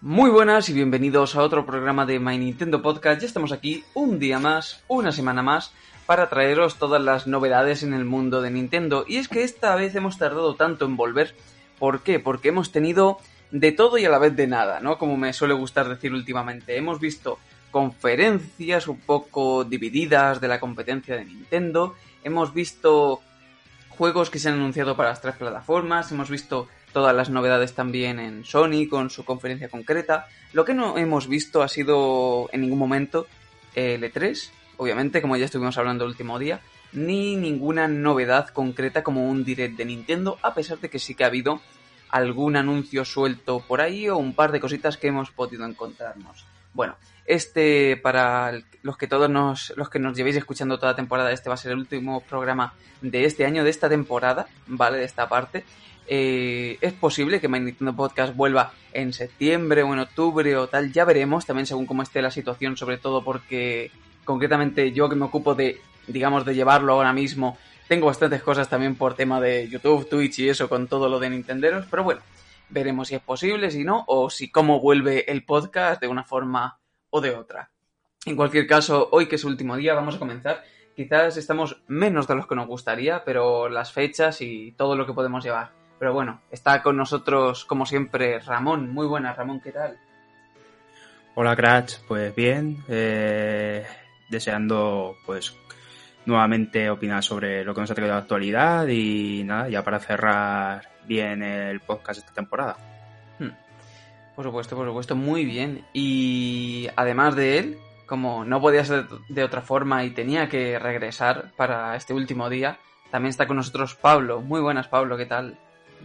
Muy buenas y bienvenidos a otro programa de My Nintendo Podcast. Ya estamos aquí un día más, una semana más, para traeros todas las novedades en el mundo de Nintendo. Y es que esta vez hemos tardado tanto en volver. ¿Por qué? Porque hemos tenido de todo y a la vez de nada, ¿no? Como me suele gustar decir últimamente. Hemos visto conferencias un poco divididas de la competencia de Nintendo. Hemos visto juegos que se han anunciado para las 3 plataformas. Hemos visto todas las novedades también en Sony con su conferencia concreta. Lo que no hemos visto ha sido en ningún momento el E3, obviamente, como ya estuvimos hablando el último día, ni ninguna novedad concreta como un direct de Nintendo, a pesar de que sí que ha habido algún anuncio suelto por ahí o un par de cositas que hemos podido encontrarnos. Bueno, para los que nos llevéis escuchando toda la temporada, este va a ser el último programa de este año, de esta temporada, ¿vale? De esta parte. Es posible que My Nintendo Podcast vuelva en septiembre o en octubre o tal, ya veremos, también según cómo esté la situación, sobre todo porque concretamente yo que me ocupo de llevarlo ahora mismo, tengo bastantes cosas también por tema de YouTube, Twitch y eso con todo lo de Nintenderos, pero bueno, veremos si es posible, si no, o si cómo vuelve el podcast de una forma o de otra. En cualquier caso, hoy que es su último día, vamos a comenzar. Quizás estamos menos de los que nos gustaría, pero las fechas y todo lo que podemos llevar. Pero bueno, está con nosotros, como siempre, Ramón. Muy buenas, Ramón, ¿qué tal? Hola, Cratch. Pues bien, deseando pues nuevamente opinar sobre lo que nos ha traído la actualidad y nada, ya para cerrar bien el podcast esta temporada. Por supuesto, muy bien. Y además de él, como no podía ser de otra forma y tenía que regresar para este último día, también está con nosotros Pablo. Muy buenas, Pablo, ¿qué tal?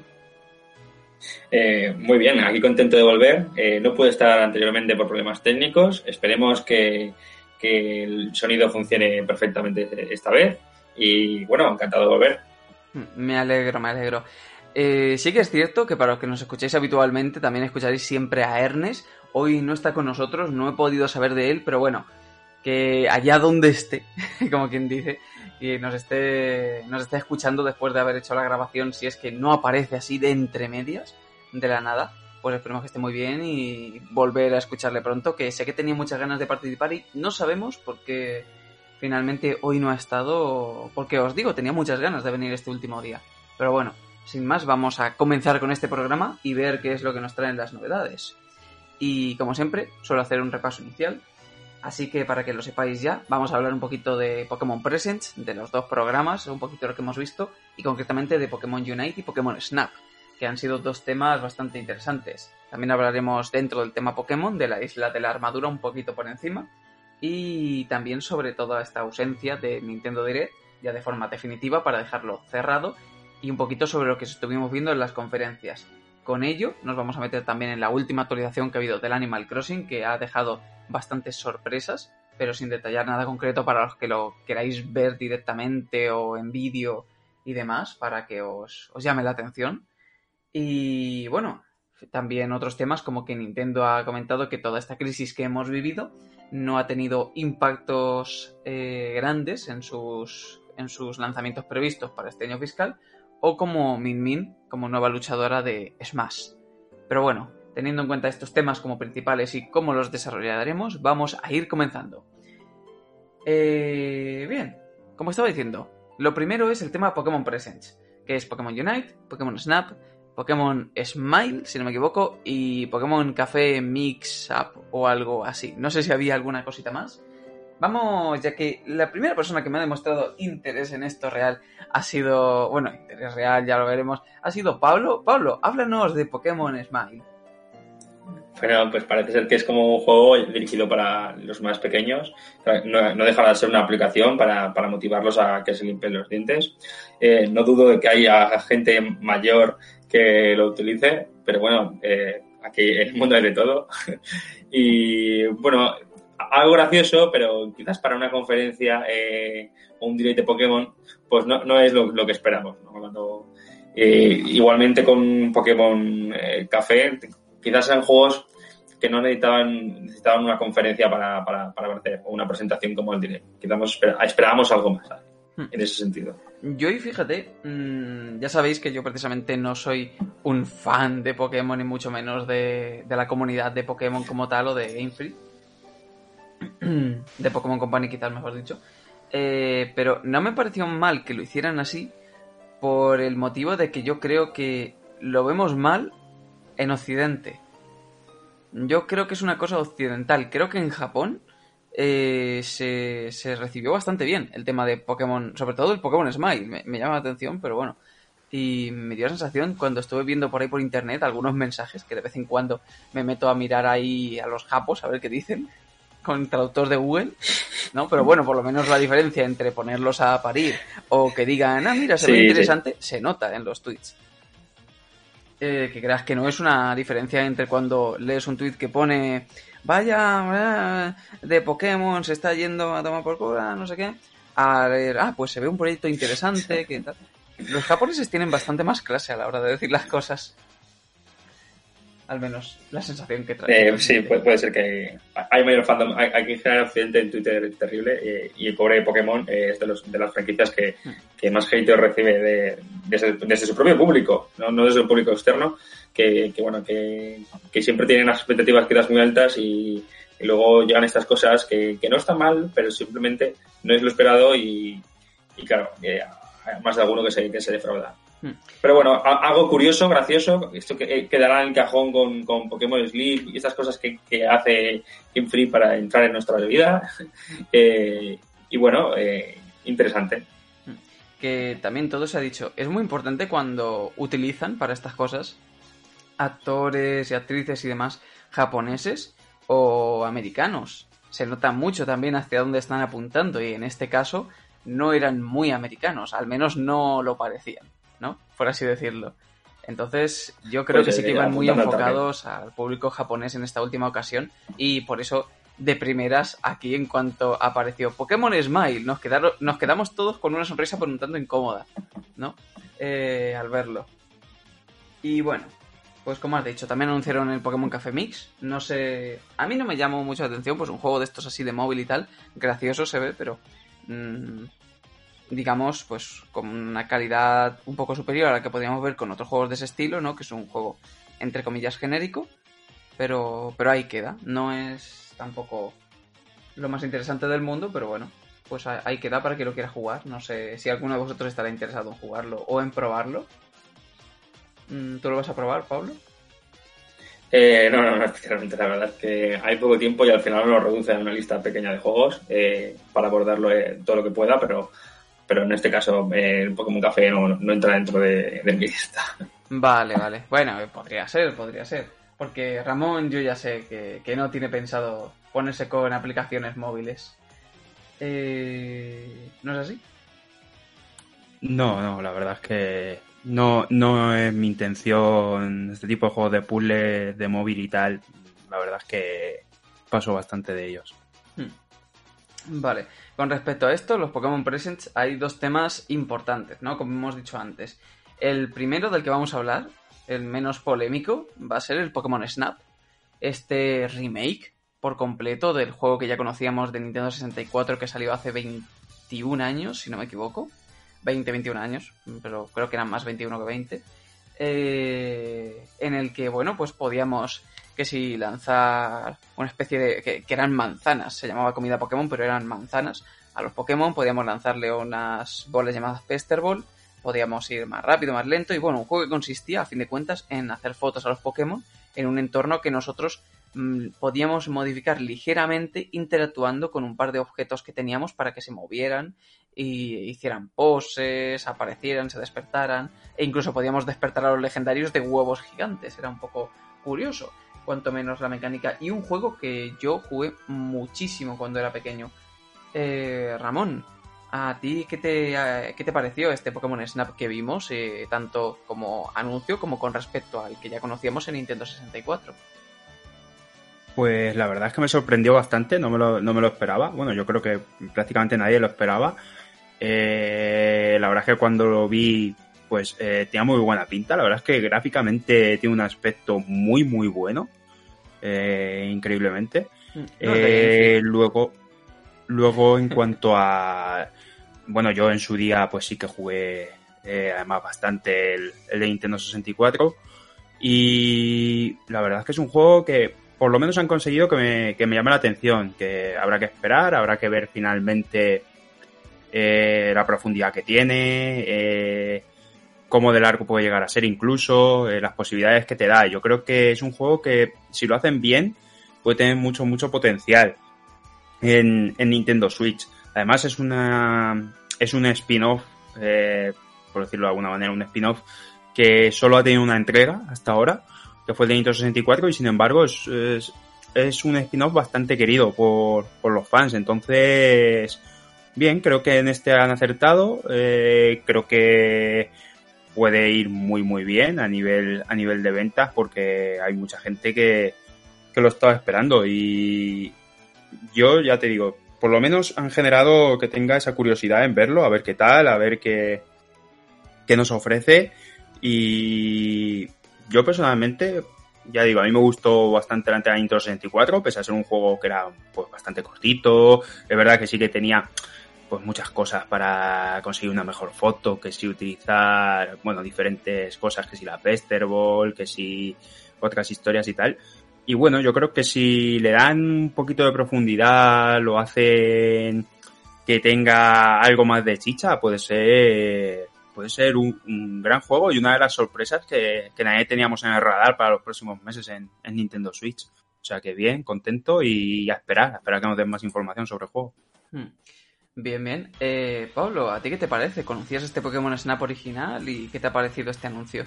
Muy bien, aquí contento de volver. No pude estar anteriormente por problemas técnicos. Esperemos que el sonido funcione perfectamente esta vez. Y bueno, encantado de volver. Me alegro. Sí que es cierto que para los que nos escucháis habitualmente también escucharéis siempre a Ernest. Hoy no está con nosotros, no he podido saber de él, pero bueno, que allá donde esté, como quien dice, y nos esté escuchando después de haber hecho la grabación, si es que no aparece así de entre medias, de la nada, pues esperemos que esté muy bien y volver a escucharle pronto, que sé que tenía muchas ganas de participar y no sabemos por qué finalmente hoy no ha estado, porque os digo, tenía muchas ganas de venir este último día. Pero bueno, sin más, vamos a comenzar con este programa y ver qué es lo que nos traen las novedades. Y como siempre, suelo hacer un repaso inicial. Así que para que lo sepáis ya, vamos a hablar un poquito de Pokémon Presents, de los dos programas, un poquito de lo que hemos visto, y concretamente de Pokémon Unite y Pokémon Snap, que han sido dos temas bastante interesantes. También hablaremos dentro del tema Pokémon, de la isla de la armadura, un poquito por encima, y también sobre toda esta ausencia de Nintendo Direct, ya de forma definitiva para dejarlo cerrado, y un poquito sobre lo que estuvimos viendo en las conferencias. Con ello nos vamos a meter también en la última actualización que ha habido del Animal Crossing, que ha dejado bastantes sorpresas, pero sin detallar nada concreto para los que lo queráis ver directamente o en vídeo y demás, para que os llame la atención. Y bueno, también otros temas como que Nintendo ha comentado que toda esta crisis que hemos vivido no ha tenido impactos grandes en sus lanzamientos previstos para este año fiscal, o como Min Min, como nueva luchadora de Smash. Pero bueno, teniendo en cuenta estos temas como principales y cómo los desarrollaremos, vamos a ir comenzando. Bien, como estaba diciendo, lo primero es el tema Pokémon Presents, que es Pokémon Unite, Pokémon Snap, Pokémon Smile, si no me equivoco, y Pokémon Café Mix Up o algo así. No sé si había alguna cosita más. Vamos, ya que la primera persona que me ha demostrado interés en esto real ha sido... Bueno, interés real, ya lo veremos. Ha sido Pablo. Pablo, háblanos de Pokémon Smile. Bueno, pues parece ser que es como un juego dirigido para los más pequeños. No dejará de ser una aplicación para motivarlos a que se limpien los dientes. No dudo de que haya gente mayor que lo utilice, pero bueno, aquí en el mundo hay de todo. Y bueno, algo gracioso, pero quizás para una conferencia o un direct de Pokémon, pues no es lo que esperamos, ¿no? Igualmente con Pokémon Café, quizás sean juegos que no necesitaban una conferencia para hacer o una presentación como el direct. Quizás esperábamos algo más, ¿sabes? en ese sentido. Yo, y fíjate, ya sabéis que yo precisamente no soy un fan de Pokémon, ni mucho menos de la comunidad de Pokémon como tal, o de Game Freak. De Pokémon Company, quizás, mejor dicho. Pero no me pareció mal que lo hicieran así, por el motivo de que yo creo que lo vemos mal en Occidente. Yo creo que es una cosa occidental. Creo que en Japón se recibió bastante bien el tema de Pokémon, sobre todo el Pokémon Smile. Me llama la atención, pero bueno. Y me dio la sensación cuando estuve viendo por ahí por internet algunos mensajes, que de vez en cuando me meto a mirar ahí a los japos a ver qué dicen con traductor de Google, ¿no? Pero bueno, por lo menos la diferencia entre ponerlos a parir o que digan, mira, se ve interesante, se nota en los tweets. Que creas que no es una diferencia entre cuando lees un tweet que pone vaya de Pokémon se está yendo a tomar por culo, no sé qué, a ver, pues se ve un proyecto interesante, que tal. Los japoneses tienen bastante más clase a la hora de decir las cosas. Al menos la sensación que trae. Sí, puede ser que hay mayor fandom. Aquí en general Occidente en Twitter terrible, y el pobre Pokémon es de las franquicias que más hate recibe desde su propio público, no desde un público externo, que siempre tienen las expectativas quizás muy altas y luego llegan estas cosas que no están mal, pero simplemente no es lo esperado y claro, hay más de alguno que se defrauda. Pero bueno, algo curioso, gracioso, esto que quedará en el cajón con Pokémon Sleep y estas cosas que hace Game Freak para entrar en nuestra vida. Y bueno, interesante. Que también todo se ha dicho, es muy importante cuando utilizan para estas cosas actores y actrices y demás japoneses o americanos. Se nota mucho también hacia dónde están apuntando y en este caso no eran muy americanos, al menos no lo parecían, ¿no? Por así decirlo. Entonces, yo creo que sí que iban muy enfocados al público japonés en esta última ocasión y por eso, de primeras, aquí en cuanto apareció Pokémon Smile, nos quedamos todos con una sonrisa por un tanto incómoda, ¿no? Al verlo. Y bueno, pues como has dicho, también anunciaron el Pokémon Café Mix. No sé, a mí no me llamó mucho la atención, pues un juego de estos así de móvil y tal, gracioso se ve, pero digamos, pues con una calidad un poco superior a la que podríamos ver con otros juegos de ese estilo, ¿no? Que es un juego, entre comillas, genérico, pero ahí queda. No es tampoco lo más interesante del mundo, pero bueno, pues ahí queda para que lo quiera jugar. No sé si alguno de vosotros estará interesado en jugarlo o en probarlo. ¿Tú lo vas a probar, Pablo? No especialmente. La verdad es que hay poco tiempo y al final lo reduce a una lista pequeña de juegos para abordarlo todo lo que pueda, pero en este caso el Pokémon Café no entra dentro de mi lista. Vale. Bueno, podría ser. Porque Ramón yo ya sé que no tiene pensado ponerse con aplicaciones móviles. ¿No es así? No, la verdad es que no es mi intención este tipo de juegos de puzzle de móvil y tal. La verdad es que paso bastante de ellos. Vale, con respecto a esto, los Pokémon Presents hay dos temas importantes, ¿no? Como hemos dicho antes. El primero del que vamos a hablar, el menos polémico, va a ser el Pokémon Snap. Este remake por completo del juego que ya conocíamos de Nintendo 64 que salió hace 21 años, si no me equivoco. 21 años, pero creo que eran más 21 que 20. En el que, bueno, pues podíamos que si lanzar una especie de... que eran manzanas, se llamaba comida Pokémon, pero eran manzanas. A los Pokémon podíamos lanzarle unas bolas llamadas Pester Ball, podíamos ir más rápido, más lento, y bueno, un juego que consistía, a fin de cuentas, en hacer fotos a los Pokémon en un entorno que nosotros podíamos modificar ligeramente interactuando con un par de objetos que teníamos para que se movieran y hicieran poses, aparecieran, se despertaran, e incluso podíamos despertar a los legendarios de huevos gigantes. Era un poco curioso, cuanto menos la mecánica, y un juego que yo jugué muchísimo cuando era pequeño. Ramón, ¿a ti qué te pareció este Pokémon Snap que vimos, tanto como anuncio como con respecto al que ya conocíamos en Nintendo 64? Pues la verdad es que me sorprendió bastante, no me lo esperaba. Bueno, yo creo que prácticamente nadie lo esperaba. La verdad es que cuando lo vi, pues tenía muy buena pinta. La verdad es que gráficamente tiene un aspecto muy, muy bueno. Increíblemente. Luego, en cuanto a bueno, yo en su día pues sí que jugué además bastante el de Nintendo 64 y la verdad es que es un juego que por lo menos han conseguido que me llame la atención, que habrá que esperar, habrá que ver finalmente la profundidad que tiene, cómo de largo puede llegar a ser incluso, las posibilidades que te da. Yo creo que es un juego que si lo hacen bien puede tener mucho potencial en Nintendo Switch. Además es un spin-off, por decirlo de alguna manera, un spin-off que solo ha tenido una entrega hasta ahora, que fue el de Nintendo 64, y sin embargo es un spin-off bastante querido por los fans. Entonces, bien, creo que en este han acertado, creo que puede ir muy bien a nivel de ventas, porque hay mucha gente que lo estaba esperando, y yo ya te digo, por lo menos han generado que tenga esa curiosidad en verlo, a ver qué tal, a ver qué nos ofrece. Y yo personalmente, ya digo, a mí me gustó bastante la entrega de Nintendo 64, pese a ser un juego que era pues bastante cortito. Es verdad que sí que tenía pues muchas cosas para conseguir una mejor foto, que si utilizar, bueno, diferentes cosas, que si la Pester Ball, que si otras historias y tal. Y bueno, yo creo que si le dan un poquito de profundidad, lo hacen que tenga algo más de chicha, puede ser un gran juego y una de las sorpresas que nadie teníamos en el radar para los próximos meses en Nintendo Switch. O sea que bien, contento, y a esperar que nos den más información sobre el juego. Bien. Pablo, ¿a ti qué te parece? ¿Conocías este Pokémon Snap original y qué te ha parecido este anuncio?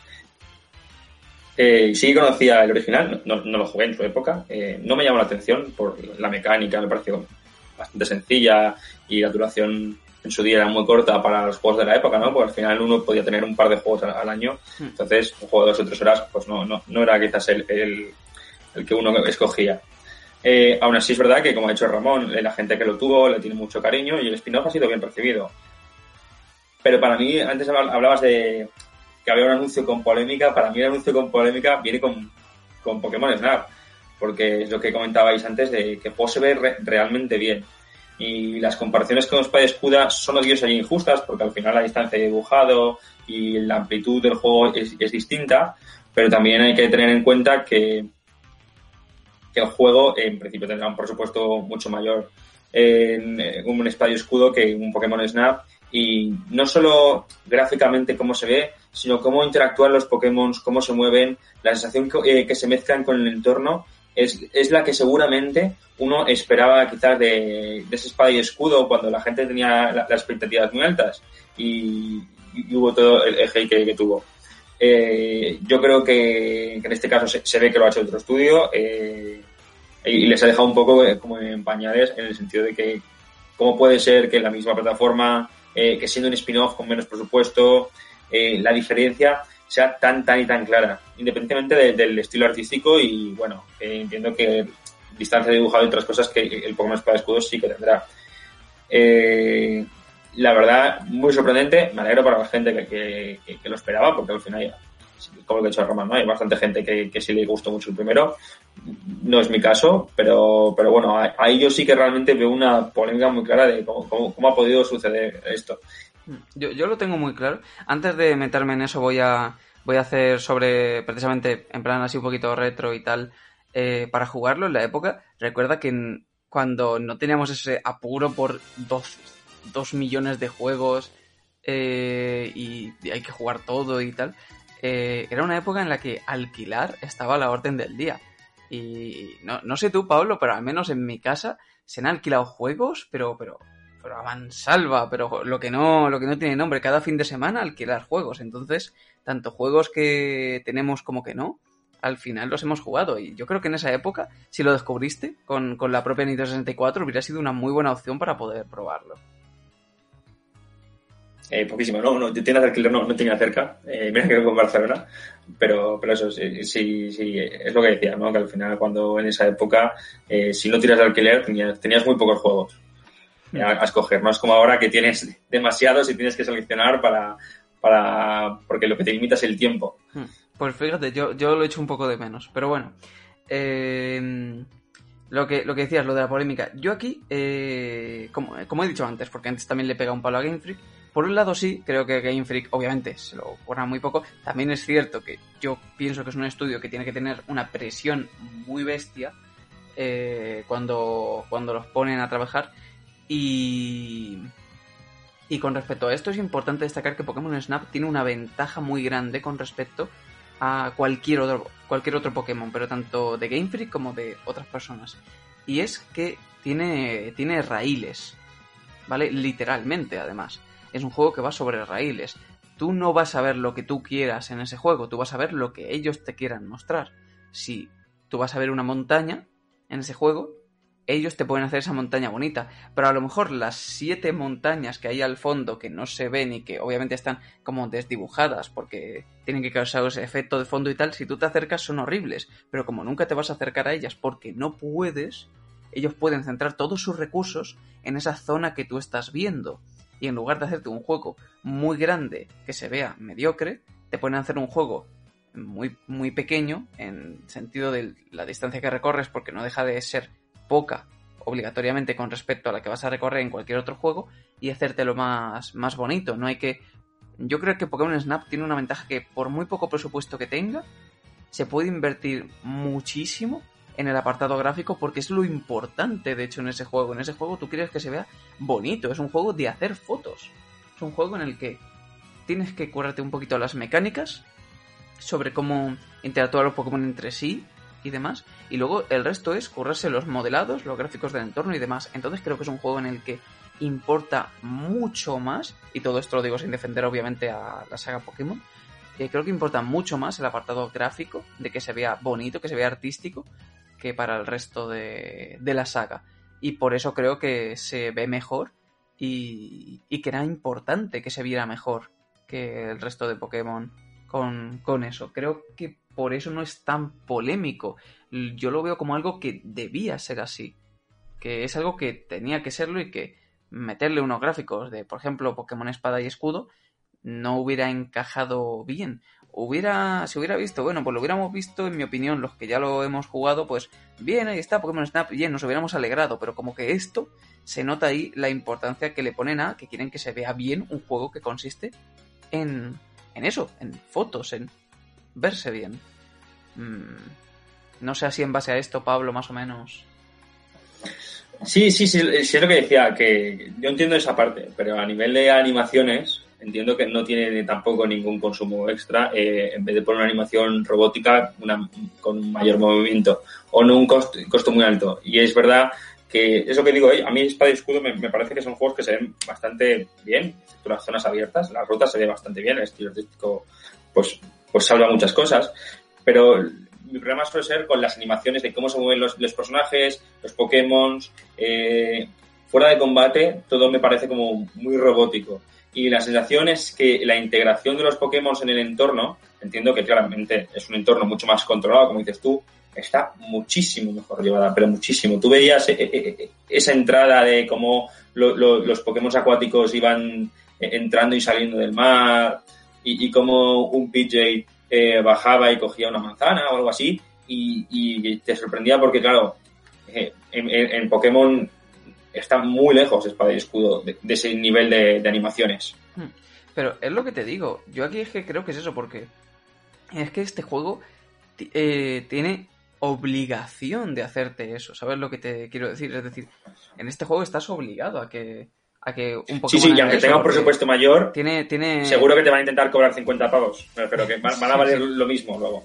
Sí conocía el original, no lo jugué en su época, no me llamó la atención por la mecánica, me pareció bastante sencilla y la duración en su día era muy corta para los juegos de la época, ¿no? Porque al final uno podía tener un par de juegos al año, entonces un juego de 2 o 3 horas pues no era quizás el que uno escogía. Aún así es verdad que, como ha dicho Ramón, la gente que lo tuvo le tiene mucho cariño y el spin-off ha sido bien recibido. Pero para mí, antes hablabas de que había un anuncio con polémica. Para mí el anuncio con polémica viene con Pokémon Snap, porque es lo que comentabais antes, de que el juego se ve realmente bien. Y las comparaciones con Espada y Escudo son odiosas e injustas, porque al final la distancia de dibujado y la amplitud del juego es distinta, pero también hay que tener en cuenta que el juego en principio tendrá un presupuesto mucho mayor en un Espada y Escudo que un Pokémon Snap, y no solo gráficamente cómo se ve, sino cómo interactúan los Pokémon, cómo se mueven, la sensación que se mezclan con el entorno es la que seguramente uno esperaba quizás de ese Espada y Escudo cuando la gente tenía las expectativas muy altas y hubo todo el hate que tuvo. Yo creo que en este caso se ve que lo ha hecho otro estudio y les ha dejado un poco como en pañales, en el sentido de que cómo puede ser que la misma plataforma, que siendo un spin-off con menos presupuesto, la diferencia sea tan clara, independientemente del estilo artístico. Y bueno, entiendo que distancia de dibujado y otras cosas que el Pokémon Espada y Escudo sí que tendrá. La verdad, muy sorprendente. Me alegro para la gente que lo esperaba, porque al final, como lo que ha dicho Román, ¿no? Hay bastante gente que sí le gustó mucho el primero. No es mi caso, pero bueno, ahí yo sí que realmente veo una polémica muy clara de cómo ha podido suceder esto. Yo lo tengo muy claro. Antes de meterme en eso voy a hacer sobre, precisamente, en plan así un poquito retro y tal, para jugarlo en la época. Recuerda que cuando no teníamos ese apuro por 2 millones de juegos y hay que jugar todo y tal, era una época en la que alquilar estaba a la orden del día. Y no sé tú, Pablo, pero al menos en mi casa se han alquilado juegos, pero a mansalva, pero lo que no tiene nombre. Cada fin de semana alquilar juegos. Entonces, tanto juegos que tenemos como que no, al final los hemos jugado. Y yo creo que en esa época, si lo descubriste con la propia Nintendo 64, hubiera sido una muy buena opción para poder probarlo. Poquísimo, no, yo tiendas de alquiler no tenía cerca, mira que vivo en Barcelona, pero eso sí, es lo que decía, ¿no? Que al final, cuando en esa época, si no tiras de alquiler, tenías muy pocos juegos a escoger. No es como ahora que tienes demasiados y tienes que seleccionar porque lo que te limita es el tiempo. Pues fíjate, yo lo he hecho un poco de menos, pero bueno. Lo que decías, lo de la polémica. Yo aquí, como he dicho antes, porque antes también le pega un palo a Game Freak, por un lado sí, creo que Game Freak obviamente se lo curra muy poco. También es cierto que yo pienso que es un estudio que tiene que tener una presión muy bestia cuando los ponen a trabajar. Y con respecto a esto es importante destacar que Pokémon Snap tiene una ventaja muy grande con respecto a cualquier otro Pokémon, pero tanto de Game Freak como de otras personas. Y es que tiene raíles, ¿vale? Literalmente, además. Es un juego que va sobre raíles. Tú no vas a ver lo que tú quieras en ese juego, tú vas a ver lo que ellos te quieran mostrar. Si tú vas a ver una montaña en ese juego, ellos te pueden hacer esa montaña bonita, pero a lo mejor las 7 montañas que hay al fondo que no se ven y que obviamente están como desdibujadas porque tienen que causar ese efecto de fondo y tal, si tú te acercas son horribles, pero como nunca te vas a acercar a ellas porque no puedes, ellos pueden centrar todos sus recursos en esa zona que tú estás viendo. Y en lugar de hacerte un juego muy grande que se vea mediocre, te pueden hacer un juego muy, muy pequeño en sentido de la distancia que recorres, porque no deja de ser poca obligatoriamente con respecto a la que vas a recorrer en cualquier otro juego, y hacértelo más bonito. No hay que... Yo creo que Pokémon Snap tiene una ventaja que por muy poco presupuesto que tenga, se puede invertir muchísimo en el apartado gráfico, porque es lo importante, de hecho, en ese juego. En ese juego tú quieres que se vea bonito, es un juego de hacer fotos. Es un juego en el que tienes que currarte un poquito las mecánicas sobre cómo interactúan los Pokémon entre sí y demás, y luego el resto es currarse los modelados, los gráficos del entorno y demás. Entonces creo que es un juego en el que importa mucho más, y todo esto lo digo sin defender obviamente a la saga Pokémon, creo que importa mucho más el apartado gráfico, de que se vea bonito, que se vea artístico, que para el resto de la saga. Y por eso creo que se ve mejor y que era importante que se viera mejor que el resto de Pokémon con eso. Creo que por eso no es tan polémico. Yo lo veo como algo que debía ser así, que es algo que tenía que serlo, y que meterle unos gráficos de, por ejemplo, Pokémon Espada y Escudo no hubiera encajado bien. Se hubiera visto, bueno, pues lo hubiéramos visto, en mi opinión, los que ya lo hemos jugado, pues bien, ahí está Pokémon Snap, bien, nos hubiéramos alegrado, pero como que esto se nota ahí la importancia que le ponen a que quieren que se vea bien un juego que consiste en eso, en fotos, en verse bien. No sé si en base a esto, Pablo, más o menos. Sí, es lo que decía, que yo entiendo esa parte, pero a nivel de animaciones entiendo que no tiene tampoco ningún consumo extra, en vez de poner una animación robótica con un mayor movimiento o no un costo muy alto. Y es verdad que eso que digo, a mí Espada y Escudo me parece que son juegos que se ven bastante bien, excepto las zonas abiertas, las rutas se ve bastante bien, el estilo artístico pues salva muchas cosas, pero mi problema suele ser con las animaciones de cómo se mueven los personajes, los Pokémon, fuera de combate todo me parece como muy robótico. Y la sensación es que la integración de los Pokémon en el entorno, entiendo que claramente es un entorno mucho más controlado, como dices tú, está muchísimo mejor llevada, pero muchísimo. Tú veías esa entrada de cómo los Pokémon acuáticos iban entrando y saliendo del mar, y cómo un PJ bajaba y cogía una manzana o algo así, y te sorprendía porque, claro, en Pokémon está muy lejos Espada y Escudo de ese nivel de animaciones. Pero es lo que te digo, yo aquí es que creo que es eso, porque es que este juego tiene obligación de hacerte eso, ¿sabes lo que te quiero decir? Es decir, en este juego estás obligado a que un Pokémon... Sí, y aunque tenga un presupuesto mayor, tiene... seguro que te van a intentar cobrar 50 pavos, pero que van a valer lo mismo luego.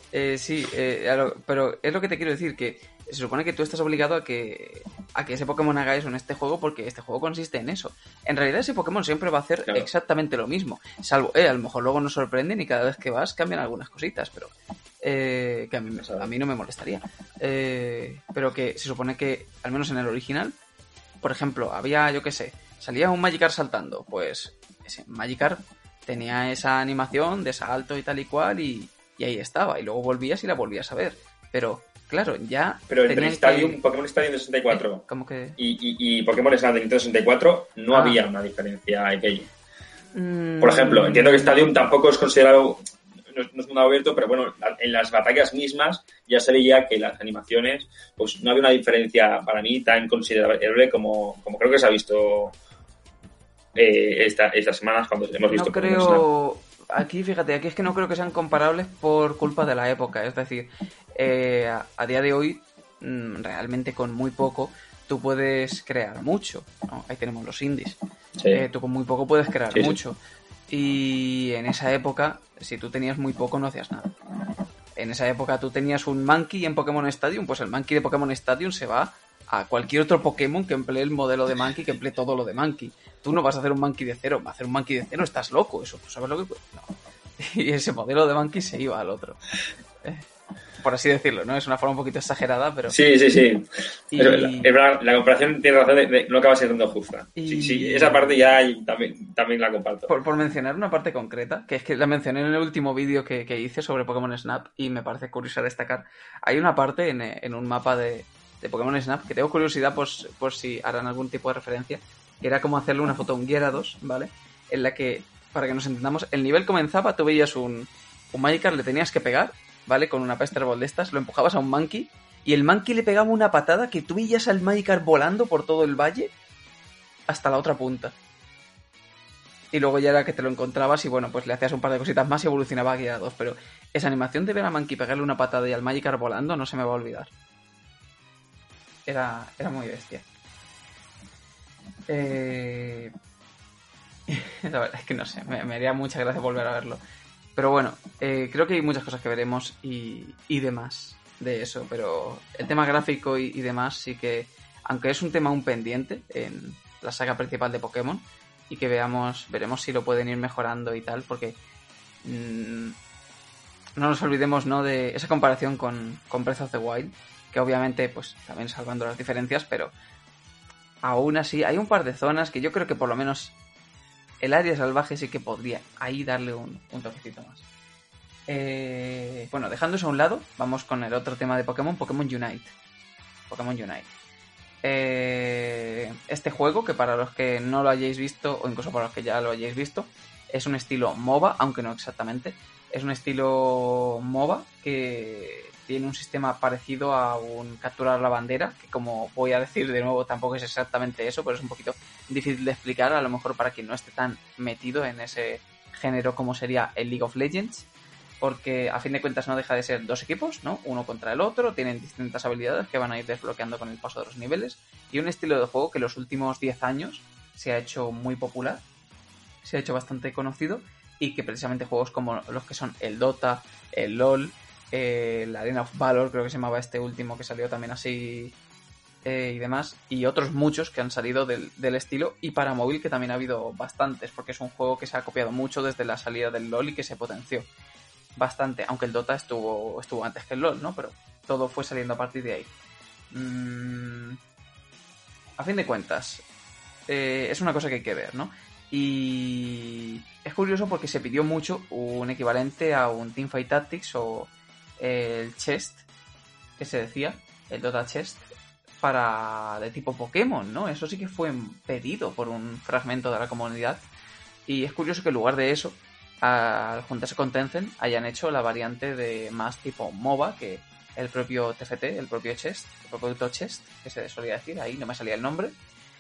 Pero es lo que te quiero decir, que se supone que tú estás obligado a que ese Pokémon haga eso en este juego, porque este juego consiste en eso. En realidad ese Pokémon siempre va a hacer exactamente lo mismo, salvo, a lo mejor luego nos sorprenden y cada vez que vas cambian algunas cositas, pero que a mí no me molestaría. Pero que se supone que, al menos en el original, por ejemplo, había, yo qué sé, salía un Magikarp saltando, pues ese Magikarp tenía esa animación de salto y tal y cual, y ahí estaba, y luego volvías y la volvías a ver, pero claro, ya... Pero entre Pokémon Stadium de 64 ¿cómo que? y Pokémon Snap de Nintendo 64 no había una diferencia aquella. Por ejemplo, entiendo que Stadium tampoco es considerado... es mundo abierto, pero bueno, en las batallas mismas ya se veía que las animaciones, pues no había una diferencia para mí tan considerable como creo que se ha visto estas semanas cuando hemos visto. No creo... Aquí, fíjate, aquí es que no creo que sean comparables por culpa de la época. Es decir, a día de hoy, realmente con muy poco, tú puedes crear mucho, ¿no? Ahí tenemos los indies. Sí. Tú con muy poco puedes crear Sí, sí. mucho. Y en esa época, si tú tenías muy poco, no hacías nada. En esa época tú tenías un Monkey en Pokémon Stadium, pues el Monkey de Pokémon Stadium se va a cualquier otro Pokémon que emplee el modelo de Monkey, que emplee todo lo de Monkey. Tú no vas a hacer un Monkey de cero, vas a hacer un Monkey de cero, estás loco, eso, ¿sabes lo que...? No. Y ese modelo de Monkey se iba al otro. Por así decirlo, ¿no? Es una forma un poquito exagerada, pero... Sí. Y... Es verdad, la comparación tiene razón no acaba siendo justa. Y... Sí, esa parte ya también la comparto. Por mencionar una parte concreta, que es que la mencioné en el último vídeo que hice sobre Pokémon Snap y me parece curioso destacar. Hay una parte en un mapa de Pokémon Snap que tengo curiosidad por si harán algún tipo de referencia, que era como hacerle una foto a un Gyarados, ¿vale? En la que, para que nos entendamos, el nivel comenzaba, tú veías un Magikarp, le tenías que pegar, ¿vale? Con una Pester Ball de estas, lo empujabas a un Monkey y el Monkey le pegaba una patada que tú veías al Magikarp volando por todo el valle hasta la otra punta. Y luego ya era que te lo encontrabas y bueno, pues le hacías un par de cositas más y evolucionaba a Gyarados. Pero esa animación de ver a Monkey pegarle una patada y al Magikarp volando no se me va a olvidar. Era muy bestia. La verdad es que no sé, me haría mucha gracia volver a verlo. Pero bueno, creo que hay muchas cosas que veremos y demás de eso. Pero el tema gráfico y demás sí que, aunque es un tema aún pendiente en la saga principal de Pokémon, y que veremos si lo pueden ir mejorando y tal, porque no nos olvidemos, ¿no?, de esa comparación con Breath of the Wild, que obviamente, pues también salvando las diferencias, pero aún así hay un par de zonas que yo creo que por lo menos el área salvaje sí que podría ahí darle un toquecito más. Bueno, dejando eso a un lado, vamos con el otro tema de Pokémon Unite. Este juego, que para los que no lo hayáis visto, o incluso para los que ya lo hayáis visto, es un estilo MOBA, aunque no exactamente. Es un estilo MOBA que tiene un sistema parecido a un capturar la bandera, que como voy a decir de nuevo tampoco es exactamente eso, pero es un poquito difícil de explicar, a lo mejor para quien no esté tan metido en ese género como sería el League of Legends, porque a fin de cuentas no deja de ser dos equipos, ¿no? Uno contra el otro, tienen distintas habilidades que van a ir desbloqueando con el paso de los niveles, y un estilo de juego que en los últimos 10 años se ha hecho muy popular, se ha hecho bastante conocido, y que precisamente juegos como los que son el Dota, el LoL, la Arena of Valor, creo que se llamaba este último que salió también así, y demás, y otros muchos que han salido del estilo, y para móvil que también ha habido bastantes, porque es un juego que se ha copiado mucho desde la salida del LoL y que se potenció bastante, aunque el Dota estuvo antes que el LoL, ¿no? Pero todo fue saliendo a partir de ahí. A fin de cuentas, es una cosa que hay que ver, ¿no? Y es curioso porque se pidió mucho un equivalente a un Teamfight Tactics o el Chest, que se decía, el Dota Chest, de tipo Pokémon, ¿no? Eso sí que fue pedido por un fragmento de la comunidad. Y es curioso que en lugar de eso, al juntarse con Tencent, hayan hecho la variante de más tipo MOBA que el propio TFT, el propio Chest, el propio Dota Chest, que se solía decir, ahí no me salía el nombre.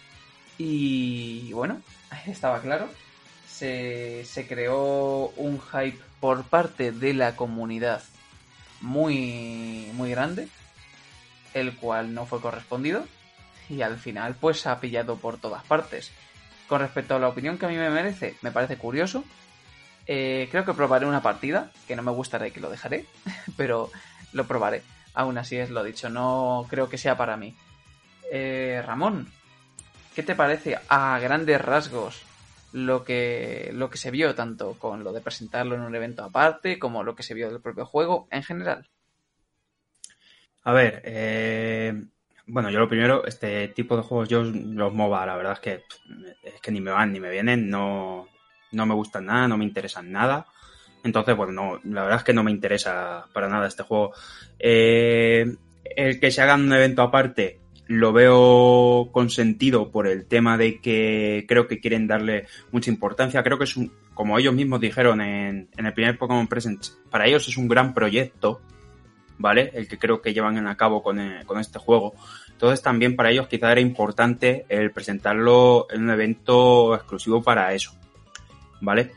Y bueno, estaba claro. Se creó un hype por parte de la comunidad muy, muy grande, el cual no fue correspondido y al final pues ha pillado por todas partes. Con respecto a la opinión que a mí me merece, me parece curioso. Creo que probaré una partida, que no me gustará y que lo dejaré, pero lo probaré. Aún así es lo dicho, no creo que sea para mí. Ramón, ¿qué te parece a grandes rasgos lo que se vio, tanto con lo de presentarlo en un evento aparte, como lo que se vio del propio juego en general? A ver, bueno, yo lo primero, este tipo de juegos, yo los MOBA, la verdad es que ni me van ni me vienen, no me gustan nada, no me interesan nada. Entonces, bueno, no, la verdad es que no me interesa para nada este juego. El que se haga un evento aparte, lo veo consentido por el tema de que creo que quieren darle mucha importancia. Creo que es como ellos mismos dijeron en el primer Pokémon Presents, para ellos es un gran proyecto, ¿vale? El que creo que llevan a cabo con este juego. Entonces también para ellos quizá era importante el presentarlo en un evento exclusivo para eso, ¿vale?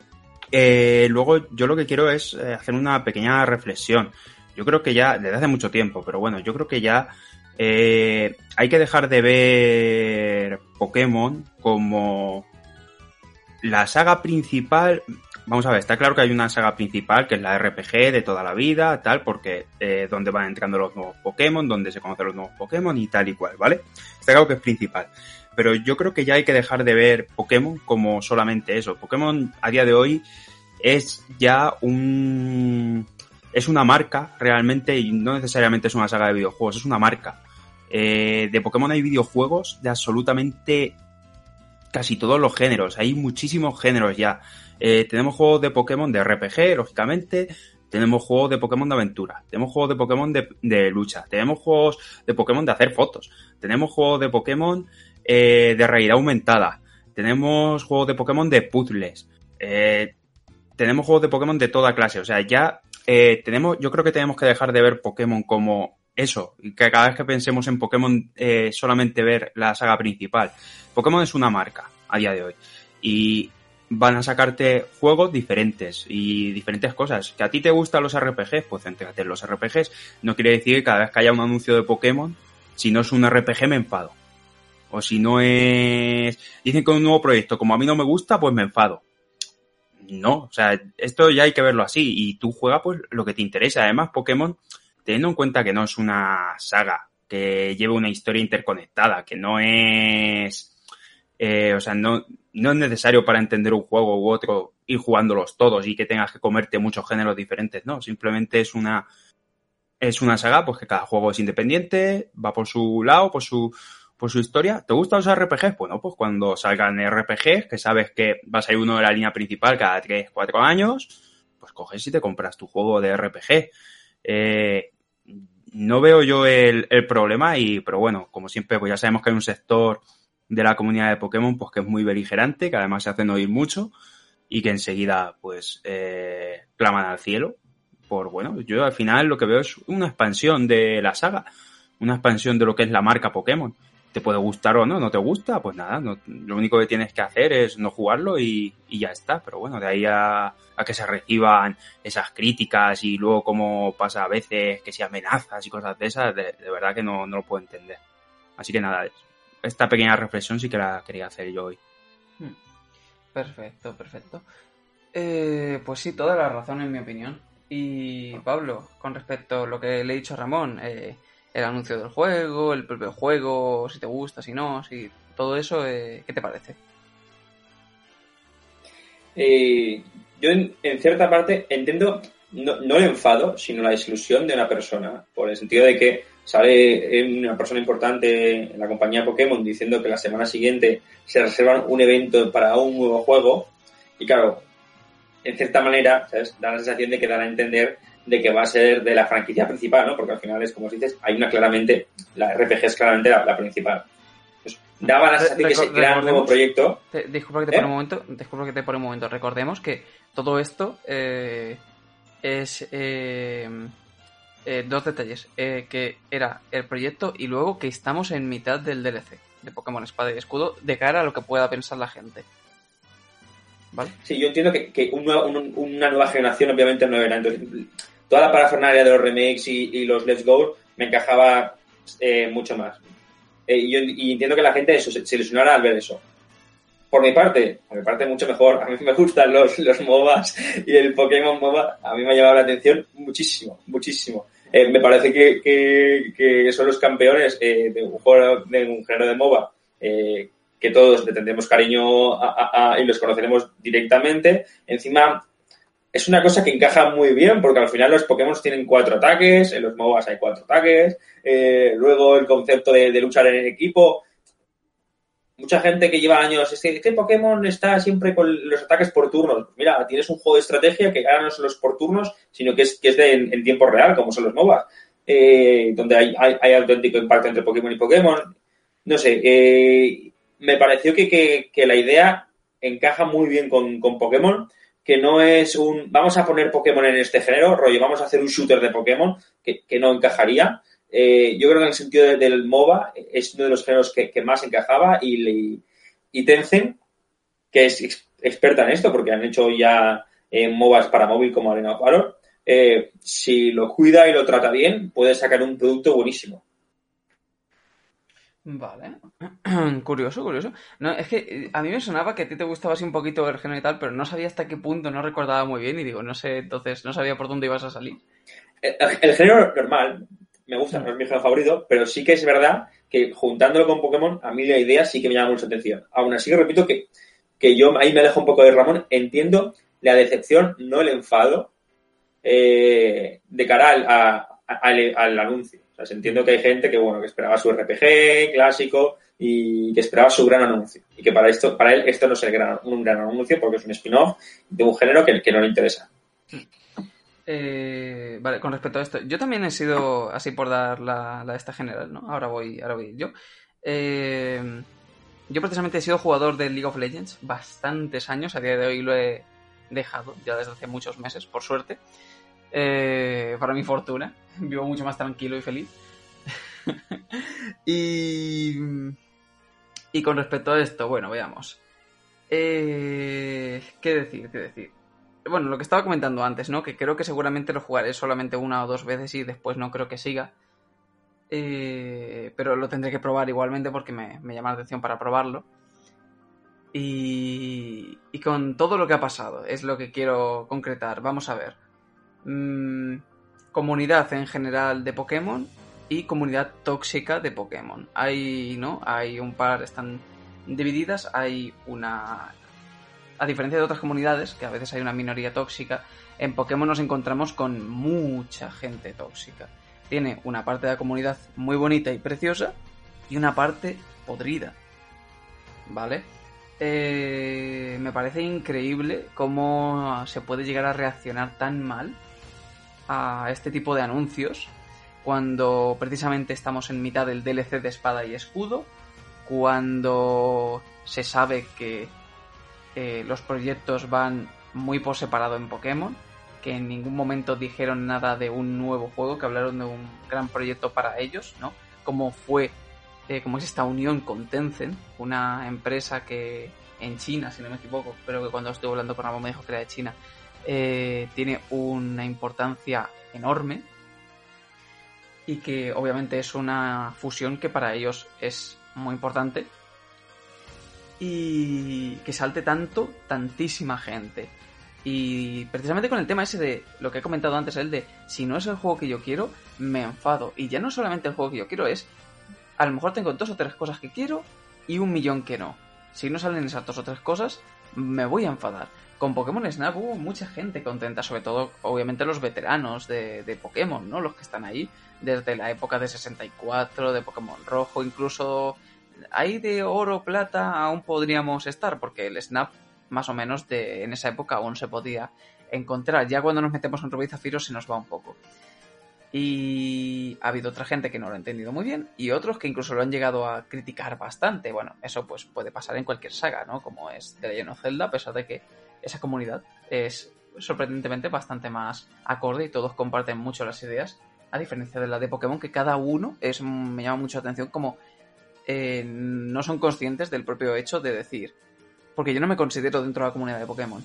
Luego yo lo que quiero es hacer una pequeña reflexión. Yo creo que ya, desde hace mucho tiempo, pero bueno, yo creo que ya hay que dejar de ver Pokémon como la saga principal. Vamos a ver, está claro que hay una saga principal que es la RPG de toda la vida, tal, porque donde van entrando los nuevos Pokémon, donde se conocen los nuevos Pokémon y tal y cual, ¿vale? Está claro que es principal. Pero yo creo que ya hay que dejar de ver Pokémon como solamente eso. Pokémon a día de hoy es ya es una marca realmente, y no necesariamente es una saga de videojuegos, es una marca. De Pokémon hay videojuegos de absolutamente casi todos los géneros, hay muchísimos géneros ya. Tenemos juegos de Pokémon de RPG, lógicamente, tenemos juegos de Pokémon de aventura, tenemos juegos de Pokémon de lucha, tenemos juegos de Pokémon de hacer fotos, tenemos juegos de Pokémon de realidad aumentada, tenemos juegos de Pokémon de puzzles, tenemos juegos de Pokémon de toda clase, o sea, ya yo creo que tenemos que dejar de ver Pokémon como eso, y que cada vez que pensemos en Pokémon solamente ver la saga principal. Pokémon es una marca a día de hoy y van a sacarte juegos diferentes y diferentes cosas. ¿Que a ti te gustan los RPGs? Pues céntrate en los RPGs. No quiere decir que cada vez que haya un anuncio de Pokémon, si no es un RPG me enfado. O si no es... Dicen que es un nuevo proyecto, como a mí no me gusta, pues me enfado. No, o sea, esto ya hay que verlo así y tú juegas pues lo que te interesa. Además, Pokémon, teniendo en cuenta que no es una saga que lleve una historia interconectada, que no es... o sea, no es necesario para entender un juego u otro ir jugándolos todos y que tengas que comerte muchos géneros diferentes, no. Simplemente es una saga pues que cada juego es independiente, va por su lado, por su historia. ¿Te gustan los RPGs? Bueno, pues cuando salgan RPGs, que sabes que va a salir uno de la línea principal cada 3-4 años, pues coges y te compras tu juego de RPG. No veo yo el problema pero bueno, como siempre, pues ya sabemos que hay un sector de la comunidad de Pokémon pues que es muy beligerante, que además se hacen oír mucho y que enseguida pues claman al cielo. Bueno, yo al final lo que veo es una expansión de la saga, una expansión de lo que es la marca Pokémon. Te puede gustar o no, no te gusta, pues nada, lo único que tienes que hacer es no jugarlo y ya está. Pero bueno, de ahí a que se reciban esas críticas y luego como pasa a veces que si amenazas y cosas de esas, de verdad que no lo puedo entender. Así que nada, esta pequeña reflexión sí que la quería hacer yo hoy. Perfecto. Pues sí, toda la razón en mi opinión. Y Pablo, con respecto a lo que le he dicho a Ramón, el anuncio del juego, el propio juego, si te gusta, si no, si todo eso, ¿qué te parece? Yo en cierta parte entiendo no el enfado, sino la desilusión de una persona, por el sentido de que sale una persona importante en la compañía Pokémon diciendo que la semana siguiente se reservan un evento para un nuevo juego y claro, en cierta manera, ¿sabes? Da la sensación de que dan a entender de que va a ser de la franquicia principal, ¿no? Porque al final es como dices, hay una claramente, la RPG es claramente la principal. Pues, daba la sensación que se crea un nuevo proyecto. Disculpa que te pone un momento. Recordemos que todo esto es dos detalles. Que era el proyecto y luego que estamos en mitad del DLC de Pokémon Espada y Escudo de cara a lo que pueda pensar la gente. ¿Vale? Sí, yo entiendo que una nueva generación obviamente no era. Entonces, toda la parafernalia de los remakes y los Let's Go me encajaba mucho más. Y entiendo que la gente se ilusionara al ver eso. Por mi parte mucho mejor. A mí me gustan los MOBAs y el Pokémon MOBA a mí me ha llamado la atención muchísimo. Me parece que son los campeones de un género de MOBA que todos le tendremos cariño y los conoceremos directamente. Encima, es una cosa que encaja muy bien, porque al final los Pokémon tienen 4 ataques, en los MOBAs hay 4 ataques, luego el concepto de luchar en equipo. Mucha gente que lleva años, es que Pokémon está siempre con los ataques por turnos. Mira, tienes un juego de estrategia que ahora no son los por turnos, sino que es en tiempo real, como son los MOBAs. donde hay auténtico impacto entre Pokémon y Pokémon. No sé, me pareció que la idea encaja muy bien con Pokémon, que no es vamos a poner Pokémon en este género, rollo, vamos a hacer un shooter de Pokémon, que no encajaría. Yo creo que en el sentido del MOBA es uno de los géneros que más encajaba y Tencent, que es experta en esto porque han hecho ya MOBAs para móvil como Arena of Valor, si lo cuida y lo trata bien, puede sacar un producto buenísimo. Vale. Curioso. No, es que a mí me sonaba que a ti te gustaba así un poquito el género y tal, pero no sabía hasta qué punto, no recordaba muy bien y digo, no sé, entonces no sabía por dónde ibas a salir. El género normal me gusta, no es mi género favorito, pero sí que es verdad que juntándolo con Pokémon, a mí la idea sí que me llama mucha atención. Aún así, repito que yo ahí me alejo un poco de Ramón, entiendo la decepción, no el enfado, de cara al anuncio. O sea, entiendo que hay gente que esperaba su RPG clásico y que esperaba su gran anuncio. Y que para él esto no es un gran anuncio porque es un spin-off de un género que no le interesa. Vale, con respecto a esto, yo también he sido así por dar la esta general, ¿no? Ahora voy yo. Yo precisamente he sido jugador de League of Legends bastantes años, a día de hoy lo he dejado ya desde hace muchos meses, por suerte. Para mi fortuna, vivo mucho más tranquilo y feliz. y con respecto a esto, bueno, veamos. ¿Qué decir? Bueno, lo que estaba comentando antes, ¿no? Que creo que seguramente lo jugaré solamente una o dos veces y después no creo que siga. Pero lo tendré que probar igualmente porque me llama la atención para probarlo. Y con todo lo que ha pasado, es lo que quiero concretar. Vamos a ver. Comunidad en general de Pokémon y comunidad tóxica de Pokémon. Hay un par, están divididas. Hay una... A diferencia de otras comunidades, que a veces hay una minoría tóxica, en Pokémon nos encontramos con mucha gente tóxica. Tiene una parte de la comunidad muy bonita y preciosa y una parte podrida. ¿Vale? Me parece increíble cómo se puede llegar a reaccionar tan mal a este tipo de anuncios cuando precisamente estamos en mitad del DLC de Espada y Escudo, cuando se sabe que los proyectos van muy por separado en Pokémon, que en ningún momento dijeron nada de un nuevo juego, que hablaron de un gran proyecto para ellos, ¿no? Como es esta unión con Tencent, una empresa que en China, si no me equivoco, pero que cuando estuve hablando con Ramón me dijo que era de China, tiene una importancia enorme y que obviamente es una fusión que para ellos es muy importante y que salte tantísima gente. Y precisamente con el tema ese de lo que he comentado antes, el de si no es el juego que yo quiero, me enfado. Y ya no solamente el juego que yo quiero, es a lo mejor tengo 2 o 3 cosas que quiero y 1.000.000 que no. Si no salen esas 2 o 3 cosas, me voy a enfadar. Con Pokémon Snap hubo mucha gente contenta, sobre todo, obviamente, los veteranos de Pokémon, ¿no? Los que están ahí desde la época de 64, de Pokémon Rojo, incluso ahí de Oro, Plata, aún podríamos estar, porque el Snap, más o menos, en esa época aún se podía encontrar. Ya cuando nos metemos en Rubí y Zafiro se nos va un poco. Y ha habido otra gente que no lo ha entendido muy bien y otros que incluso lo han llegado a criticar bastante. Bueno, eso pues puede pasar en cualquier saga, ¿no? Como es The Legend of Zelda, a pesar de que esa comunidad es sorprendentemente bastante más acorde y todos comparten mucho las ideas, a diferencia de la de Pokémon, que cada uno me llama mucho la atención como no son conscientes del propio hecho de decir, porque yo no me considero dentro de la comunidad de Pokémon,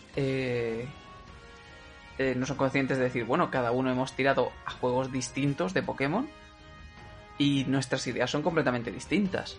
no son conscientes de decir, bueno, cada uno hemos tirado a juegos distintos de Pokémon y nuestras ideas son completamente distintas.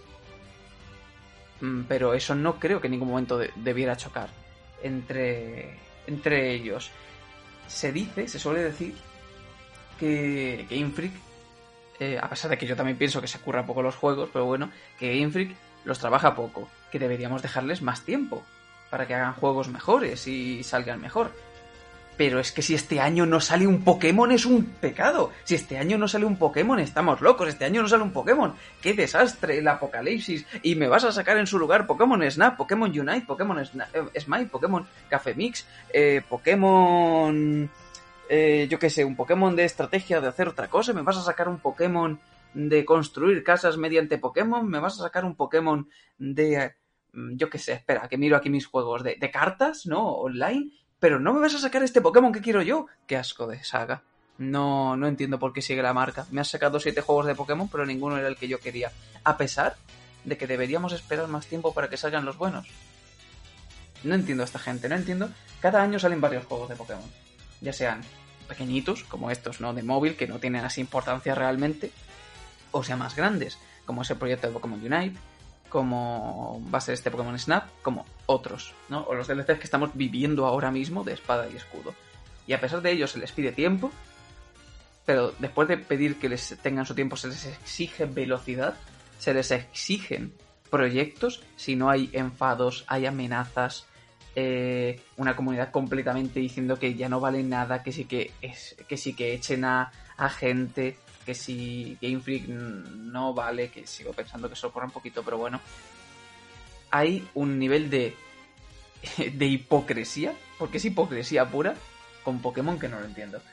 Pero eso no creo que en ningún momento debiera chocar entre ellos. Se suele decir que Game Freak, a pesar de que yo también pienso que se curra poco los juegos, pero bueno, que Game Freak los trabaja poco, que deberíamos dejarles más tiempo para que hagan juegos mejores y salgan mejor. Pero es que si este año no sale un Pokémon es un pecado. Si este año no sale un Pokémon estamos locos. Este año no sale un Pokémon. ¡Qué desastre! El apocalipsis. Y me vas a sacar en su lugar Pokémon Snap, Pokémon Unite, Pokémon Smite, Pokémon Café Mix, Pokémon... yo qué sé, un Pokémon de estrategia de hacer otra cosa, me vas a sacar un Pokémon de construir casas mediante Pokémon, me vas a sacar un Pokémon de, yo qué sé, espera, que miro aquí mis juegos de cartas, ¿no? Online, pero no me vas a sacar este Pokémon que quiero yo. Qué asco de saga. No entiendo por qué sigue la marca. Me has sacado 7 juegos de Pokémon, pero ninguno era el que yo quería. A pesar de que deberíamos esperar más tiempo para que salgan los buenos. No entiendo a esta gente, no entiendo. Cada año salen varios juegos de Pokémon. Ya sean pequeñitos, como estos, ¿no? De móvil, que no tienen así importancia realmente. O sean más grandes, como es el proyecto de Pokémon Unite, como va a ser este Pokémon Snap, como otros, ¿no? O los DLCs que estamos viviendo ahora mismo de Espada y Escudo. Y a pesar de ello se les pide tiempo, pero después de pedir que les tengan su tiempo se les exige velocidad, se les exigen proyectos, si no hay enfados, hay amenazas, una comunidad completamente diciendo que ya no vale nada, que sí que echen a gente, que si Game Freak no vale, que sigo pensando que solo por un poquito, pero bueno, hay un nivel de hipocresía, porque es hipocresía pura, con Pokémon que no lo entiendo.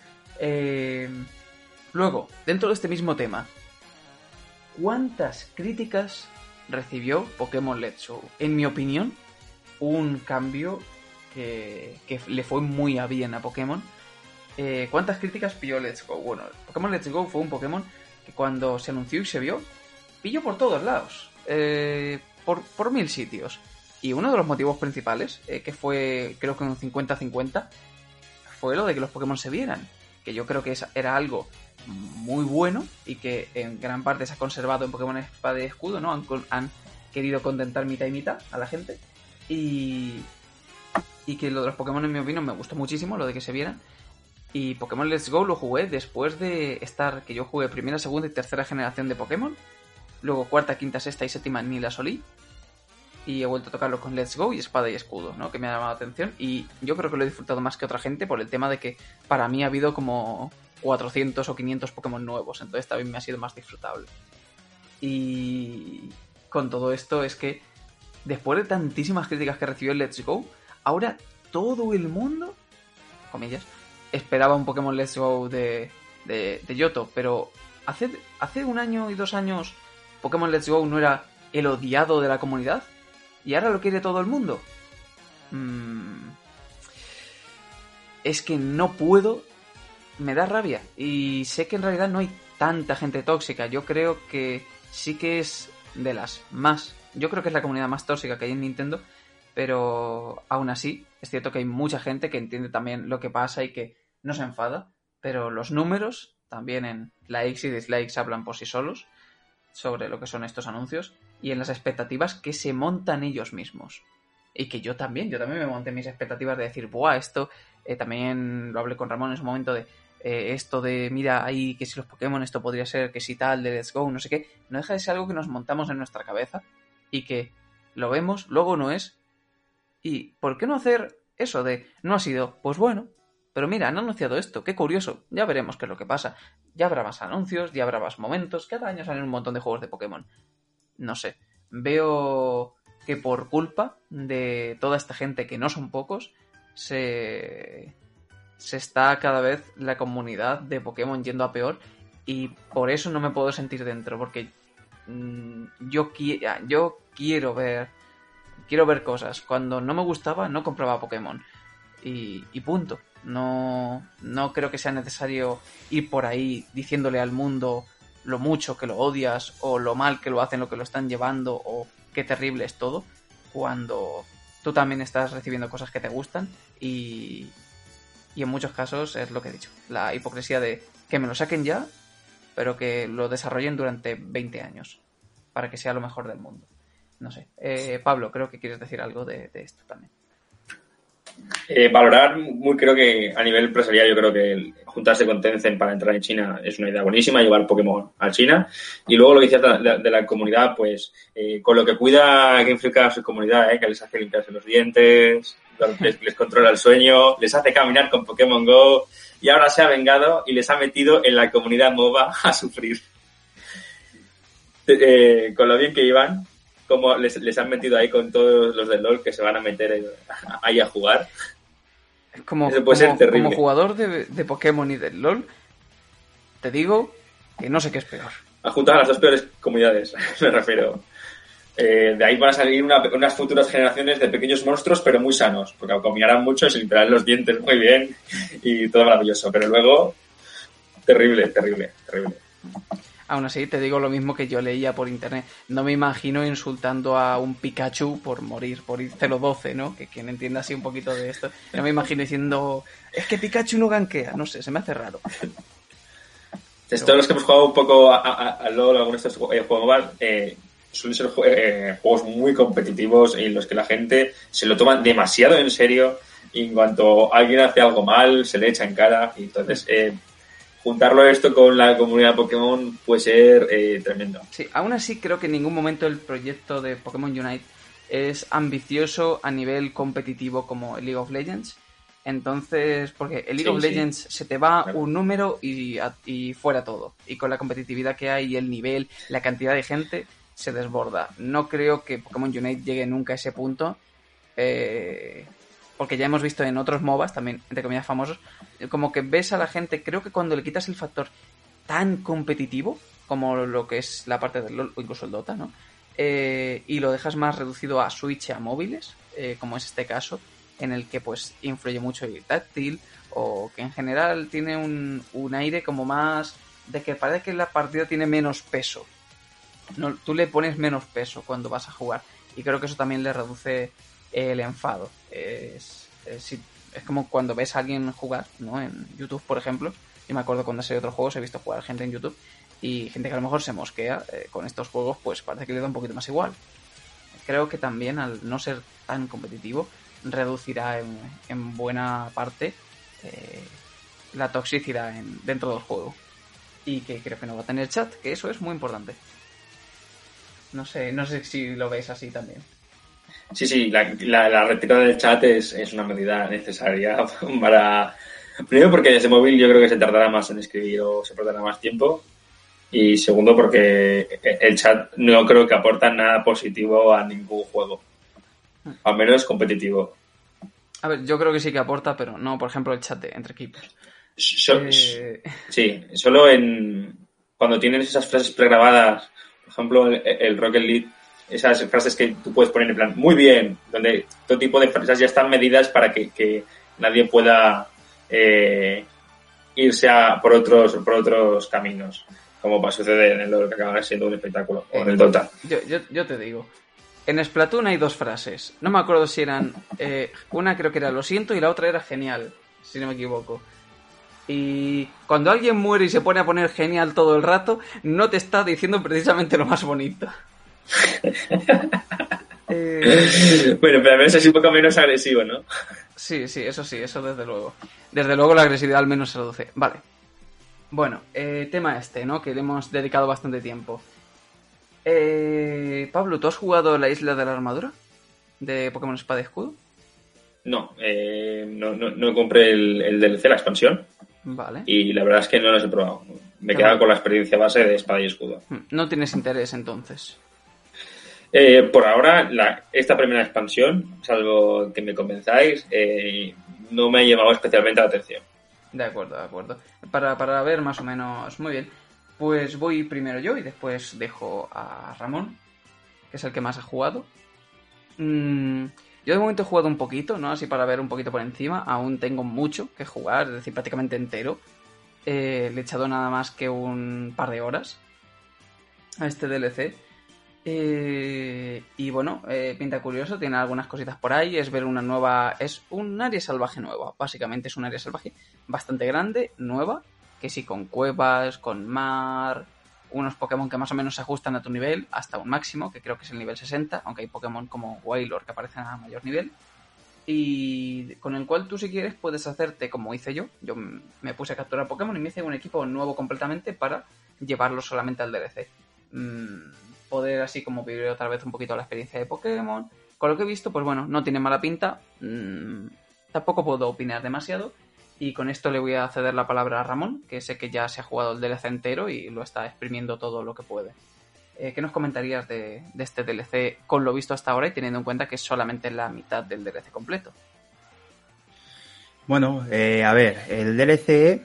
Luego, dentro de este mismo tema, ¿cuántas críticas recibió Pokémon Let's Go? En mi opinión, un cambio que le fue muy a bien a Pokémon. ¿Cuántas críticas pilló Let's Go? Bueno, Pokémon Let's Go fue un Pokémon que cuando se anunció y se vio, pilló por todos lados, por 1000 sitios. Y uno de los motivos principales, que fue creo que un 50-50, fue lo de que los Pokémon se vieran. Que yo creo que era algo muy bueno y que en gran parte se ha conservado en Pokémon Espada y Escudo, ¿no? Han querido contentar mitad y mitad a la gente. Y que lo de los Pokémon, en mi opinión, me gustó muchísimo, lo de que se vieran. Y Pokémon Let's Go lo jugué después de estar, que yo jugué primera, segunda y tercera generación de Pokémon. Luego cuarta, quinta, sexta y séptima ni la solí. Y he vuelto a tocarlo con Let's Go y Espada y Escudo, ¿no? Que me ha llamado la atención. Y yo creo que lo he disfrutado más que otra gente por el tema de que para mí ha habido como 400 o 500 Pokémon nuevos. Entonces también me ha sido más disfrutable. Y con todo esto es que después de tantísimas críticas que recibió el Let's Go, ahora todo el mundo, comillas, esperaba un Pokémon Let's Go de Yoto. Pero hace un año y 2 años Pokémon Let's Go no era el odiado de la comunidad. ¿Y ahora lo quiere todo el mundo? Es que no puedo. Me da rabia. Y sé que en realidad no hay tanta gente tóxica. Yo creo que sí que es de las más. Yo creo que es la comunidad más tóxica que hay en Nintendo. Pero aún así, es cierto que hay mucha gente que entiende también lo que pasa y que no se enfada. Pero los números, también en likes y dislikes, hablan por sí solos sobre lo que son estos anuncios y en las expectativas que se montan ellos mismos. Y que yo también me monté mis expectativas de decir, buah, esto, también lo hablé con Ramón en su momento de esto de, mira, ahí que si los Pokémon, esto podría ser, que si tal, de Let's Go, no sé qué, no deja de ser algo que nos montamos en nuestra cabeza y que lo vemos, luego no es. ¿Y por qué no hacer eso de, no ha sido? Pues bueno, pero mira, han anunciado esto, qué curioso, ya veremos qué es lo que pasa. Ya habrá más anuncios, ya habrá más momentos, cada año salen un montón de juegos de Pokémon. No sé, veo que por culpa de toda esta gente, que no son pocos, se está cada vez la comunidad de Pokémon yendo a peor y por eso no me puedo sentir dentro, porque yo quiero ver cosas. Cuando no me gustaba, no compraba Pokémon. Y punto. No creo que sea necesario ir por ahí diciéndole al mundo lo mucho que lo odias o lo mal que lo hacen, lo que lo están llevando o qué terrible es todo, cuando tú también estás recibiendo cosas que te gustan y en muchos casos es lo que he dicho, la hipocresía de que me lo saquen ya, pero que lo desarrollen durante 20 años para que sea lo mejor del mundo. No sé. Pablo, creo que quieres decir algo de esto también. Valorar, creo que a nivel empresarial, yo creo que juntarse con Tencent para entrar en China es una idea buenísima, llevar Pokémon a China. Y luego lo que decías de la comunidad, pues con lo que cuida Game Freak a su comunidad, que les hace limpiarse los dientes, les controla el sueño, les hace caminar con Pokémon Go, y ahora se ha vengado y les ha metido en la comunidad MOBA a sufrir. Con lo bien que iban, como les han metido ahí con todos los de LoL que se van a meter ahí a jugar. Eso puede ser terrible. Como jugador de Pokémon y del LoL, te digo que no sé qué es peor. Ha juntado a las dos peores comunidades, me refiero. De ahí van a salir unas futuras generaciones de pequeños monstruos, pero muy sanos, porque combinarán mucho y se limpiarán los dientes muy bien y todo maravilloso. Pero luego, terrible. Aún así, te digo lo mismo que yo leía por internet. No me imagino insultando a un Pikachu por morir 012, ¿no? Que quien entienda así un poquito de esto. No me imagino diciendo, es que Pikachu no gankea. No sé, se me hace raro. Todos los que hemos jugado un poco a LoL o algunos de estos juegos suelen ser juegos muy competitivos en los que la gente se lo toma demasiado en serio y en cuanto alguien hace algo mal se le echa en cara y entonces juntarlo esto con la comunidad de Pokémon puede ser tremendo. Sí, aún así creo que en ningún momento el proyecto de Pokémon Unite es ambicioso a nivel competitivo como el League of Legends. Entonces, porque el League of Legends se te va un número y fuera todo. Y con la competitividad que hay, el nivel, la cantidad de gente, se desborda. No creo que Pokémon Unite llegue nunca a ese punto. Porque ya hemos visto en otros MOBAs, también, entre comillas, famosos, como que ves a la gente, creo que cuando le quitas el factor tan competitivo, como lo que es la parte del LoL o incluso el Dota, ¿no? Y lo dejas más reducido a Switch y a móviles, como es este caso, en el que pues influye mucho el táctil o que en general tiene un aire como más de que parece que la partida tiene menos peso. No, tú le pones menos peso cuando vas a jugar y creo que eso también le reduce el enfado. Es como cuando ves a alguien jugar, ¿no? En YouTube, por ejemplo. Yo me acuerdo cuando salió otros juegos, he visto jugar gente en YouTube y gente que a lo mejor se mosquea con estos juegos, pues parece que le da un poquito más igual. Creo que también al no ser tan competitivo reducirá en buena parte la toxicidad dentro del juego. Y que creo que no va a tener chat, que eso es muy importante. No sé si lo veis así también. Sí, la retirada del chat es una medida necesaria para... Primero porque desde móvil yo creo que se tardará más en escribir o se perderá más tiempo. Y segundo porque el chat no creo que aporta nada positivo a ningún juego. Al menos competitivo. A ver, yo creo que sí que aporta, pero no, por ejemplo, el chat entre equipos. Sí, solo cuando tienes esas frases pregrabadas, por ejemplo, el Rocket League, esas frases que tú puedes poner en plan, muy bien, donde todo tipo de frases ya están medidas para que nadie pueda irse por otros caminos, como va a suceder en lo que acaba siendo un espectáculo, o en el Dota. Yo te digo, en Splatoon hay dos frases, no me acuerdo si eran, una creo que era lo siento y la otra era genial, si no me equivoco. Y cuando alguien muere y se pone a poner genial todo el rato, no te está diciendo precisamente lo más bonito. Bueno, pero al menos es un poco menos agresivo, ¿no? Sí, eso desde luego. Desde luego la agresividad al menos se reduce. Vale. Bueno, tema ¿no? Que le hemos dedicado bastante tiempo. Pablo, ¿tú has jugado la Isla de la Armadura? ¿De Pokémon Espada y Escudo? No compré el DLC, la expansión. Vale. Y la verdad es que no los he probado. Me quedaba con la experiencia base de Espada y Escudo. ¿No tienes interés entonces? Por ahora, esta primera expansión, salvo que me convenzáis, no me ha llamado especialmente la atención. De acuerdo. Para ver más o menos, muy bien. Pues voy primero yo y después dejo a Ramón, que es el que más ha jugado. Yo de momento he jugado un poquito, ¿no? Así para ver un poquito por encima. Aún tengo mucho que jugar, es decir, prácticamente entero. Le he echado nada más que un par de horas a este DLC. Y bueno, pinta curioso, tiene algunas cositas por ahí. Es ver una nueva... Es un área salvaje nueva. Básicamente es un área salvaje bastante grande, nueva. Que sí, con cuevas, con mar... Unos Pokémon que más o menos se ajustan a tu nivel hasta un máximo, que creo que es el nivel 60, aunque hay Pokémon como Wailord que aparecen a mayor nivel. Y con el cual tú, si quieres, puedes hacerte como hice yo. Yo me puse a capturar Pokémon y me hice un equipo nuevo completamente para llevarlo solamente al DLC. Poder así como vivir otra vez un poquito la experiencia de Pokémon. Con lo que he visto, pues bueno, no tiene mala pinta. Tampoco puedo opinar demasiado. Y con esto le voy a ceder la palabra a Ramón, que sé que ya se ha jugado el DLC entero y lo está exprimiendo todo lo que puede. ¿Qué nos comentarías de este DLC con lo visto hasta ahora y teniendo en cuenta que es solamente la mitad del DLC completo? Bueno, a ver, el DLC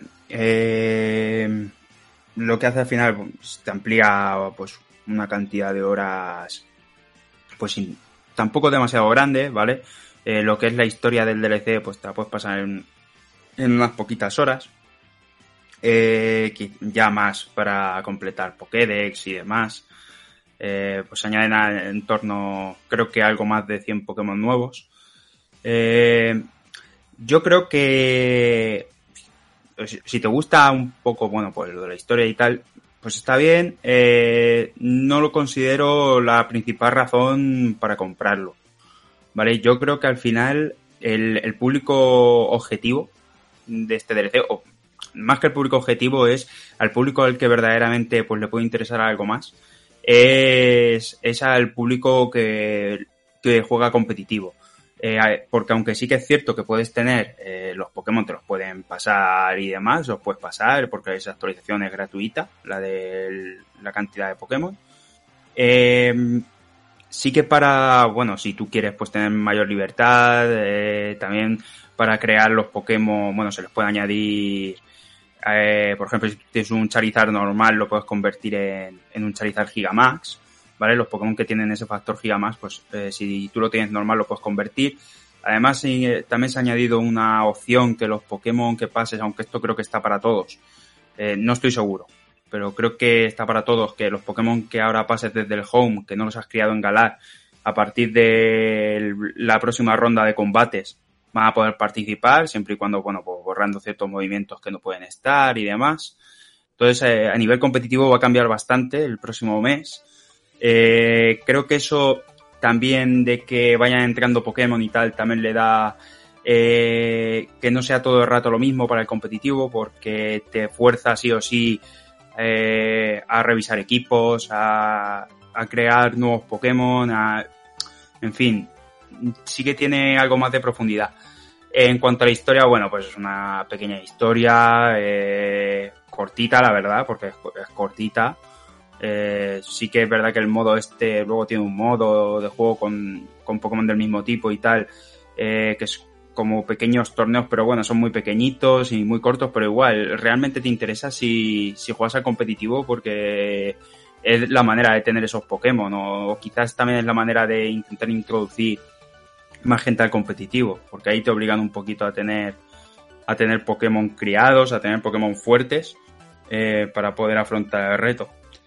lo que hace al final pues, te amplía pues una cantidad de horas pues tampoco demasiado grande, ¿vale? Lo que es la historia del DLC pues te la puedes pasar en unas poquitas horas. Ya más para completar Pokédex y demás. Pues añaden en torno, creo que algo más de 100 Pokémon nuevos. Yo creo que si te gusta un poco, bueno, pues lo de la historia y tal, pues está bien. No lo considero la principal razón para comprarlo, ¿vale? Yo creo que al final el público objetivo de este DLC, o más que el público objetivo, es al público al que verdaderamente pues le puede interesar algo más, es al público que juega competitivo. Porque aunque sí que es cierto que puedes tener los Pokémon, te los pueden pasar y demás, los puedes pasar porque esa actualización es gratuita, la de la cantidad de Pokémon. Sí que bueno, si tú quieres pues tener mayor libertad, también para crear los Pokémon, bueno, se les puede añadir, por ejemplo, si tienes un Charizard normal, lo puedes convertir en un Charizard Gigamax, ¿vale? Los Pokémon que tienen ese factor Gigamax, pues si tú lo tienes normal, lo puedes convertir. Además, también se ha añadido una opción que los Pokémon que pases, aunque esto creo que está para todos, no estoy seguro, pero creo que está para todos, que los Pokémon que ahora pases desde el home, que no los has criado en Galar, a partir de la próxima ronda de combates, van a poder participar, siempre y cuando, bueno, pues borrando ciertos movimientos que no pueden estar y demás. Entonces, a nivel competitivo va a cambiar bastante el próximo mes. Creo que eso también de que vayan entrando Pokémon y tal, también le da que no sea todo el rato lo mismo para el competitivo, porque te fuerza sí o sí a revisar equipos, a crear nuevos Pokémon, en fin, sí que tiene algo más de profundidad. En cuanto a la historia, bueno, pues es una pequeña historia, cortita la verdad, porque es cortita. Sí que es verdad que el modo luego tiene un modo de juego con Pokémon del mismo tipo y tal, que es como pequeños torneos, pero bueno, son muy pequeñitos y muy cortos, pero igual, realmente te interesa si juegas al competitivo, porque es la manera de tener esos Pokémon, o quizás también es la manera de intentar introducir más gente al competitivo, porque ahí te obligan un poquito a tener Pokémon criados, a tener Pokémon fuertes, para poder afrontar el reto.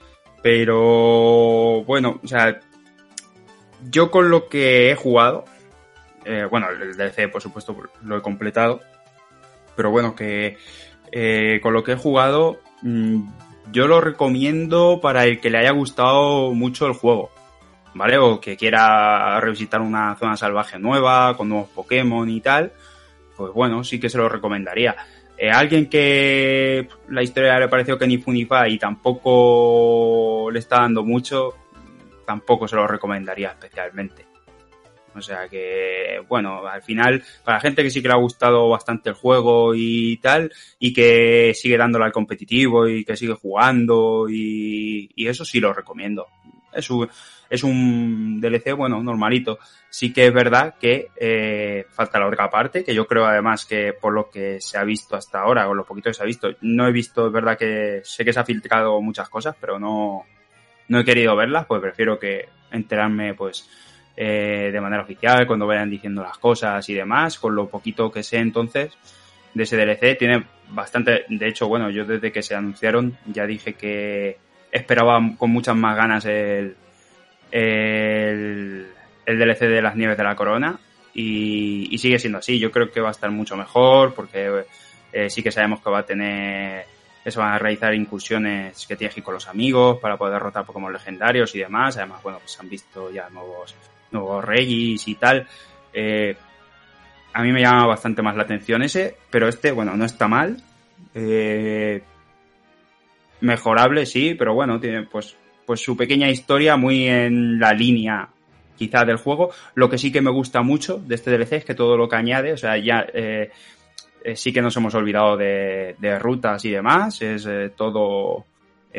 Pero bueno, o sea, yo con lo que he jugado, bueno, el DLC por supuesto lo he completado, pero bueno, que con lo que he jugado, yo lo recomiendo para el que le haya gustado mucho el juego, ¿vale? O que quiera revisitar una zona salvaje nueva, con nuevos Pokémon y tal, pues bueno, sí que se lo recomendaría. Alguien que la historia le pareció que ni fu ni fa y tampoco le está dando mucho, tampoco se lo recomendaría especialmente. O sea que, bueno, al final, para la gente que sí que le ha gustado bastante el juego y tal, y que sigue dándole al competitivo y que sigue jugando y eso sí lo recomiendo. Es un DLC, bueno, normalito. Sí que es verdad que falta la otra parte, que yo creo además que por lo que se ha visto hasta ahora, o lo poquito que se ha visto, no he visto, es verdad que sé que se ha filtrado muchas cosas, pero no he querido verlas, pues prefiero que enterarme pues de manera oficial, cuando vayan diciendo las cosas y demás. Con lo poquito que sé entonces de ese DLC, tiene bastante, de hecho, bueno, yo desde que se anunciaron ya dije que esperaba con muchas más ganas el DLC de las Nieves de la Corona, y sigue siendo así. Yo creo que va a estar mucho mejor, porque sí que sabemos que va a tener eso, van a realizar incursiones que tienes que ir con los amigos para poder derrotar Pokémon legendarios y demás. Además, bueno, pues han visto ya nuevos Regis y tal. A mí me llama bastante más la atención ese, pero bueno, no está mal. Mejorable, sí, pero bueno, tiene pues su pequeña historia muy en la línea quizá del juego. Lo que sí que me gusta mucho de este DLC es que todo lo que añade, o sea, ya sí que nos hemos olvidado de rutas y demás, es todo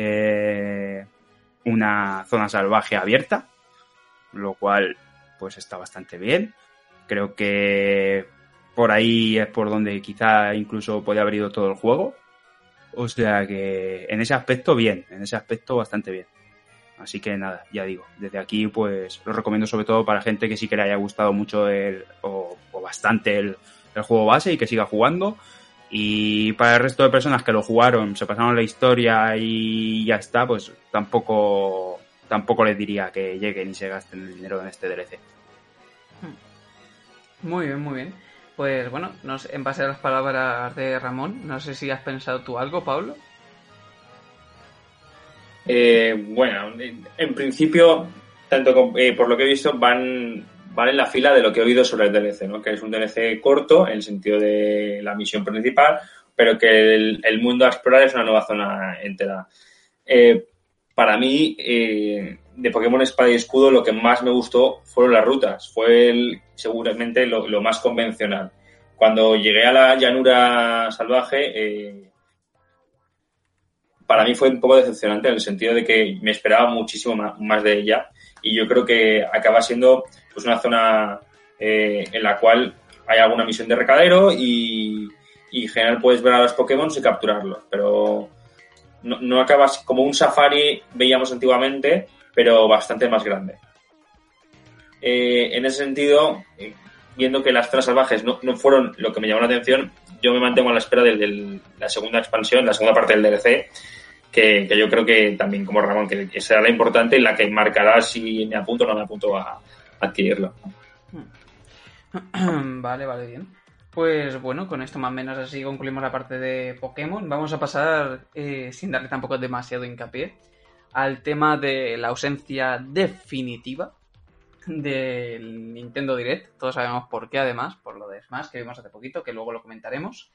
una zona salvaje abierta, lo cual pues está bastante bien. Creo que por ahí es por donde quizá incluso podía haber ido todo el juego. O sea que en ese aspecto bien, en ese aspecto bastante bien. Así que nada, ya digo, desde aquí pues lo recomiendo sobre todo para gente que sí que le haya gustado mucho o bastante el juego base y que siga jugando. Y para el resto de personas que lo jugaron, se pasaron la historia y ya está, pues tampoco les diría que lleguen y se gasten el dinero en este DLC. Muy bien, muy bien. Pues bueno, en base a las palabras de Ramón, no sé si has pensado tú algo, Pablo. Bueno, en principio, tanto por lo que he visto, van en la fila de lo que he oído sobre el DLC, ¿no? Que es un DLC corto en el sentido de la misión principal, pero que el mundo a explorar es una nueva zona entera. Para mí, de Pokémon Espada y Escudo, lo que más me gustó fueron las rutas. Fue seguramente lo más convencional. Cuando llegué a la llanura salvaje, para mí fue un poco decepcionante en el sentido de que me esperaba muchísimo más de ella y yo creo que acaba siendo pues una zona en la cual hay alguna misión de recadero y en general puedes ver a los Pokémon y capturarlos, pero no acabas como un safari veíamos antiguamente, pero bastante más grande. En ese sentido, viendo que las zonas salvajes no fueron lo que me llamó la atención, yo me mantengo a la espera de la segunda expansión, la segunda parte del DLC, que yo creo que también, como Ramón, que será la importante y la que marcará si me apunto o no me apunto a adquirirlo. Vale, bien. Pues bueno, con esto más o menos así concluimos la parte de Pokémon. Vamos a pasar, sin darle tampoco demasiado hincapié, al tema de la ausencia definitiva del Nintendo Direct. Todos sabemos por qué, además, por lo de Smash que vimos hace poquito, que luego lo comentaremos.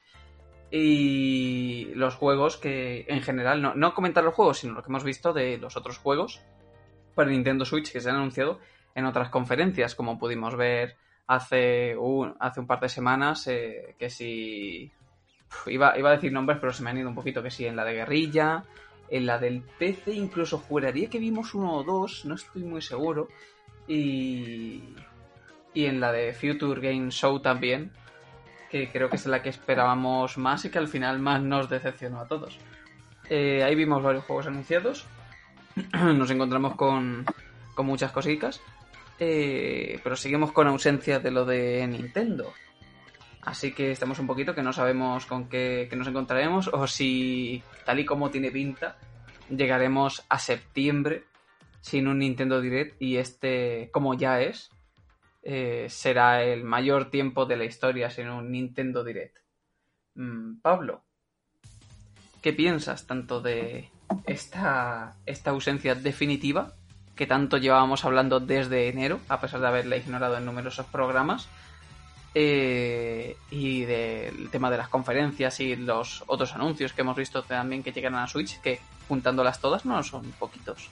Y los juegos que, en general, no comentar los juegos, sino lo que hemos visto de los otros juegos para Nintendo Switch que se han anunciado en otras conferencias, como pudimos ver hace un par de semanas, que si... Iba a decir nombres, pero se me han ido un poquito, que sí, en la de Guerrilla, en la del PC, incluso juraría que vimos uno o dos, no estoy muy seguro, y en la de Future Game Show también, que creo que es la que esperábamos más y que al final más nos decepcionó a todos. Ahí vimos varios juegos anunciados, nos encontramos con muchas cositas, pero seguimos con ausencia de lo de Nintendo. Así que estamos un poquito que no sabemos con qué nos encontraremos o si, tal y como tiene pinta, llegaremos a septiembre sin un Nintendo Direct y como ya es, será el mayor tiempo de la historia sin un Nintendo Direct. Pablo, ¿qué piensas tanto de esta ausencia definitiva que tanto llevábamos hablando desde enero, a pesar de haberla ignorado en numerosos programas? Y del tema de las conferencias y los otros anuncios que hemos visto también que llegan a la Switch, que juntándolas todas no son poquitos.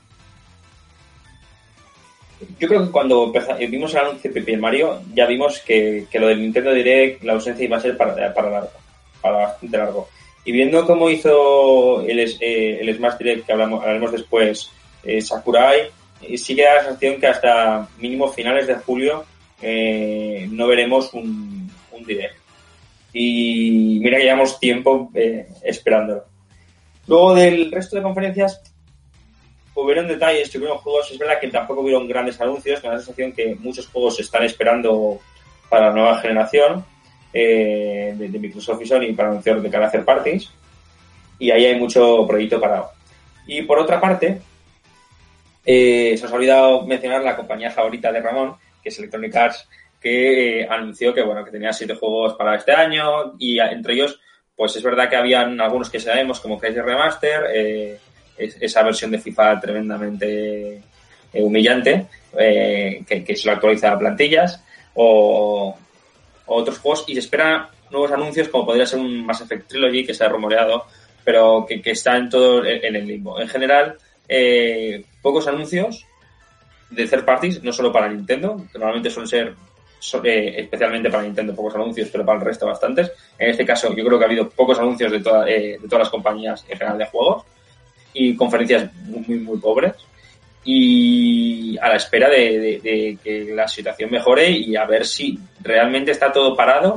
Yo creo que cuando vimos el anuncio de Paper Mario, ya vimos que lo del Nintendo Direct, la ausencia iba a ser para bastante largo. Y viendo cómo hizo el Smash Direct, que hablaremos después, Sakurai, sí que da la sensación que hasta mínimo finales de julio no veremos un Direct. Y mira que llevamos tiempo esperándolo. Luego del resto de conferencias hubieron detalles, tuvieron juegos, es verdad que tampoco hubieron grandes anuncios, me da la sensación que muchos juegos se están esperando para la nueva generación de Microsoft y Sony para anunciar de cara a hacer parties, y ahí hay mucho proyecto parado. Y por otra parte, se os ha olvidado mencionar la compañía favorita de Ramón, que es Electronic Arts, que anunció que tenía 7 juegos para este año, y entre ellos, pues es verdad que habían algunos que sabemos, como Crysis Remaster, esa versión de FIFA tremendamente humillante, que se lo actualiza a plantillas, o otros juegos, y se esperan nuevos anuncios, como podría ser un Mass Effect Trilogy, que se ha rumoreado, pero que está en todo en el limbo. En general, pocos anuncios de third parties, no solo para Nintendo, que normalmente suelen ser especialmente para Nintendo pocos anuncios, pero para el resto bastantes. En este caso, yo creo que ha habido pocos anuncios de todas las compañías en general de juegos, y conferencias muy, muy pobres, y a la espera de que la situación mejore y a ver si realmente está todo parado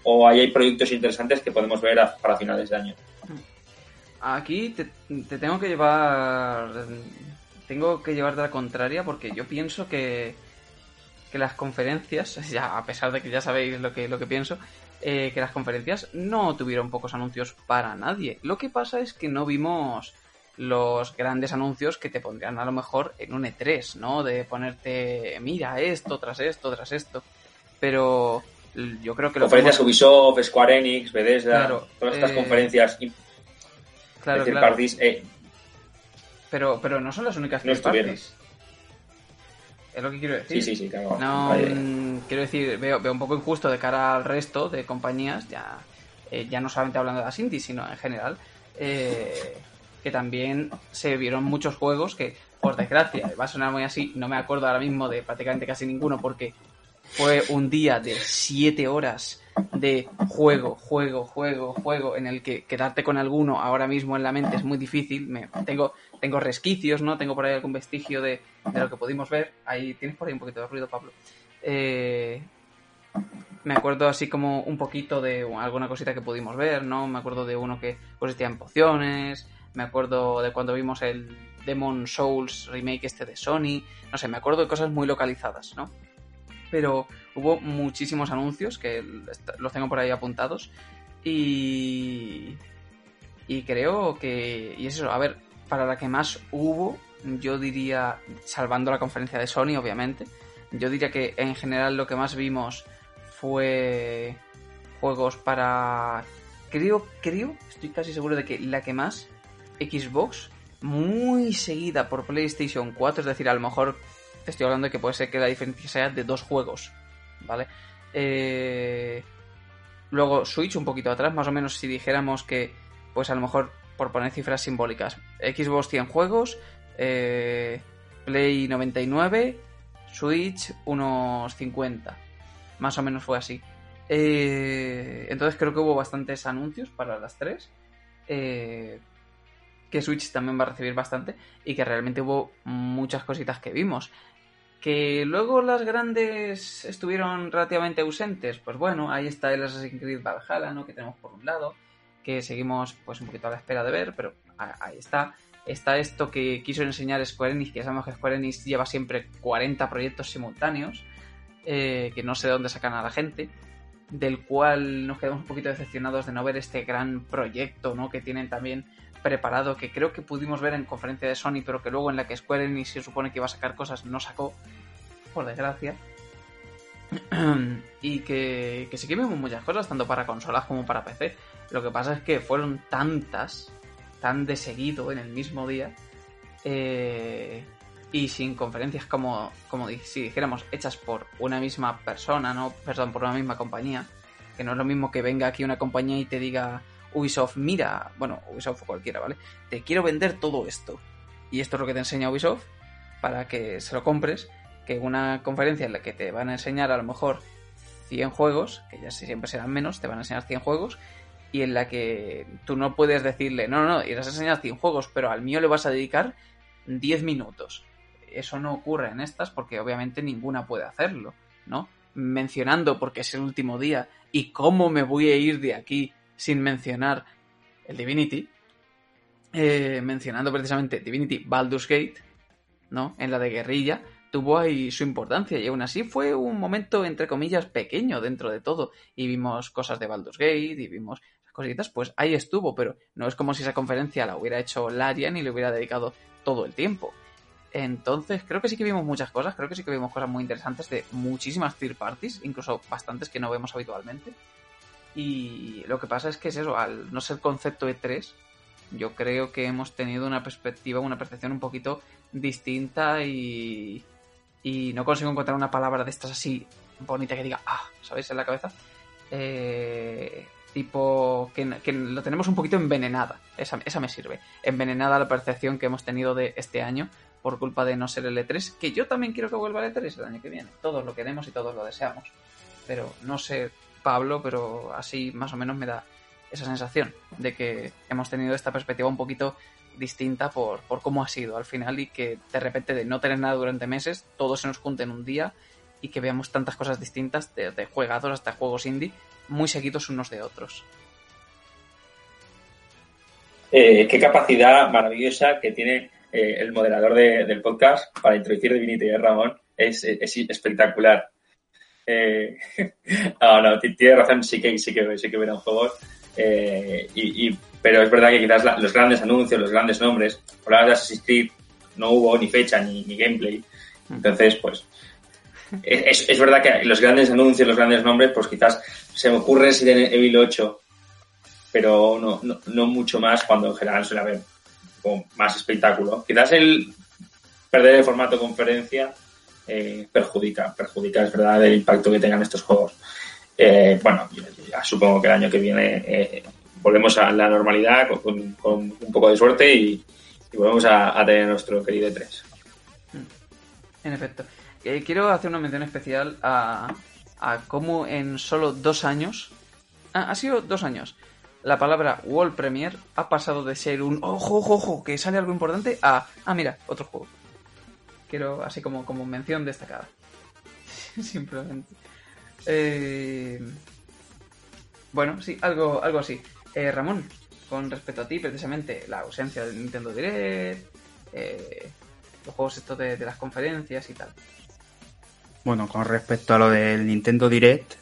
o ahí hay proyectos interesantes que podemos ver para finales de año? Aquí te tengo que llevar de la contraria, porque yo pienso que las conferencias, ya a pesar de que ya sabéis lo que pienso, que las conferencias no tuvieron pocos anuncios para nadie. Lo que pasa es que no vimos los grandes anuncios que te pondrían a lo mejor en un E3, ¿no? De ponerte, mira, esto, tras esto, tras esto. Pero yo creo que... Conferencias Ubisoft, Square Enix, Bethesda, claro, todas estas conferencias... Claro, third claro. Parties, pero no son las únicas no third parties. estuvieron. Es lo que quiero decir. Sí, claro. No, quiero decir, veo un poco injusto de cara al resto de compañías, ya no solamente hablando de las indies, sino en general, que también se vieron muchos juegos que, por desgracia, va a sonar muy así, no me acuerdo ahora mismo de prácticamente casi ninguno, porque fue un día de 7 horas de juego, en el que quedarte con alguno ahora mismo en la mente es muy difícil. Tengo resquicios, ¿no? Tengo por ahí algún vestigio de lo que pudimos ver. Ahí tienes por ahí un poquito de ruido, Pablo. Me acuerdo así como un poquito de alguna cosita que pudimos ver, ¿no? Me acuerdo de uno que consistía en pociones. Me acuerdo de cuando vimos el Demon Souls remake de Sony. No sé, me acuerdo de cosas muy localizadas, ¿no? Pero hubo muchísimos anuncios que los tengo por ahí apuntados y creo que... Y es eso, a ver, para la que más hubo, yo diría, salvando la conferencia de Sony, obviamente, yo diría que en general lo que más vimos fue juegos para... Creo, estoy casi seguro de que la que más, Xbox, muy seguida por PlayStation 4, es decir, a lo mejor... Estoy hablando de que puede ser que la diferencia sea de 2 juegos, ¿vale? Luego Switch un poquito atrás, más o menos si dijéramos que, pues a lo mejor, por poner cifras simbólicas, Xbox 100 juegos, Play 99, Switch unos 50, más o menos fue así. Entonces creo que hubo bastantes anuncios para las tres. Que Switch también va a recibir bastante y que realmente hubo muchas cositas que vimos. Que luego las grandes estuvieron relativamente ausentes, pues bueno, ahí está el Assassin's Creed Valhalla, ¿no? Que tenemos por un lado, que seguimos pues un poquito a la espera de ver, pero ahí está. Está esto que quiso enseñar Square Enix, que sabemos que Square Enix lleva siempre 40 proyectos simultáneos, que no sé de dónde sacan a la gente, del cual nos quedamos un poquito decepcionados de no ver este gran proyecto, ¿no? Que tienen también preparado, que creo que pudimos ver en conferencia de Sony, pero que luego en la que Square Enix se supone que iba a sacar cosas, no sacó, por desgracia. Y que sí que vimos muchas cosas, tanto para consolas como para PC. Lo que pasa es que fueron tantas, tan de seguido en el mismo día, y sin conferencias como si dijéramos hechas por una misma persona, no, perdón, por una misma compañía, que no es lo mismo que venga aquí una compañía y te diga Ubisoft, mira, bueno, Ubisoft o cualquiera, ¿vale? Te quiero vender todo esto. Y esto es lo que te enseña Ubisoft para que se lo compres, que una conferencia en la que te van a enseñar a lo mejor 100 juegos, que ya siempre serán menos, te van a enseñar 100 juegos, y en la que tú no puedes decirle, no, irás a enseñar 100 juegos, pero al mío le vas a dedicar 10 minutos. Eso no ocurre en estas porque obviamente ninguna puede hacerlo, ¿no? Mencionando porque es el último día y cómo me voy a ir de aquí sin mencionar el Divinity, mencionando precisamente Divinity Baldur's Gate, ¿no? En la de guerrilla, tuvo ahí su importancia y aún así fue un momento, entre comillas, pequeño dentro de todo. Y vimos cosas de Baldur's Gate y vimos cositas, pues ahí estuvo, pero no es como si esa conferencia la hubiera hecho Larian y le hubiera dedicado todo el tiempo. Entonces creo que sí que vimos muchas cosas, creo que sí que vimos cosas muy interesantes de muchísimas third parties, incluso bastantes que no vemos habitualmente. Y lo que pasa es que es eso, al no ser concepto E3, yo creo que hemos tenido una perspectiva, una percepción un poquito distinta y no consigo encontrar una palabra de estas así bonita que diga, ¿sabéis? En la cabeza. Tipo que lo tenemos un poquito envenenada, esa me sirve. Envenenada la percepción que hemos tenido de este año por culpa de no ser el E3, que yo también quiero que vuelva el E3 el año que viene. Todos lo queremos y todos lo deseamos. Pero no sé, Pablo, pero así más o menos me da esa sensación de que hemos tenido esta perspectiva un poquito distinta por cómo ha sido al final y que de repente de no tener nada durante meses, todo se nos junte en un día y que veamos tantas cosas distintas, de juegazos hasta juegos indie, muy seguidos unos de otros. Qué capacidad maravillosa que tiene el moderador del podcast para introducir Divinity, Ramón. Es espectacular. No, tiene razón, sí que verán juegos. Pero es verdad que quizás los grandes anuncios, los grandes nombres, hablabas de Assassin's Creed, no hubo ni fecha ni gameplay. Entonces, pues, es verdad que los grandes anuncios, los grandes nombres, pues quizás se me ocurre Resident Evil 8, pero no mucho más, cuando en general suele haber como más espectáculo. Quizás el perder el formato conferencia perjudica, es verdad, el impacto que tengan estos juegos. Bueno, ya supongo que el año que viene volvemos a la normalidad con un poco de suerte y volvemos a tener nuestro querido E3. En efecto. Quiero hacer una mención especial a cómo en solo 2 años, ha sido 2 años, la palabra World Premiere ha pasado de ser un ojo, que sale algo importante, a mira, otro juego. Quiero, así como mención destacada. Simplemente. Bueno, sí, algo así. Ramón, con respecto a ti, precisamente, la ausencia del Nintendo Direct, los juegos estos de las conferencias y tal. Bueno, con respecto a lo del Nintendo Direct,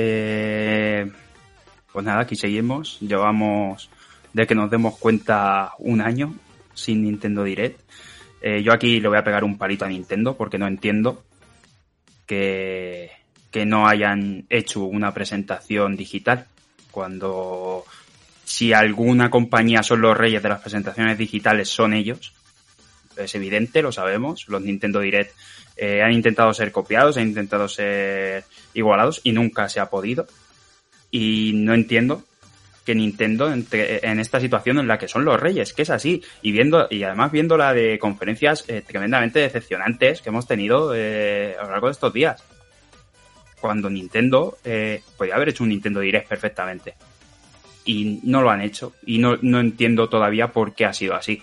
pues nada, aquí seguimos. Llevamos, de que nos demos cuenta, 1 año sin Nintendo Direct. Yo aquí le voy a pegar un palito a Nintendo porque no entiendo que no hayan hecho una presentación digital. Cuando, si alguna compañía son los reyes de las presentaciones digitales, son ellos. Es evidente, lo sabemos. Los Nintendo Direct han intentado ser copiados, han intentado ser igualados y nunca se ha podido. Y no entiendo que Nintendo en esta situación en la que son los reyes, que es así, y además viendo la de conferencias tremendamente decepcionantes que hemos tenido a lo largo de estos días, cuando Nintendo podía haber hecho un Nintendo Direct perfectamente y no lo han hecho, y no entiendo todavía por qué ha sido así.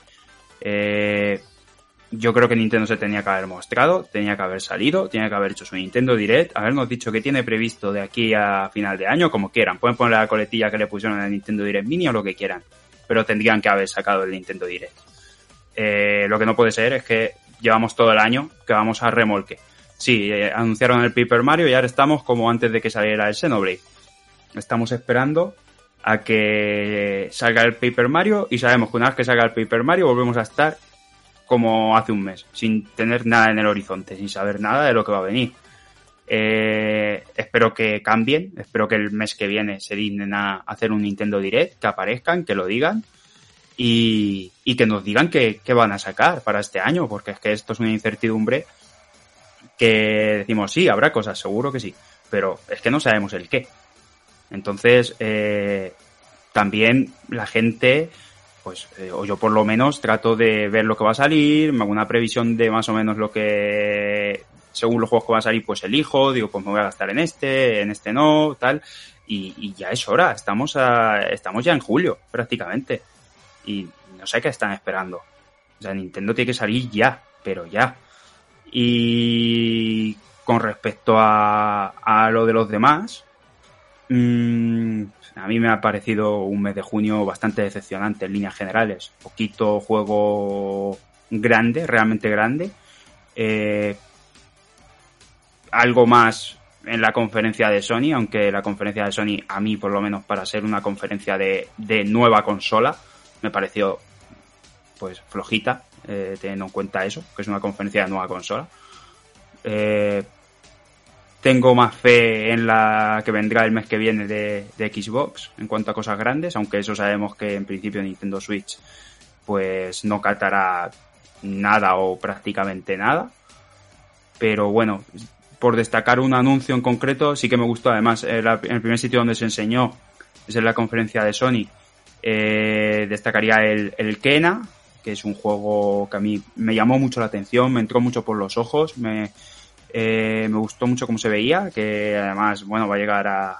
Yo creo que Nintendo se tenía que haber mostrado, tenía que haber salido, tenía que haber hecho su Nintendo Direct, habernos dicho que tiene previsto de aquí a final de año, como quieran. Pueden poner la coletilla que le pusieron al Nintendo Direct Mini o lo que quieran, pero tendrían que haber sacado el Nintendo Direct. Lo que no puede ser es que llevamos todo el año que vamos a remolque. Sí, anunciaron el Paper Mario y ahora estamos como antes de que saliera el Xenoblade. Estamos esperando a que salga el Paper Mario y sabemos que una vez que salga el Paper Mario volvemos a estar como hace un mes, sin tener nada en el horizonte, sin saber nada de lo que va a venir. Espero que cambien, espero que el mes que viene se dignen a hacer un Nintendo Direct, que aparezcan, que lo digan y que nos digan qué van a sacar para este año, porque es que esto es una incertidumbre que decimos, sí, habrá cosas, seguro que sí, pero es que no sabemos el qué. Entonces, también la gente, pues, o yo por lo menos trato de ver lo que va a salir, me hago una previsión de más o menos lo que, según los juegos que van a salir, pues elijo, digo, pues me voy a gastar en este no, tal, y ya es hora, estamos ya en julio, prácticamente, y no sé qué están esperando. O sea, Nintendo tiene que salir ya, pero ya. Y con respecto a lo de los demás, a mí me ha parecido un mes de junio bastante decepcionante en líneas generales. Poquito juego grande, realmente grande. Algo más en la conferencia de Sony, aunque la conferencia de Sony, a mí por lo menos para ser una conferencia de nueva consola, me pareció pues flojita, teniendo en cuenta eso, que es una conferencia de nueva consola. Tengo más fe en la que vendrá el mes que viene de Xbox en cuanto a cosas grandes, aunque eso sabemos que en principio Nintendo Switch pues no catará nada o prácticamente nada. Pero bueno, por destacar un anuncio en concreto, sí que me gustó. Además, en el primer sitio donde se enseñó es en la conferencia de Sony. Destacaría el Kena, que es un juego que a mí me llamó mucho la atención, me entró mucho por los ojos, me gustó mucho cómo se veía, que además, bueno, va a llegar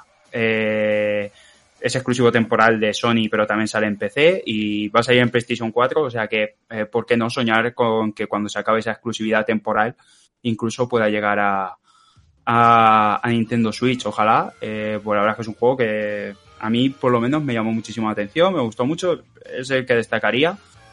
es exclusivo temporal de Sony, pero también sale en PC y va a salir en PlayStation 4, o sea que, ¿por qué no soñar con que cuando se acabe esa exclusividad temporal incluso pueda llegar a a Nintendo Switch, ojalá. Pues la verdad es que es un juego que a mí por lo menos me llamó muchísimo la atención, me gustó mucho, es el que destacaría.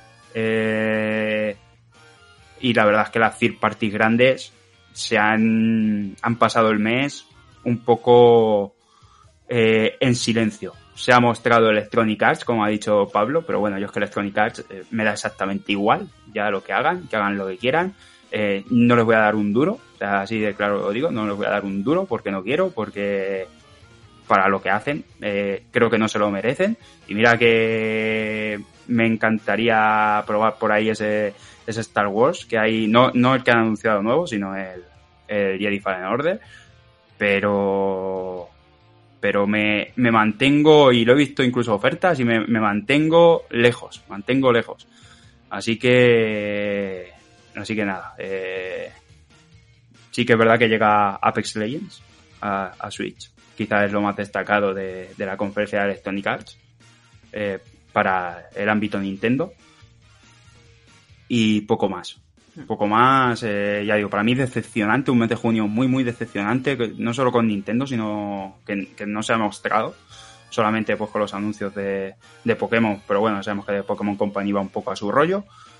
Y la verdad es que las third parties grandes han pasado el mes un poco en silencio. Se ha mostrado Electronic Arts, como ha dicho Pablo, pero bueno, yo es que Electronic Arts me da exactamente igual, ya lo que hagan lo que quieran. No les voy a dar un duro, o sea, así de claro lo digo, no les voy a dar un duro porque no quiero, porque para lo que hacen creo que no se lo merecen. Y mira que me encantaría probar por ahí ese Star Wars que hay, no el que han anunciado nuevo, sino el Jedi Fallen Order, pero me mantengo, y lo he visto incluso ofertas, y me mantengo lejos. Así que nada, sí que es verdad que llega Apex Legends a Switch, quizás es lo más destacado de la conferencia de Electronic Arts para el ámbito Nintendo, y poco más, ya digo, para mí decepcionante, un mes de junio muy muy decepcionante, no solo con Nintendo, sino que no se ha mostrado, solamente pues con los anuncios de Pokémon, pero bueno, sabemos que Pokémon Company va un poco a su rollo,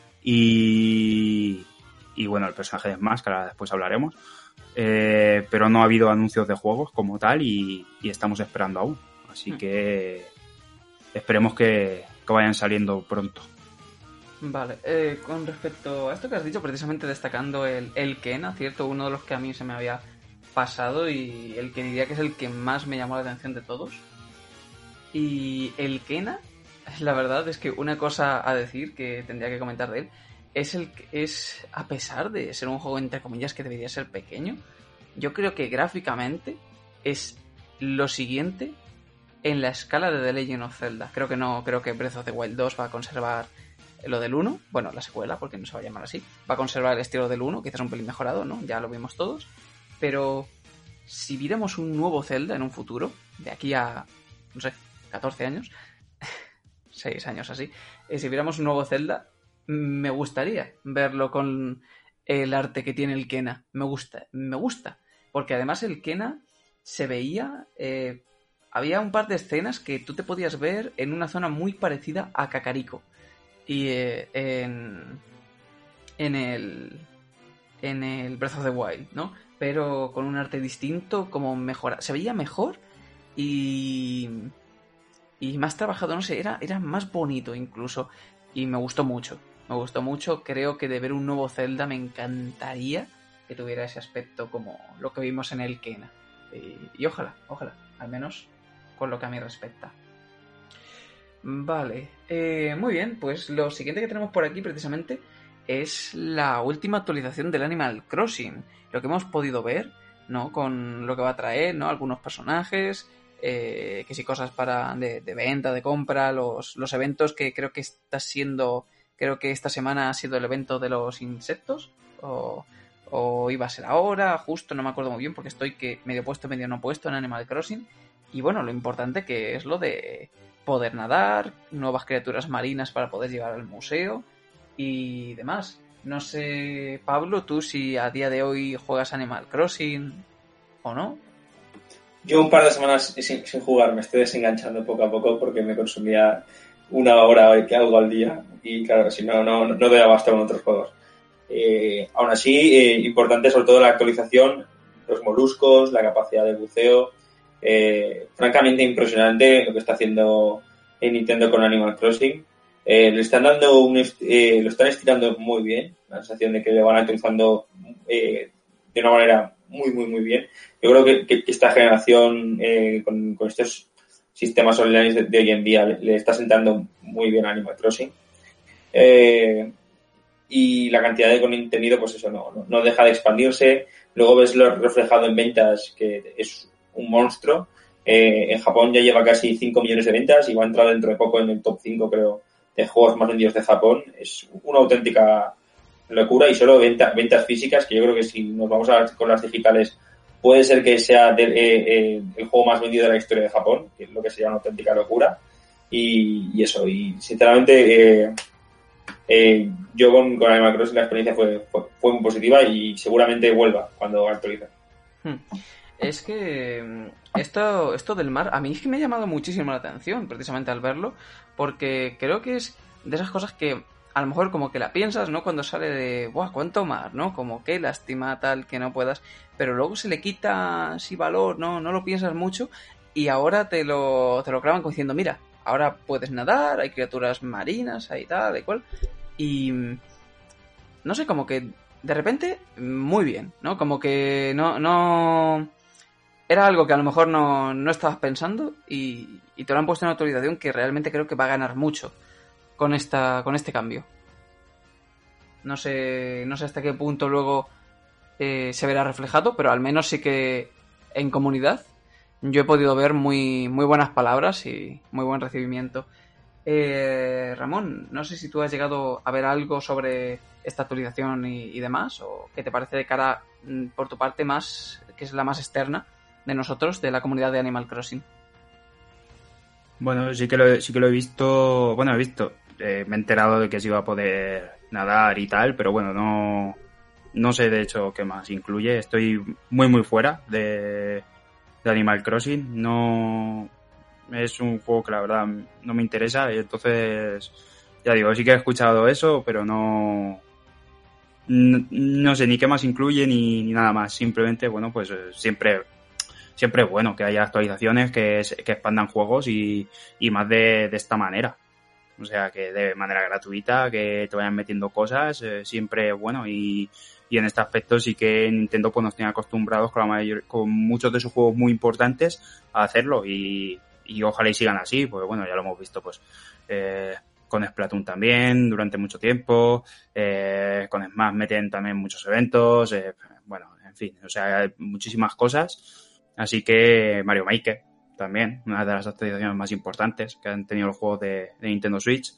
y bueno, el personaje de Smash, que ahora después hablaremos, pero no ha habido anuncios de juegos como tal, y estamos esperando aún, así que esperemos que vayan saliendo pronto. Vale, con respecto a esto que has dicho, precisamente destacando el Kena, ¿cierto? Uno de los que a mí se me había pasado y el que diría que es el que más me llamó la atención de todos. Y el Kena, la verdad es que una cosa a decir que tendría que comentar de él, es a pesar de ser un juego entre comillas que debería ser pequeño, yo creo que gráficamente es lo siguiente en la escala de The Legend of Zelda. Creo que Breath of the Wild 2 va a conservar lo del 1, bueno, la secuela, porque no se va a llamar así, va a conservar el estilo del 1, quizás un pelín mejorado, ¿no? Ya lo vimos todos, pero si viéramos un nuevo Zelda en un futuro, de aquí a, no sé, 14 años, 6 años así, si viéramos un nuevo Zelda, me gustaría verlo con el arte que tiene el Kena, me gusta, porque además el Kena se veía, había un par de escenas que tú te podías ver en una zona muy parecida a Kakariko. Y en el Breath of the Wild, ¿no? Pero con un arte distinto, como mejora. Se veía mejor y más trabajado, no sé, era más bonito incluso. Y me gustó mucho. Creo que de ver un nuevo Zelda me encantaría que tuviera ese aspecto como lo que vimos en el Kena. Y ojalá, al menos con lo que a mí respecta. Vale, muy bien, pues lo siguiente que tenemos por aquí precisamente es la última actualización del Animal Crossing, lo que hemos podido ver, ¿no? Con lo que va a traer, ¿no? Algunos personajes, que sí, cosas de venta, de compra, los eventos que creo que esta semana ha sido el evento de los insectos, o iba a ser ahora, justo, no me acuerdo muy bien porque estoy que medio puesto, medio no puesto en Animal Crossing, y bueno, lo importante que es lo de poder nadar, nuevas criaturas marinas para poder llevar al museo y demás. No sé, Pablo, tú si a día de hoy juegas Animal Crossing o no. Yo un par de semanas sin jugar, me estoy desenganchando poco a poco porque me consumía 1 hora que algo al día y claro, si no doy abasto con otros juegos. Aún así, importante sobre todo la actualización, los moluscos, la capacidad de buceo. Francamente impresionante lo que está haciendo Nintendo con Animal Crossing. Le están dando lo están estirando muy bien, la sensación de que le van actualizando de una manera muy muy muy bien. Yo creo que esta generación con estos sistemas online de hoy en día le está sentando muy bien a Animal Crossing, y la cantidad de contenido pues eso no deja de expandirse. Luego ves lo reflejado en ventas, que es un monstruo. En Japón ya lleva casi 5 millones de ventas y va a entrar dentro de poco en el top 5, creo, de juegos más vendidos de Japón. Es una auténtica locura, y solo ventas físicas, que yo creo que si nos vamos con las digitales puede ser que sea el juego más vendido de la historia de Japón, que es lo que sería una auténtica locura. Y eso, y sinceramente yo con Animal Crossing la experiencia fue muy positiva y seguramente vuelva cuando actualice. Es que esto del mar, a mí es que me ha llamado muchísimo la atención, precisamente al verlo, porque creo que es de esas cosas que a lo mejor como que la piensas, ¿no? Cuando sale de, ¡buah, cuánto mar!, ¿no? Como qué lástima tal que no puedas, pero luego se le quita así valor, ¿no? No lo piensas mucho y ahora te lo graban como diciendo, mira, ahora puedes nadar, hay criaturas marinas, hay tal, y cual, y no sé, como que de repente, muy bien, ¿no? Como que no era algo que a lo mejor no estabas pensando y te lo han puesto en autorización que realmente creo que va a ganar mucho con este cambio. No sé hasta qué punto luego se verá reflejado, pero al menos sí que en comunidad yo he podido ver muy, muy buenas palabras y muy buen recibimiento. Ramón, no sé si tú has llegado a ver algo sobre esta actualización y demás, o qué te parece de cara, por tu parte, más, que es la más externa de nosotros, de la comunidad de Animal Crossing. Bueno, sí que lo he visto. Bueno, me he enterado de que se iba a poder nadar y tal, pero bueno, no sé de hecho qué más incluye. Estoy muy, muy fuera de Animal Crossing. No es un juego que la verdad no me interesa, y entonces, ya digo, sí que he escuchado eso, pero no sé ni qué más incluye ni nada más. Simplemente, bueno, pues siempre es bueno que haya actualizaciones que expandan juegos y más de esta manera. O sea, que de manera gratuita, que te vayan metiendo cosas, siempre es bueno. Y en este aspecto sí que Nintendo pues nos tiene acostumbrados con muchos de sus juegos muy importantes a hacerlo. Y ojalá y sigan así, pues bueno, ya lo hemos visto pues con Splatoon también durante mucho tiempo. Con Smash meten también muchos eventos. Bueno, en fin, o sea, hay muchísimas cosas. Así que Mario Maker también, una de las actualizaciones más importantes que han tenido los juegos de Nintendo Switch.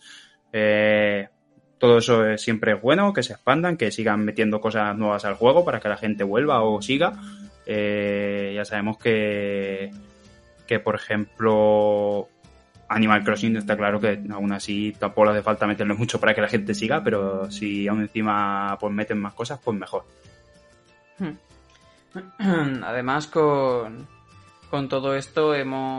Todo eso siempre es bueno, que se expandan, que sigan metiendo cosas nuevas al juego para que la gente vuelva o siga. Ya sabemos que por ejemplo, Animal Crossing está claro que aún así tampoco le hace falta meterle mucho para que la gente siga, pero si aún encima pues meten más cosas, pues mejor. Además, con todo esto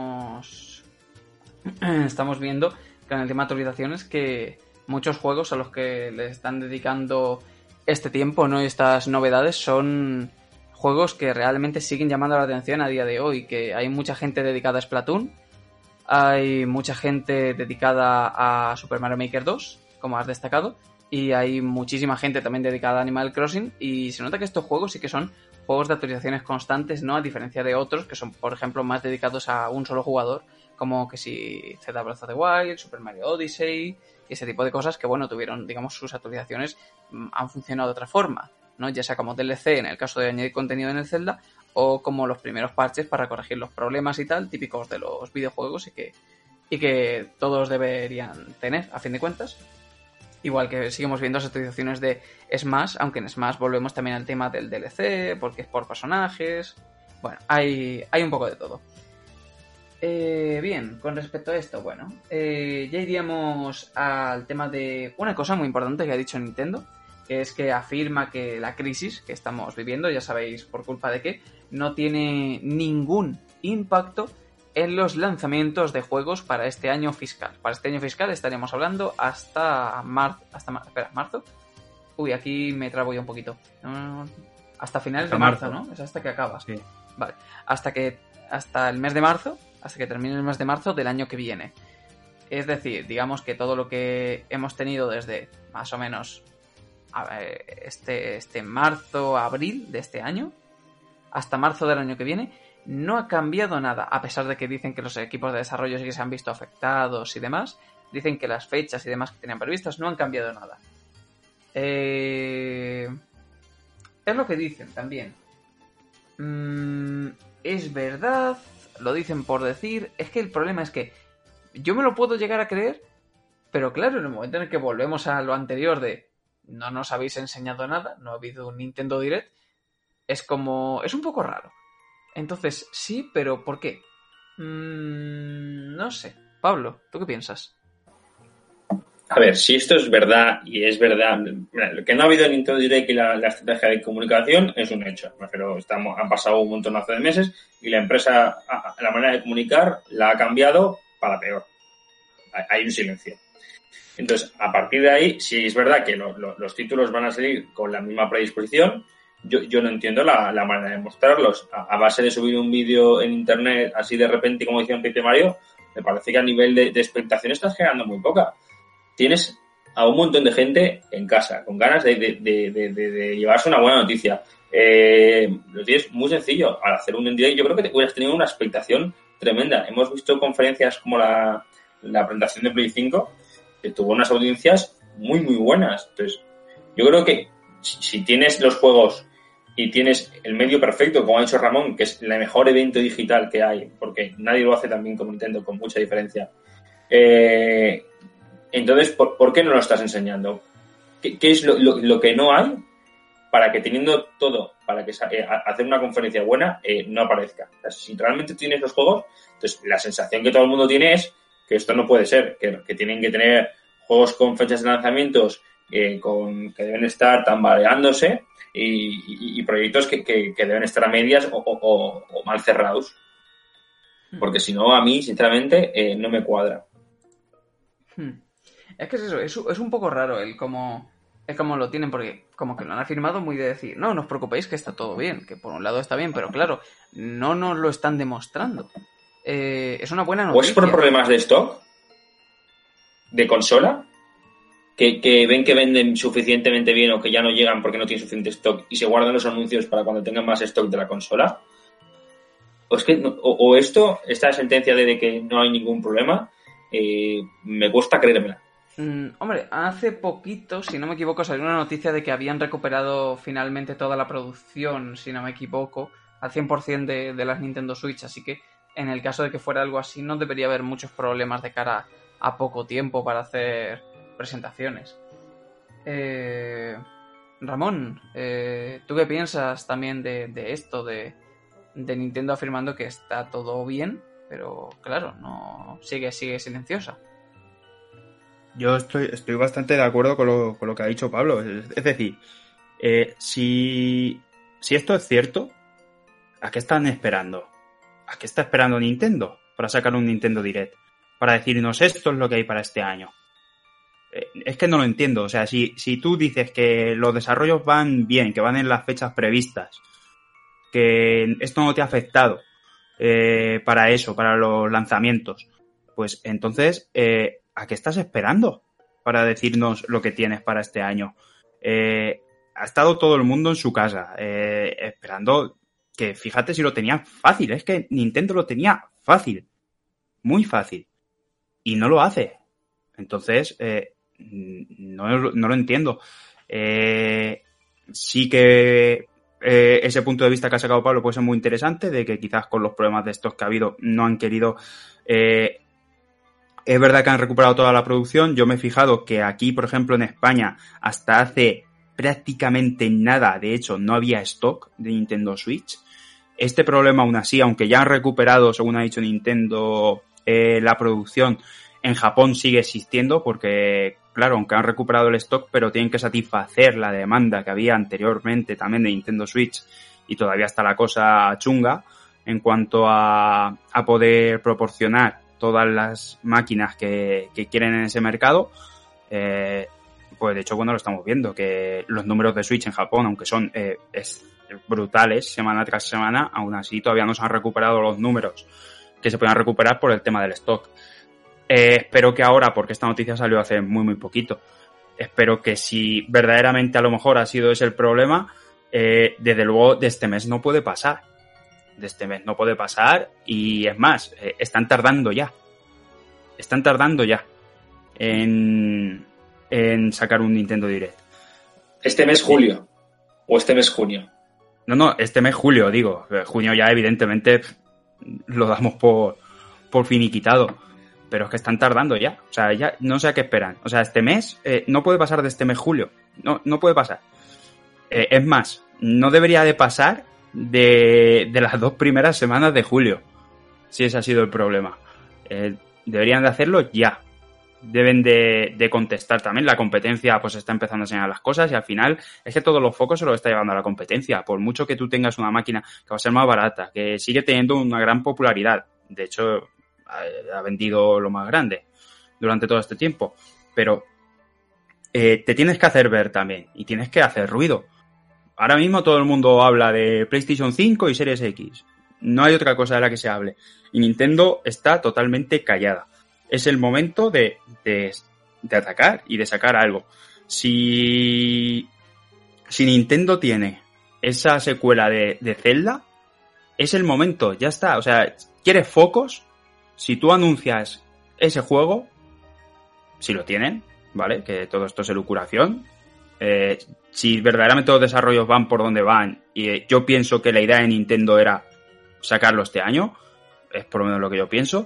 estamos viendo que en el tema de actualizaciones que muchos juegos a los que le están dedicando este tiempo, ¿no? Estas novedades son juegos que realmente siguen llamando la atención a día de hoy, que hay mucha gente dedicada a Splatoon, hay mucha gente dedicada a Super Mario Maker 2, como has destacado, y hay muchísima gente también dedicada a Animal Crossing, y se nota que estos juegos sí que son juegos de actualizaciones constantes, ¿no? A diferencia de otros que son, por ejemplo, más dedicados a un solo jugador, como que si Zelda Breath of the Wild, Super Mario Odyssey, y ese tipo de cosas que, bueno, tuvieron, digamos, sus actualizaciones han funcionado de otra forma, ¿no? Ya sea como DLC en el caso de añadir contenido en el Zelda, o como los primeros parches para corregir los problemas y tal, típicos de los videojuegos y que todos deberían tener, a fin de cuentas. Igual que seguimos viendo las actualizaciones de Smash, aunque en Smash volvemos también al tema del DLC, porque es por personajes. Bueno, hay un poco de todo. Bien, con respecto a esto, bueno, ya iríamos al tema de una cosa muy importante que ha dicho Nintendo, que es que afirma que la crisis que estamos viviendo, ya sabéis por culpa de qué, no tiene ningún impacto en los lanzamientos de juegos para este año fiscal. Para este año fiscal estaríamos hablando hasta marzo. Uy, aquí me trabo yo un poquito. Hasta finales de marzo, ¿no? Es hasta que acaba. Sí. Vale. Hasta el mes de marzo, hasta que termine el mes de marzo del año que viene. Es decir, digamos que todo lo que hemos tenido desde más o menos este marzo, abril de este año, hasta marzo del año que viene, no ha cambiado nada, a pesar de que dicen que los equipos de desarrollo sí que se han visto afectados y demás. Dicen que las fechas y demás que tenían previstas no han cambiado nada. Es lo que dicen también. Es verdad, lo dicen por decir. Es que el problema es que yo me lo puedo llegar a creer, pero claro, en el momento en el que volvemos a lo anterior de no nos habéis enseñado nada, no ha habido un Nintendo Direct, es un poco raro. Entonces, sí, pero ¿por qué? No sé. Pablo, ¿tú qué piensas? A ver, si esto es verdad y es verdad, mira, lo que no ha habido en Nintendo Direct y la estrategia de comunicación es un hecho. Pero han pasado un montonazo de meses y la empresa, la manera de comunicar la ha cambiado para peor. Hay un silencio. Entonces, a partir de ahí, si es verdad que los títulos van a salir con la misma predisposición, yo no entiendo la manera de mostrarlos. A base de subir un vídeo en internet así de repente, como decía Pepe Mario, me parece que a nivel de expectación estás generando muy poca. Tienes a un montón de gente en casa, con ganas de llevarse una buena noticia. Lo tienes muy sencillo. Al hacer un en-direct, yo creo que hubieras tenido una expectación tremenda. Hemos visto conferencias como la presentación de Play 5, que tuvo unas audiencias muy, muy buenas. Entonces, yo creo que si tienes los juegos y tienes el medio perfecto, como ha dicho Ramón, que es el mejor evento digital que hay, porque nadie lo hace tan bien como Nintendo, con mucha diferencia, entonces, ¿por qué no lo estás enseñando? ¿Qué es lo que no hay para que teniendo todo, para que hacer una conferencia buena, no aparezca? O sea, si realmente tienes los juegos, entonces la sensación que todo el mundo tiene es que esto no puede ser, que tienen que tener juegos con fechas de lanzamientos que deben estar tambaleándose y proyectos que deben estar a medias o mal cerrados. Porque si no, a mí, sinceramente, no me cuadra. Es que es eso, es un poco raro el cómo lo tienen, porque como que lo han afirmado muy de decir, no os preocupéis que está todo bien, que por un lado está bien, pero claro, no nos lo están demostrando. Es una buena noticia. ¿O es por problemas de stock? ¿De consola? Que ven que venden suficientemente bien o que ya no llegan porque no tienen suficiente stock y se guardan los anuncios para cuando tengan más stock de la consola. O es que esta sentencia de que no hay ningún problema, me cuesta creérmela. Hombre, hace poquito, si no me equivoco, salió una noticia de que habían recuperado finalmente toda la producción, si no me equivoco, al 100% de las Nintendo Switch, así que en el caso de que fuera algo así no debería haber muchos problemas de cara a poco tiempo para hacer presentaciones. Ramón, ¿tú qué piensas también de esto, de Nintendo afirmando que está todo bien, pero claro, no sigue silenciosa? Yo estoy bastante de acuerdo con lo que ha dicho Pablo. Es decir, si esto es cierto, ¿a qué están esperando? ¿A qué está esperando Nintendo para sacar un Nintendo Direct? Para decirnos esto es lo que hay para este año. Es que no lo entiendo. O sea, si tú dices que los desarrollos van bien, que van en las fechas previstas, que esto no te ha afectado para eso, para los lanzamientos, pues entonces, ¿a qué estás esperando para decirnos lo que tienes para este año? Ha estado todo el mundo en su casa esperando que, fíjate si lo tenían fácil. Es que Nintendo lo tenía fácil, muy fácil, y no lo hace. Entonces, no lo entiendo. Sí que ese punto de vista que ha sacado Pablo puede ser muy interesante, de que quizás con los problemas de stock que ha habido no han querido... Es verdad que han recuperado toda la producción. Yo me he fijado que aquí, por ejemplo, en España, hasta hace prácticamente nada, de hecho, no había stock de Nintendo Switch. Este problema, aún así, aunque ya han recuperado, según ha dicho Nintendo, la producción, en Japón sigue existiendo porque, claro, aunque han recuperado el stock, pero tienen que satisfacer la demanda que había anteriormente también de Nintendo Switch, y todavía está la cosa chunga en cuanto a poder proporcionar todas las máquinas que quieren en ese mercado. Pues de hecho, bueno, lo estamos viendo, que los números de Switch en Japón, aunque son brutales semana tras semana, aún así todavía no se han recuperado los números que se puedan recuperar por el tema del stock. Espero que ahora, porque esta noticia salió hace muy muy poquito, espero que si verdaderamente a lo mejor ha sido ese el problema, desde luego de este mes no puede pasar. De este mes no puede pasar, y es más, están tardando ya en sacar un Nintendo Direct. ¿Este mes julio o este mes junio? No, este mes julio, digo. Junio ya evidentemente lo damos por finiquitado, pero es que están tardando ya. O sea, ya no sé a qué esperan. O sea, este mes no puede pasar de este mes julio. No puede pasar. Es más, no debería de pasar de las 2 primeras semanas de julio, si ese ha sido el problema. Deberían de hacerlo ya. deben de contestar también. La competencia pues está empezando a enseñar las cosas y al final es que todos los focos se los está llevando a la competencia. Por mucho que tú tengas una máquina que va a ser más barata, que sigue teniendo una gran popularidad. De hecho, ha vendido lo más grande durante todo este tiempo. Pero te tienes que hacer ver también y tienes que hacer ruido. Ahora mismo todo el mundo habla de PlayStation 5 y Series X. No hay otra cosa de la que se hable. Y Nintendo está totalmente callada. Es el momento de atacar y de sacar algo. Si Nintendo tiene esa secuela de Zelda, es el momento, ya está. O sea, ¿quieres focos? Si tú anuncias ese juego, si lo tienen, ¿vale? Que todo esto es elucubración. Si verdaderamente los desarrollos van por donde van, y yo pienso que la idea de Nintendo era sacarlo este año, es por lo menos lo que yo pienso,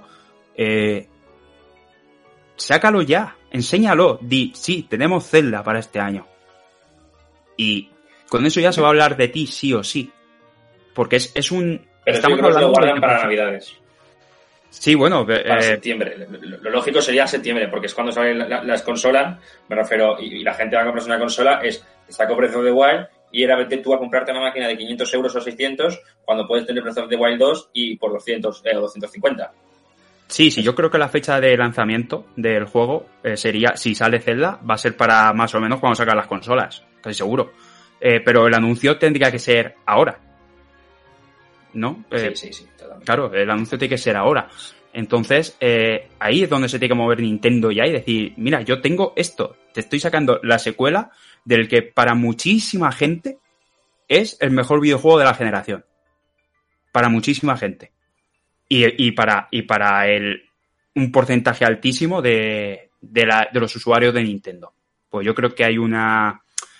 sácalo ya, enséñalo, di, sí, tenemos Zelda para este año. Y con eso ya se va a hablar de ti sí o sí. Porque es un... Pero estamos hablando que lo guardan para Navidades. Sí, bueno... Para septiembre. Lo lógico sería septiembre, porque es cuando salen las consolas, me refiero, y la gente va a comprarse una consola, saco Breath of the Wild, y era vete tú a comprarte una máquina de 500 euros o 600, cuando puedes tener Breath of the Wild 2 y por 200 o 250. Sí, yo creo que la fecha de lanzamiento del juego sería, si sale Zelda, va a ser para más o menos cuando sacan las consolas, casi seguro. Pero el anuncio tendría que ser ahora, ¿no? Sí, totalmente. Claro, el anuncio tiene que ser ahora. Entonces, ahí es donde se tiene que mover Nintendo ya y decir, mira, yo tengo esto, te estoy sacando la secuela del que para muchísima gente es el mejor videojuego de la generación. Para muchísima gente. Y para un porcentaje altísimo de los usuarios de Nintendo. Pues yo creo que hay una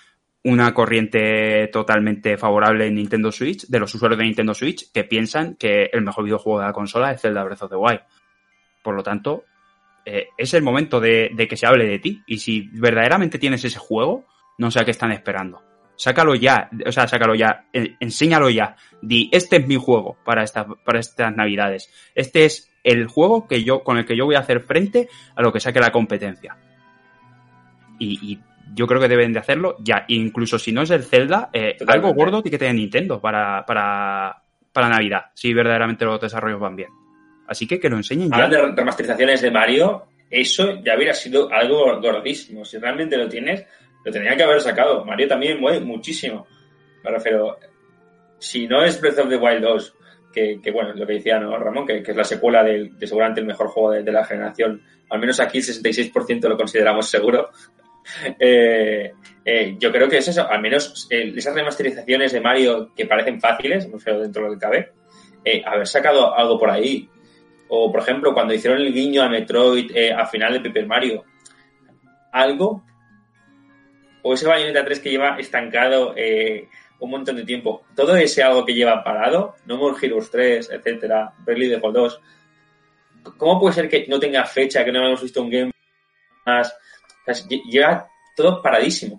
corriente totalmente favorable en Nintendo Switch, de los usuarios de Nintendo Switch, que piensan que el mejor videojuego de la consola es Zelda Breath of the Wild. Por lo tanto, es el momento de que se hable de ti. Y si verdaderamente tienes ese juego, no sé a qué están esperando. Sácalo ya, enséñalo ya. Di, este es mi juego para estas Navidades. Este es el juego con el que yo voy a hacer frente a lo que saque la competencia. Y yo creo que deben de hacerlo ya. Incluso si no es el Zelda, algo gordo tiene que tener Nintendo para Navidad, si verdaderamente los desarrollos van bien. Así que lo enseñen ya. Hablando de remasterizaciones de Mario, eso ya hubiera sido algo gordísimo. Si realmente lo tienes, lo tendría que haber sacado. Mario también mueve muchísimo. Me refiero, si no es Breath of the Wild 2, que bueno, lo que decía, ¿no, Ramón? Que es la secuela de seguramente el mejor juego de la generación. Al menos aquí el 66% lo consideramos seguro. Yo creo que es eso. Al menos esas remasterizaciones de Mario que parecen fáciles, no sé, dentro de lo que cabe, haber sacado algo por ahí. O, por ejemplo, cuando hicieron el guiño a Metroid a final de Paper Mario. Algo... O ese Bayonetta 3 que lleva estancado un montón de tiempo. Todo ese algo que lleva parado, No More Heroes 3, etcétera, Bravely Default 2. ¿Cómo puede ser que no tenga fecha, que no hemos visto un game más? O sea, lleva todo paradísimo.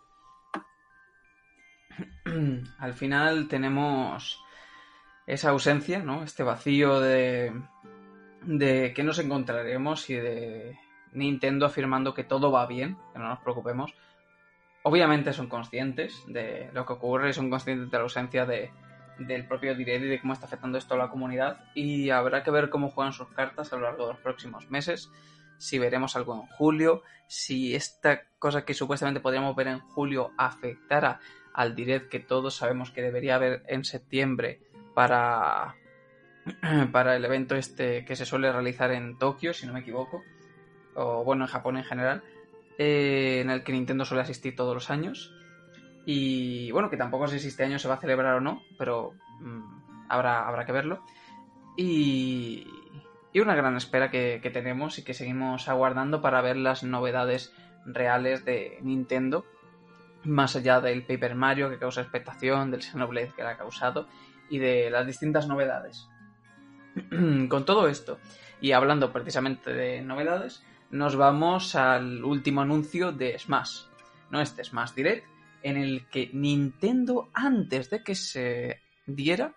Al final tenemos esa ausencia, ¿no? Este vacío de que nos encontraremos y de Nintendo afirmando que todo va bien, que no nos preocupemos. Obviamente son conscientes de lo que ocurre, son conscientes de la ausencia del propio Direct y de cómo está afectando esto a la comunidad, y habrá que ver cómo juegan sus cartas a lo largo de los próximos meses, si veremos algo en julio, si esta cosa que supuestamente podríamos ver en julio afectara al Direct que todos sabemos que debería haber en septiembre para el evento este que se suele realizar en Tokio, si no me equivoco, o bueno, en Japón en general, en el que Nintendo suele asistir todos los años. Y bueno, que tampoco sé si este año se va a celebrar o no, pero habrá que verlo. Y una gran espera que tenemos y que seguimos aguardando para ver las novedades reales de Nintendo, más allá del Paper Mario que causa expectación, del Xenoblade que la ha causado y de las distintas novedades. Con todo esto, y hablando precisamente de novedades, nos vamos al último anuncio de Smash, ¿no? Este Smash Direct, en el que Nintendo, antes de que se diera,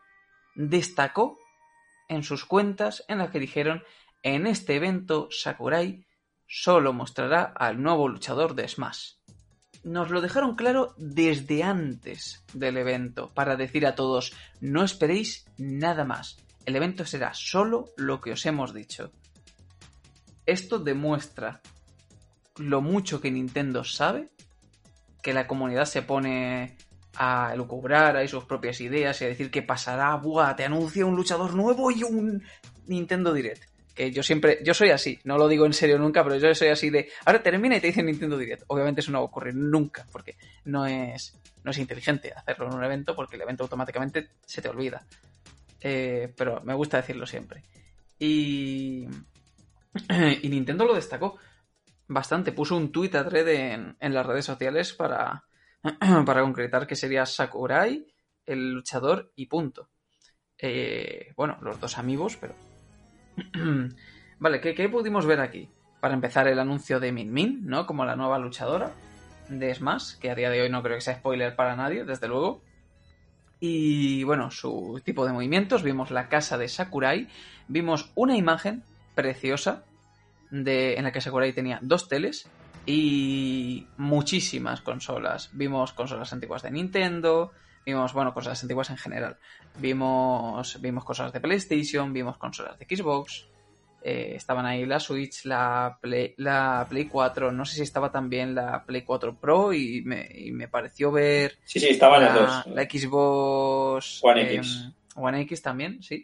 destacó en sus cuentas en las que dijeron: en este evento Sakurai solo mostrará al nuevo luchador de Smash. Nos lo dejaron claro desde antes del evento para decir a todos, no esperéis nada más. El evento será solo lo que os hemos dicho. Esto demuestra lo mucho que Nintendo sabe, que la comunidad se pone a elucubrar ahí sus propias ideas y a decir que pasará, ¡buah! Te anuncia un luchador nuevo y un Nintendo Direct. Que yo soy así, no lo digo en serio nunca, pero yo soy así de, ahora termina y te dicen Nintendo Direct. Obviamente eso no va a ocurrir nunca, porque no es inteligente hacerlo en un evento, porque el evento automáticamente se te olvida. Pero me gusta decirlo siempre. Y Nintendo lo destacó bastante, puso un tuit a thread en las redes sociales para concretar que sería Sakurai, el luchador y punto. Bueno, los dos amigos, pero... Vale, ¿qué pudimos ver aquí? Para empezar, el anuncio de Min Min, ¿no? Como la nueva luchadora de Smash, que a día de hoy no creo que sea spoiler para nadie, desde luego. Y bueno, su tipo de movimientos, vimos la casa de Sakurai, vimos una imagen preciosa en la que Sakurai tenía 2 teles y muchísimas consolas. Vimos consolas antiguas de Nintendo, vimos, bueno, consolas antiguas en general. Vimos consolas de PlayStation, vimos consolas de Xbox. Estaban ahí la Switch, la Play 4, no sé si estaba también la Play 4 Pro y me pareció ver... Sí, estaban las dos. La Xbox One X. One X también, sí.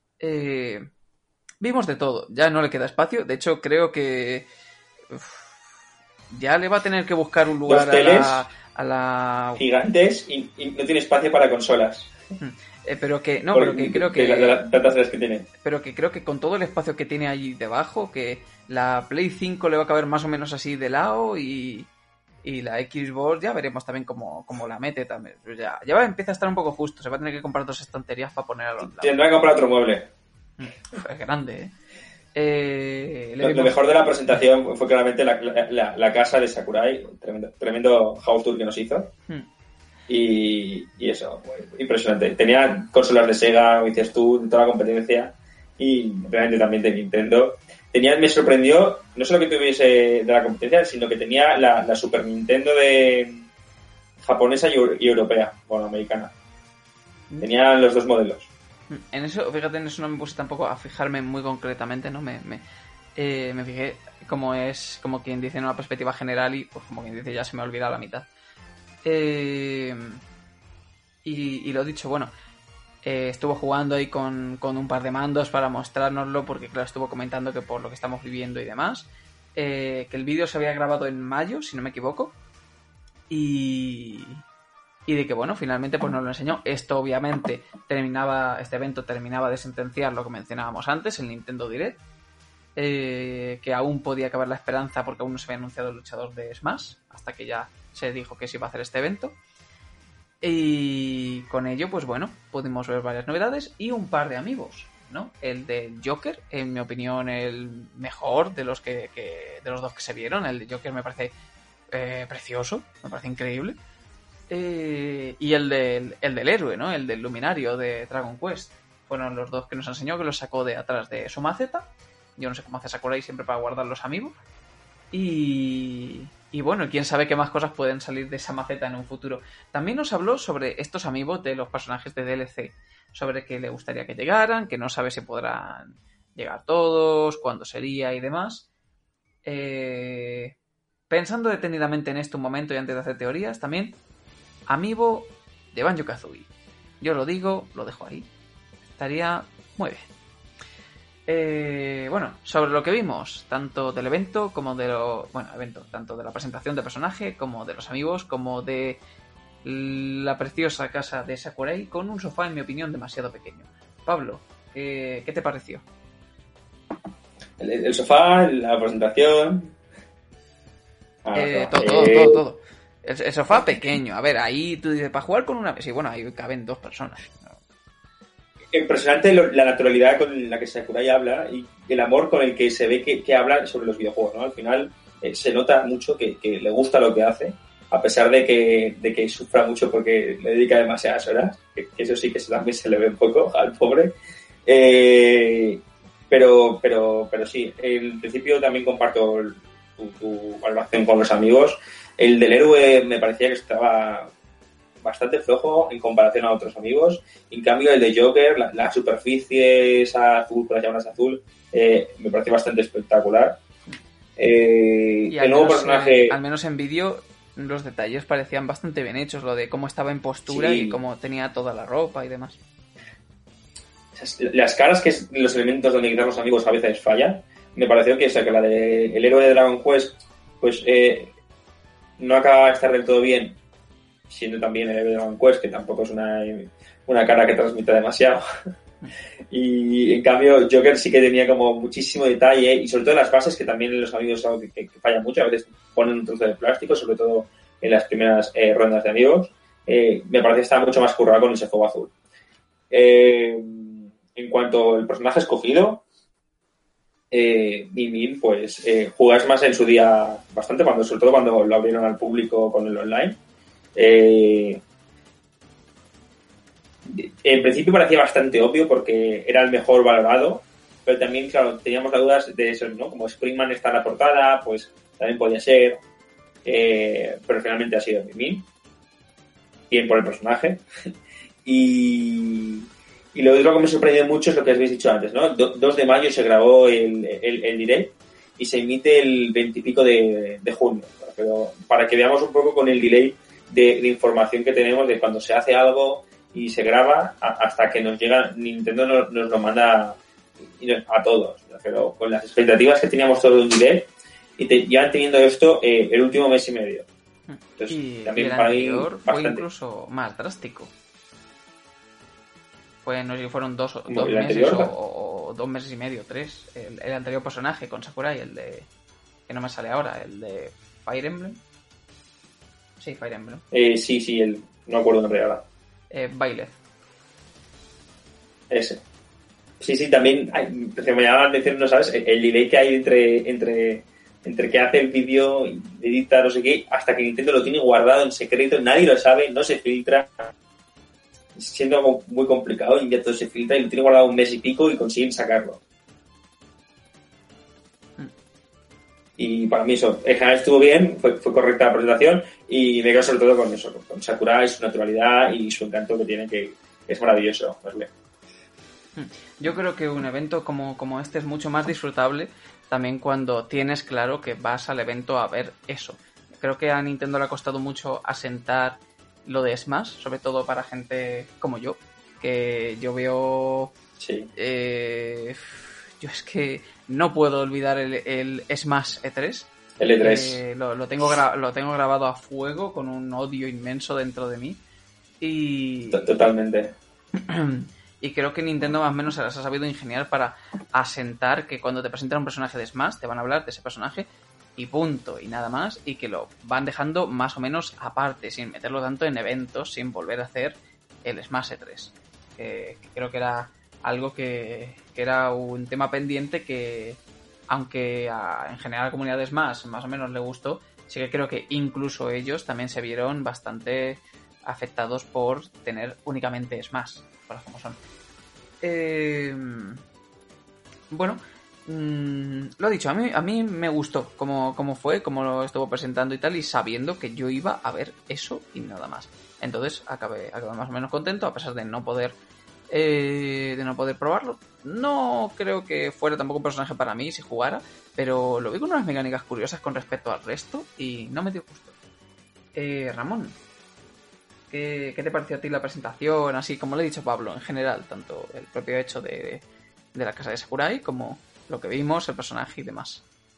Vimos de todo, ya no le queda espacio. De hecho, creo que ya le va a tener que buscar un lugar a la... gigantes y no tiene espacio para consolas. Pero que creo que tantas veces que tiene. Pero que creo que con todo el espacio que tiene allí debajo, que la Play 5 le va a caber más o menos así de lado y la Xbox ya veremos también cómo la mete también. Empieza a estar un poco justo, se va a tener que comprar 2 estanterías para poner a los lados. Tendrá que comprar otro mueble. Es grande, Lo mejor de la presentación fue claramente la casa de Sakurai, tremendo house tour que nos hizo. Y eso, impresionante. Tenía consolas de Sega, como dices tú, de toda la competencia y realmente también de Nintendo. Me sorprendió no solo que tuviese de la competencia, sino que tenía la Super Nintendo de japonesa y europea, bueno, americana. Tenía los 2 modelos. En eso no me puse tampoco a fijarme muy concretamente, ¿no? Me fijé como quien dice en una perspectiva general y pues como quien dice ya se me ha olvidado la mitad. Y lo dicho, bueno, estuvo jugando ahí con un par de mandos para mostrárnoslo, porque claro, estuvo comentando que por lo que estamos viviendo y demás, que el vídeo se había grabado en mayo, si no me equivoco, y de que bueno, finalmente pues nos lo enseñó. Esto obviamente este evento terminaba de sentenciar lo que mencionábamos antes, el Nintendo Direct, que aún podía acabar la esperanza porque aún no se había anunciado el luchador de Smash, hasta que ya se dijo que se iba a hacer este evento. Y con ello, pues bueno, pudimos ver varias novedades y un par de amigos, ¿no? El del Joker, en mi opinión, el mejor de los de los 2 que se vieron. El de Joker me parece precioso, me parece increíble. Y el del héroe, ¿no? El del luminario de Dragon Quest. Fueron los 2 que nos enseñó, que los sacó de atrás de su maceta. Yo no sé cómo hace Sakurai siempre para guardar los amigos. Y bueno, quién sabe qué más cosas pueden salir de esa maceta en un futuro. También nos habló sobre estos amigos de los personajes de DLC, sobre que le gustaría que llegaran, que no sabe si podrán llegar todos, cuándo sería y demás. Pensando detenidamente en esto un momento y antes de hacer teorías, también amiibo de Banjo-Kazooie. Yo lo digo, lo dejo ahí. Estaría muy bien. Bueno, sobre lo que vimos, tanto del evento como tanto de la presentación de personaje, como de los amigos, como de la preciosa casa de Sakurai, con un sofá, en mi opinión, demasiado pequeño. Pablo, ¿qué te pareció? El sofá, la presentación... Todo. El sofá pequeño. A ver, ahí tú dices, para jugar con una... Sí, bueno, ahí caben 2 personas. Impresionante la naturalidad con la que Sakurai habla y el amor con el que se ve que habla sobre los videojuegos, ¿no? Al final se nota mucho que le gusta lo que hace, a pesar de que sufra mucho porque le dedica demasiadas horas, que eso sí que también se le ve un poco al pobre. Pero sí, en principio también comparto tu valoración con los amigos. El del héroe me parecía que estaba bastante flojo en comparación a otros amigos. En cambio, el de Joker, la superficie esa azul, con las llamadas azul, me pareció bastante espectacular. Y el nuevo personaje... al menos en vídeo, los detalles parecían bastante bien hechos, lo de cómo estaba en postura y cómo tenía toda la ropa y demás. Las caras, que es los elementos donde quizás los amigos a veces fallan, me pareció que, o sea, que la de el héroe de Dragon Quest, pues no acaba de estar del todo bien, siendo también el héroe de Dragon Quest, que tampoco es una cara que transmita demasiado. Y en cambio Joker sí que tenía como muchísimo detalle, y sobre todo las bases, que también los amigos es algo que fallan mucho. A veces ponen un trozo de plástico, sobre todo en las primeras rondas de amigos. Me parece que está mucho más currado con ese fuego azul. En cuanto al personaje escogido, Min, pues jugáis más en su día bastante, sobre todo cuando lo abrieron al público con el online. En principio parecía bastante obvio porque era el mejor valorado, pero también, claro, teníamos las dudas de eso, ¿no? Como Springman está en la portada, pues también podía ser, pero finalmente ha sido Min. Bien por el personaje. Y lo otro que me sorprendió mucho es lo que habéis dicho antes, ¿no? 2 de mayo se grabó el direct y se emite el 20 y pico de junio. Pero para que veamos un poco con el delay de información que tenemos de cuando se hace algo y se graba hasta que nos llega, Nintendo nos lo manda a todos. Pero con las expectativas que teníamos todo un direct, y ya teniendo esto el último mes y medio. Entonces, y también el para mí anterior bastante. fue incluso más drástico. No sé si fueron dos ¿El meses anterior? o 2 meses y medio, 3. El anterior personaje con Sakurai, el de... que no me sale ahora, el de Fire Emblem. Sí, Fire Emblem. Sí, no me acuerdo el nombre ahora. Byleth. Ese. Sí, también se me llama la atención, ¿no sabes? El delay que hay entre que hace el vídeo, edita, no sé qué, hasta que Nintendo lo tiene guardado en secreto, nadie lo sabe, no se filtra. Siendo algo muy complicado, y ya todo se filtra y lo tiene guardado un mes y pico y consiguen sacarlo. Y para mí eso, en general estuvo bien, fue correcta la presentación, y me quedo sobre todo con eso, con Sakurai, su naturalidad y su encanto que tiene, que es maravilloso verle. Yo creo que un evento como este es mucho más disfrutable también cuando tienes claro que vas al evento a ver eso. Creo que a Nintendo le ha costado mucho asentar lo de Smash, sobre todo para gente como yo, que yo veo... Sí. Yo es que no puedo olvidar el Smash E3. El E3. Lo tengo grabado a fuego, con un odio inmenso dentro de mí. Y... Totalmente. Y creo que Nintendo más o menos se las ha sabido ingeniar para asentar que cuando te presentan un personaje de Smash te van a hablar de ese personaje y punto, y nada más, y que lo van dejando más o menos aparte, sin meterlo tanto en eventos, sin volver a hacer el Smash E3. Que creo que era algo que era un tema pendiente que, aunque en general a la comunidad de Smash más o menos le gustó, sí que creo que incluso ellos también se vieron bastante afectados por tener únicamente Smash, para como son. Bueno, lo dicho, a mí me gustó cómo fue, cómo lo estuvo presentando y tal, y sabiendo que yo iba a ver eso y nada más. Entonces acabé más o menos contento, a pesar de no poder probarlo. No creo que fuera tampoco un personaje para mí si jugara, pero lo vi con unas mecánicas curiosas con respecto al resto y no me dio gusto. Ramón, ¿qué te pareció a ti la presentación? Así como le he dicho a Pablo, en general, tanto el propio hecho de la casa de Sakurai como lo que vimos, el personaje y demás.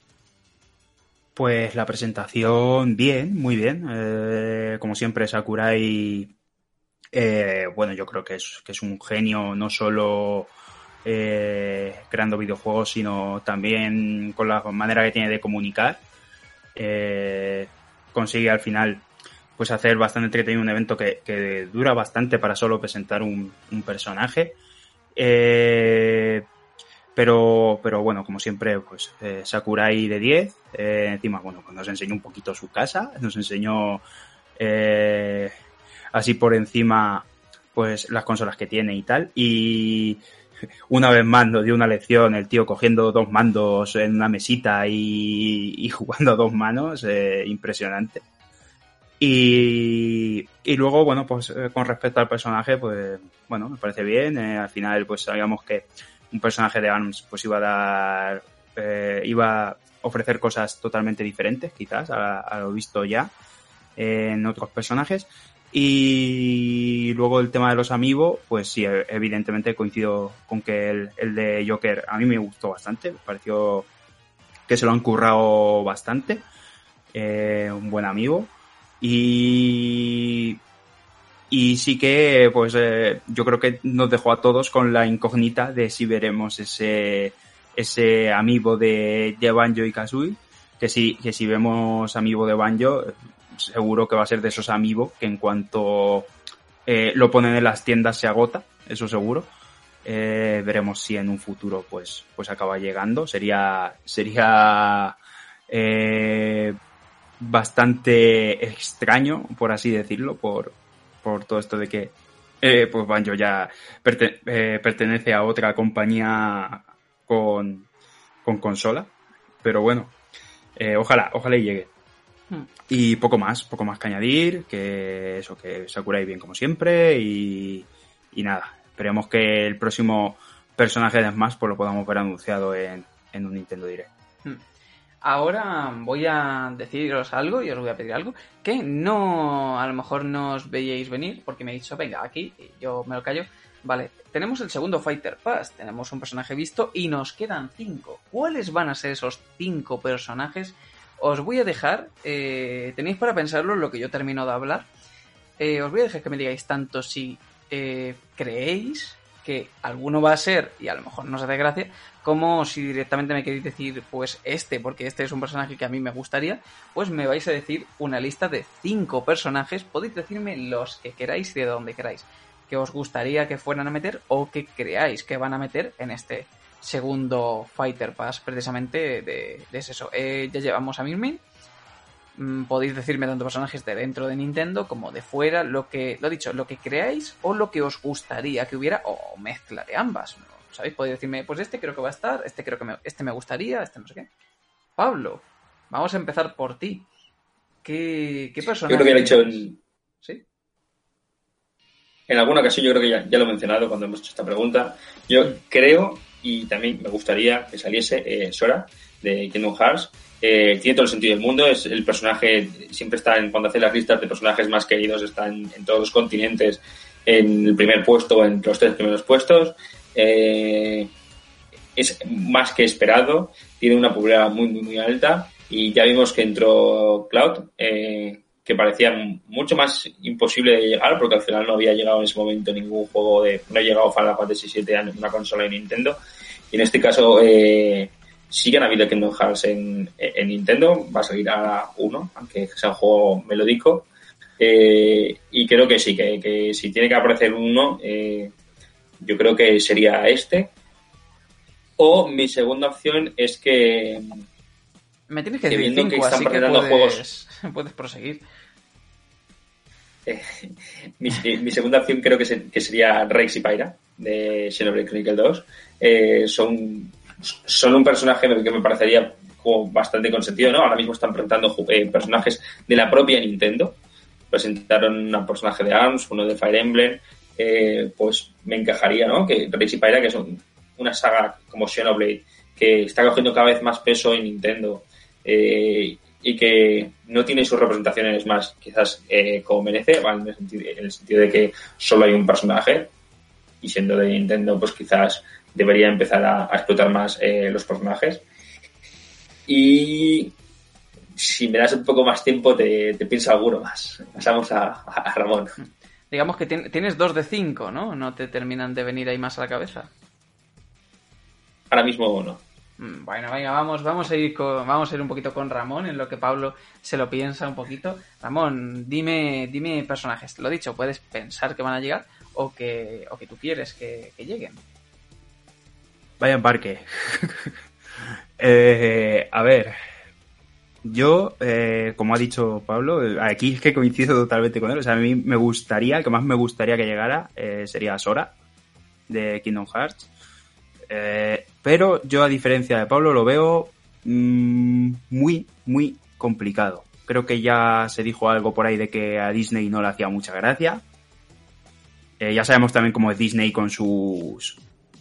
Pues la presentación, bien, muy bien. Como siempre, Sakurai, bueno, yo creo que es un genio, no solo creando videojuegos, sino también con la manera que tiene de comunicar. Consigue al final pues hacer bastante entretenido un evento que dura bastante para solo presentar un personaje. Pero bueno, como siempre, pues Sakurai de 10. Encima, bueno, pues nos enseñó un poquito su casa, nos enseñó así por encima pues las consolas que tiene y tal. Y una vez más nos dio una lección, el tío cogiendo 2 mandos en una mesita y jugando a 2 manos, impresionante. Y luego, bueno, pues con respecto al personaje, pues bueno, me parece bien. Al final, pues sabíamos que un personaje de ARMS pues iba a dar, iba a ofrecer cosas totalmente diferentes, quizás, a lo visto ya en otros personajes. Y luego el tema de los amiibo, pues sí, evidentemente coincido con que el de Joker a mí me gustó bastante, me pareció que se lo han currado bastante, un buen amiibo. Y sí que, pues, yo creo que nos dejó a todos con la incógnita de si veremos ese amiibo de Banjo y Kazooie, que si vemos amiibo de Banjo, seguro que va a ser de esos amiibo que en cuanto lo ponen en las tiendas se agota, eso seguro. Veremos si en un futuro pues acaba llegando. Sería bastante extraño, por así decirlo, por todo esto de que pues Banjo ya pertenece a otra compañía con consola, pero bueno, ojalá y llegue. Y poco más que añadir, que eso, que Sakurai bien como siempre y nada, esperemos que el próximo personaje de Smash pues lo podamos ver anunciado en un Nintendo Direct. Ahora voy a deciros algo y os voy a pedir algo que no, a lo mejor no os veíais venir, porque me he dicho, venga, aquí, y yo me lo callo. Vale, tenemos el segundo Fighter Pass, tenemos un personaje visto y nos quedan 5. ¿Cuáles van a ser esos 5 personajes? Os voy a dejar, tenéis para pensarlo en lo que yo termino de hablar. Os voy a dejar que me digáis tanto si creéis que alguno va a ser, y a lo mejor no os hace gracia, como si directamente me queréis decir, pues porque este es un personaje que a mí me gustaría, pues me vais a decir una lista de 5 personajes, podéis decirme los que queráis y de donde queráis, que os gustaría que fueran a meter o que creáis que van a meter en este segundo Fighter Pass, precisamente de eso. Ya llevamos a Mirmin. Podéis decirme tanto personajes de dentro de Nintendo como de fuera, lo que creáis o lo que os gustaría que hubiera, o mezcla de ambas, ¿no? ¿Sabéis? Podéis decirme, pues este creo que va a estar, este creo que me gustaría, este no sé qué. Pablo, vamos a empezar por ti. ¿Qué personaje? Yo creo que lo he hecho ¿Sí? En alguna ocasión, yo creo que ya lo he mencionado cuando hemos hecho esta pregunta. Yo creo, y también me gustaría que saliese Sora de Kingdom Hearts. Tiene todo el sentido del mundo, es el personaje, siempre está cuando hace las listas de personajes más queridos, está en todos los continentes en el primer puesto o en los 3 primeros puestos. Es más que esperado, tiene una popularidad muy, muy, muy alta y ya vimos que entró Cloud, que parecía mucho más imposible de llegar porque al final no había llegado en ese momento ningún juego no ha llegado Final Fantasy 7 en una consola de Nintendo, y en este caso sí que han habido Kingdom Hearts en Nintendo, va a salir a 1, aunque sea un juego melódico, y creo que sí, que si tiene que aparecer uno, yo creo que sería este. O mi segunda opción es que me tienes que decir 5, así que puedes proseguir. Mi segunda opción creo que sería Rex y Pyra de Xenoblade Chronicles 2. Son un personaje que me parecería como bastante consentido, ¿no? Ahora mismo están presentando personajes de la propia Nintendo. Presentaron un personaje de ARMS, uno de Fire Emblem. Pues me encajaría, ¿no? Que Rex y Pyra, que son una saga como Xenoblade, que está cogiendo cada vez más peso en Nintendo, y que no tiene sus representaciones más quizás como merece, ¿vale? En el sentido de que solo hay un personaje, y siendo de Nintendo pues quizás debería empezar a explotar más los personajes. Y si me das un poco más tiempo te pienso alguno más. Pasamos a Ramón. Digamos que tienes 2 de 5, ¿no? No te terminan de venir ahí más a la cabeza. Ahora mismo no. Bueno, venga, vamos a ir un poquito con Ramón, en lo que Pablo se lo piensa un poquito. Ramón, dime personajes. Lo dicho, puedes pensar que van a llegar o que tú quieres que lleguen. Vaya en parque. A ver, yo, como ha dicho Pablo, aquí es que coincido totalmente con él. O sea, a mí el que más me gustaría que llegara sería Sora de Kingdom Hearts. Pero yo, a diferencia de Pablo, lo veo muy, muy complicado. Creo que ya se dijo algo por ahí de que a Disney no le hacía mucha gracia. Ya sabemos también cómo es Disney con sus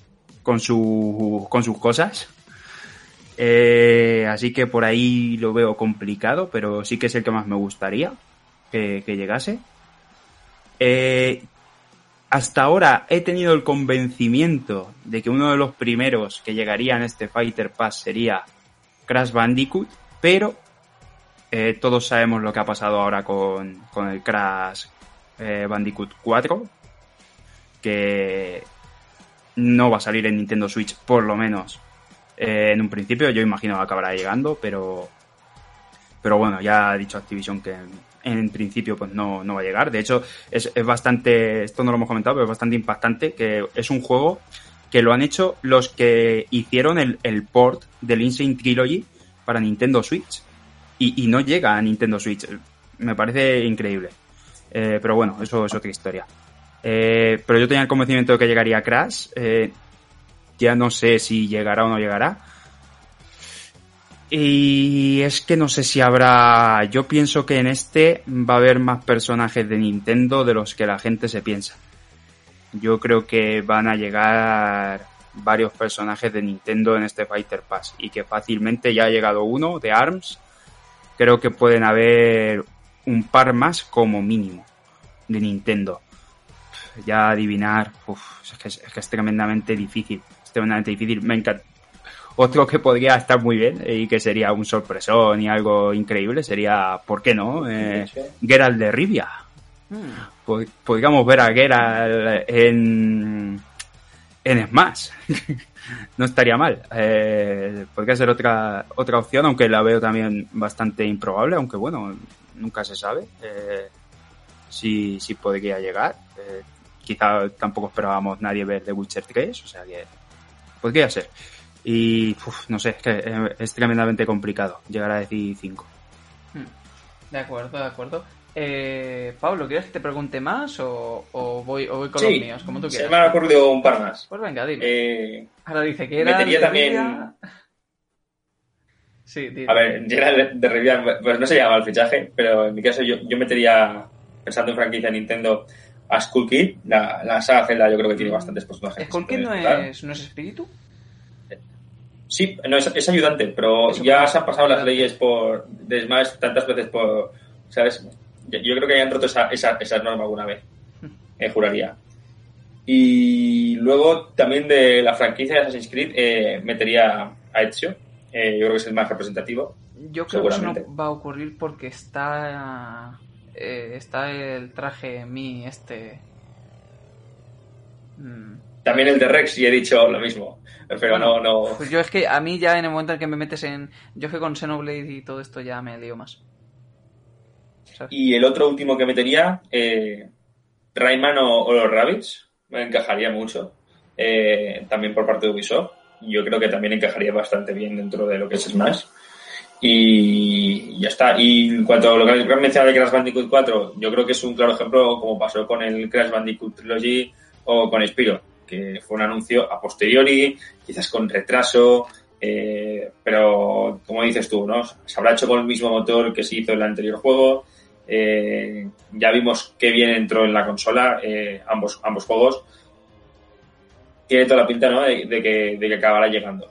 cosas. Así que por ahí lo veo complicado, pero sí que es el que más me gustaría que llegase. Hasta ahora he tenido el convencimiento de que uno de los primeros que llegaría en este Fighter Pass sería Crash Bandicoot, pero todos sabemos lo que ha pasado ahora con el Crash Bandicoot 4, que no va a salir en Nintendo Switch, por lo menos en un principio. Yo imagino que acabará llegando, pero bueno, ya ha dicho Activision que en principio pues no va a llegar. De hecho, es bastante, esto no lo hemos comentado, pero es bastante impactante, que es un juego que lo han hecho los que hicieron el port del Insane Trilogy para Nintendo Switch, y no llega a Nintendo Switch. Me parece increíble. Pero bueno, eso es otra historia. Pero yo tenía el convencimiento de que llegaría Crash. Ya no sé si llegará o no llegará. Y es que no sé si habrá... Yo pienso que en este va a haber más personajes de Nintendo de los que la gente se piensa. Yo creo que van a llegar varios personajes de Nintendo en este Fighter Pass, y que fácilmente ya ha llegado uno de ARMS. Creo que pueden haber un par más como mínimo de Nintendo. Ya adivinar, es que es tremendamente difícil. Me encanta. Otro que podría estar muy bien y que sería un sorpresón y algo increíble sería, ¿por qué no? Geralt de Rivia. Podríamos ver a Geralt en Smash. No estaría mal. Podría ser otra opción, aunque la veo también bastante improbable, aunque bueno, nunca se sabe si podría llegar. Quizá tampoco esperábamos nadie ver The Witcher 3, o sea que podría ser. Y no sé, es que es tremendamente complicado llegar a decir 5. De acuerdo. Pablo, ¿quieres que te pregunte más o voy con los míos? Como tú quieras. Se me han ocurrido un par más. Pues venga, dime. Ahora dice que era... Metería también... Sí, dime. A ver, Geralt de Rivia, pues no se llama el fichaje, pero en mi caso yo metería, pensando en franquicia Nintendo, a Skull Kid. La saga Zelda yo creo que tiene bastantes personajes. ¿Skull Kid no es espíritu? Sí, no, es ayudante, pero eso ya se han pasado las leyes de Smash tantas veces ¿sabes? Yo creo que hayan roto esa norma alguna vez, juraría. Y luego también de la franquicia de Assassin's Creed metería a Ezio. Yo creo que es el más representativo. Yo creo que eso no va a ocurrir porque está el traje Mi También el de Rex, y he dicho lo mismo. Pero bueno, no. Pues yo es que a mí ya en el momento en que me metes en... Yo que con Xenoblade y todo esto ya me lío más. ¿Sabes? Y el otro último que metería, Rayman o los Rabbids, me encajaría mucho. También por parte de Ubisoft. Yo creo que también encajaría bastante bien dentro de lo que es Smash. Y ya está. Y en cuanto a lo que has mencionado de Crash Bandicoot 4, yo creo que es un claro ejemplo, como pasó con el Crash Bandicoot Trilogy o con Spyro, que fue un anuncio a posteriori, quizás con retraso, pero como dices tú, ¿no? Se habrá hecho con el mismo motor que se hizo en el anterior juego. Ya vimos qué bien entró en la consola ambos juegos. Tiene toda la pinta, ¿no? de que acabará llegando.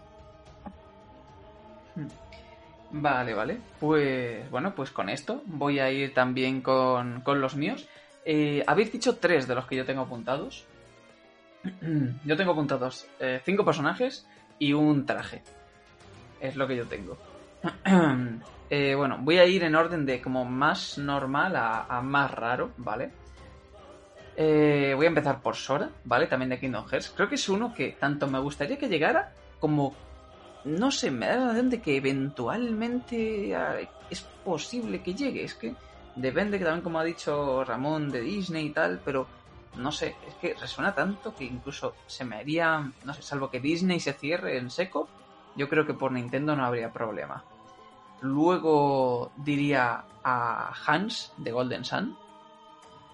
Vale. Pues bueno, pues con esto voy a ir también con los míos. Habéis dicho 3 de los que yo tengo apuntados. Yo tengo apuntados 5 personajes y un traje. Es lo que yo tengo. Bueno, voy a ir en orden de como más normal a más raro, ¿vale? Voy a empezar por Sora, ¿vale? También de Kingdom Hearts. Creo que es uno que tanto me gustaría que llegara como... No sé, me da la sensación de que eventualmente es posible que llegue. Es que depende, que también como ha dicho Ramón, de Disney y tal, pero... No sé, es que resuena tanto que incluso se me haría... No sé, salvo que Disney se cierre en seco, yo creo que por Nintendo no habría problema. Luego diría a Hans de Golden Sun,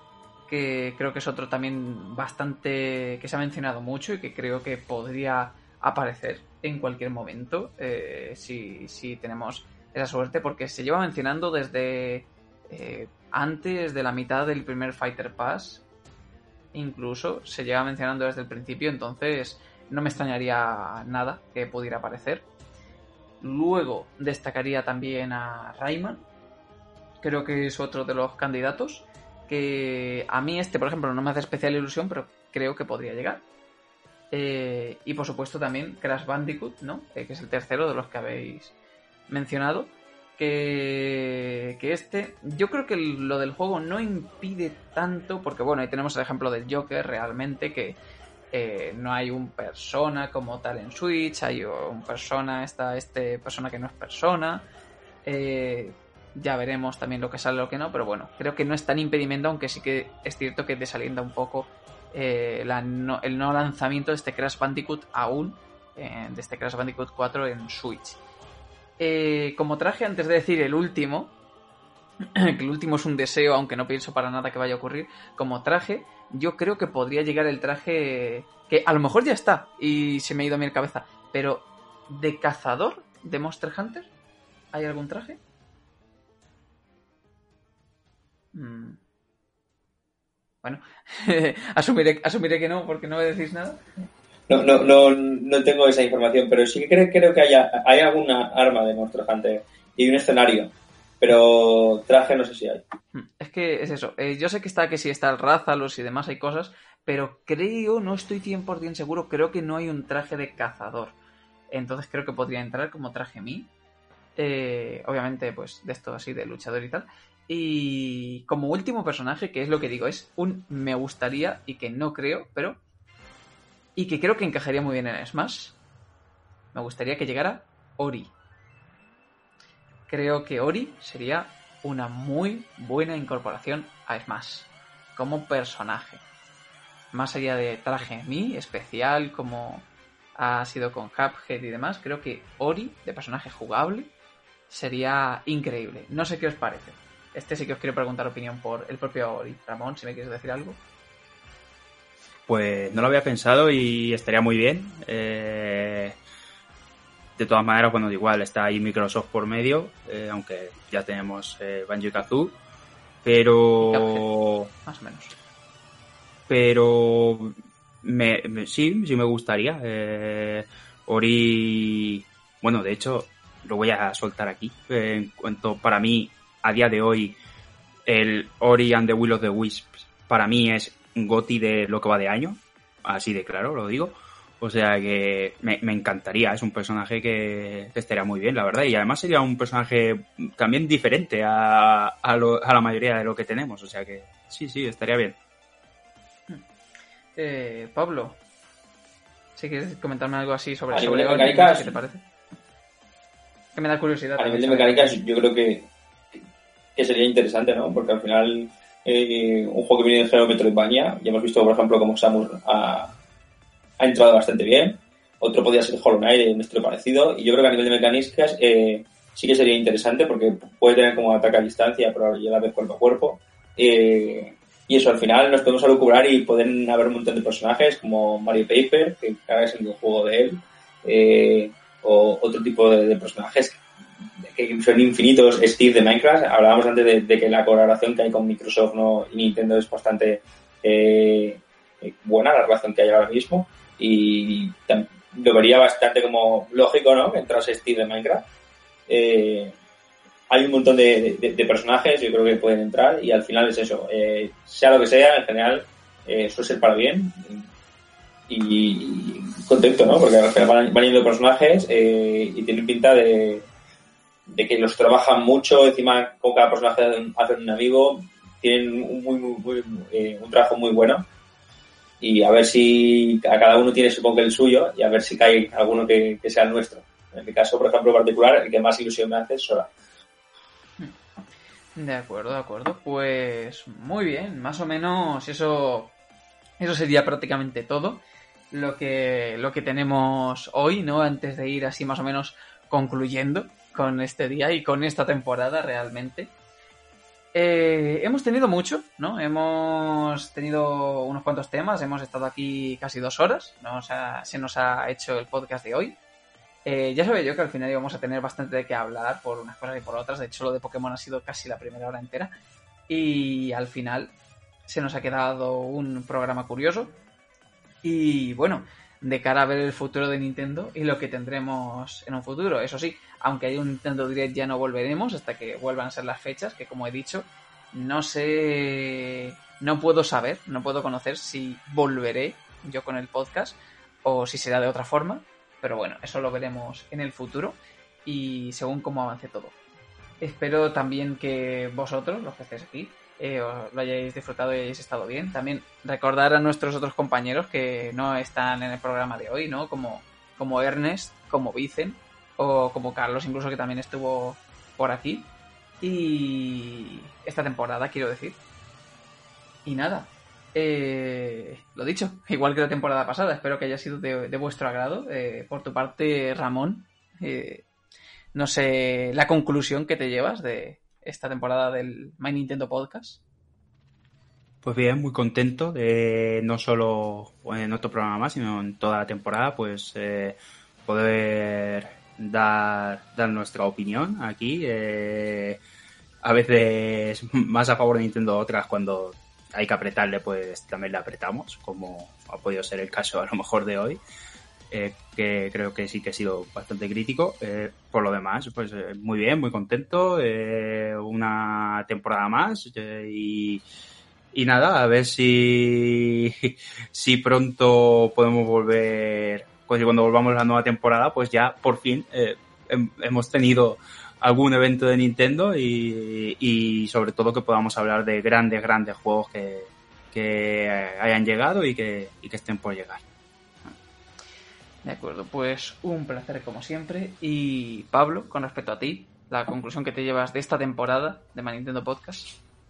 que creo que es otro también bastante... que se ha mencionado mucho y que creo que podría aparecer en cualquier momento, si tenemos esa suerte, porque se lleva mencionando desde antes de la mitad del primer Fighter Pass, incluso se lleva mencionando desde el principio, entonces no me extrañaría nada que pudiera aparecer. Luego destacaría también a Rayman, creo que es otro de los candidatos, que a mí por ejemplo, no me hace especial ilusión, pero creo que podría llegar. Y por supuesto también Crash Bandicoot, ¿no? Que es el tercero de los que habéis mencionado. Que yo creo que lo del juego no impide tanto, porque bueno, ahí tenemos el ejemplo del Joker realmente, que no hay un persona como tal en Switch, hay un persona, persona que no es persona. Ya veremos también lo que sale y lo que no, pero bueno, creo que no es tan impedimento, aunque sí que es cierto que desalienta un poco el no lanzamiento de este Crash Bandicoot aún, de este Crash Bandicoot 4 en Switch. Como traje, antes de decir el último, que el último es un deseo, aunque no pienso para nada que vaya a ocurrir, como traje, yo creo que podría llegar el traje que a lo mejor ya está y se me ha ido a mi cabeza, pero de cazador de Monster Hunter, ¿hay algún traje? Bueno, asumiré que no, porque no me decís nada. No tengo esa información, pero sí que creo que hay alguna arma de Monster Hunter y un escenario, pero traje no sé si hay. Es que es eso. Yo sé que sí está el Rázalos y demás, hay cosas, pero no estoy 100% seguro, creo que no hay un traje de cazador. Entonces creo que podría entrar como traje mí. Obviamente, pues de esto así, de luchador y tal. Y como último personaje, que es lo que digo, es un me gustaría y que no creo, pero... y que creo que encajaría muy bien en Smash. Me gustaría que llegara Ori. Creo que Ori sería una muy buena incorporación a Smash como personaje. Más allá de traje mí, especial, como ha sido con Cuphead y demás, creo que Ori, de personaje jugable, sería increíble. No sé qué os parece. Sí que os quiero preguntar opinión por el propio Ori. Ramón, si me quieres decir algo. Pues no lo había pensado y estaría muy bien. De todas maneras, bueno, igual está ahí Microsoft por medio, aunque ya tenemos Banjo-Kazooie, pero... más o menos. Pero sí me gustaría. Ori, bueno, de hecho, lo voy a soltar aquí. En cuanto, para mí, a día de hoy, el Ori and the Will of the Wisps, para mí es GOTY de lo que va de año, así de claro lo digo. O sea que me encantaría, es un personaje que estaría muy bien, la verdad, y además sería un personaje también diferente a la mayoría de lo que tenemos, o sea que sí, estaría bien. Pablo, si quieres comentarme algo así sobre a nivel de Ori, mecánicas, ¿qué te parece? Que me da curiosidad. A nivel de mecánicas, yo creo que sería interesante, ¿no? Porque al final un juego que viene del género Metroidvania, ya hemos visto, por ejemplo, cómo Samus ha entrado bastante bien. Otro podría ser Hollow Knight, un estilo parecido. Y yo creo que a nivel de mecánicas sí que sería interesante porque puede tener como ataque a distancia, pero a la vez cuerpo a cuerpo. Y eso, al final nos podemos alucubrar y pueden haber un montón de personajes como Mario Paper, que cada vez es un juego de él, o otro tipo de personajes que son infinitos. Steve de Minecraft, hablábamos antes de que la colaboración que hay con Microsoft y Nintendo es bastante buena, la relación que hay ahora mismo, y lo vería bastante como lógico, ¿no?, que entrase Steve de Minecraft. Hay un montón de personajes, yo creo que pueden entrar, y al final es eso, sea lo que sea, en general suele ser para bien, y contento, ¿no?, porque al final van yendo personajes y tienen pinta de que los trabajan mucho, encima con cada personaje hacen un amigo, tienen un trabajo muy bueno, y a ver si a cada uno tiene, supongo que el suyo, y a ver si cae alguno que sea el nuestro. En mi caso, por ejemplo, particular, el que más ilusión me hace es Sora. De acuerdo. Pues muy bien, más o menos eso sería prácticamente todo lo que tenemos hoy, ¿no? Antes de ir así más o menos concluyendo con este día y con esta temporada realmente. Hemos tenido mucho, ¿no? Hemos tenido unos cuantos temas, hemos estado aquí casi 2 horas, ¿no? O sea, se nos ha hecho el podcast de hoy. Ya sabía yo que al final íbamos a tener bastante de qué hablar por unas cosas y por otras. De hecho, lo de Pokémon ha sido casi la primera hora entera. Y al final se nos ha quedado un programa curioso. Y bueno, de cara a ver el futuro de Nintendo y lo que tendremos en un futuro. Eso sí, aunque haya un Nintendo Direct ya no volveremos hasta que vuelvan a ser las fechas, que como he dicho, no sé, no puedo saber, no puedo conocer si volveré yo con el podcast o si será de otra forma, pero bueno, eso lo veremos en el futuro y según cómo avance todo. Espero también que vosotros, los que estéis aquí, os lo hayáis disfrutado y hayáis estado bien. También recordar a nuestros otros compañeros que no están en el programa de hoy, ¿no? Como Ernest, como Vicen o como Carlos, incluso, que también estuvo por aquí. Y esta temporada, quiero decir. Y nada, lo dicho, igual que la temporada pasada, espero que haya sido de vuestro agrado. Por tu parte, Ramón, no sé la conclusión que te llevas de esta temporada del My Nintendo Podcast. Pues bien, muy contento de no solo en otro programa más, sino en toda la temporada, pues poder dar nuestra opinión aquí. A veces más a favor de Nintendo, otras cuando hay que apretarle, pues también le apretamos, como ha podido ser el caso a lo mejor de hoy. Que creo que sí que he sido bastante crítico. Por lo demás, pues muy bien, muy contento. Una temporada más y nada, a ver si pronto podemos volver, pues cuando volvamos a la nueva temporada, pues ya por fin hemos tenido algún evento de Nintendo y sobre todo que podamos hablar de grandes juegos que hayan llegado y que estén por llegar. De acuerdo, pues un placer como siempre. Y Pablo, con respecto a ti, la conclusión que te llevas de esta temporada de My Nintendo Podcast.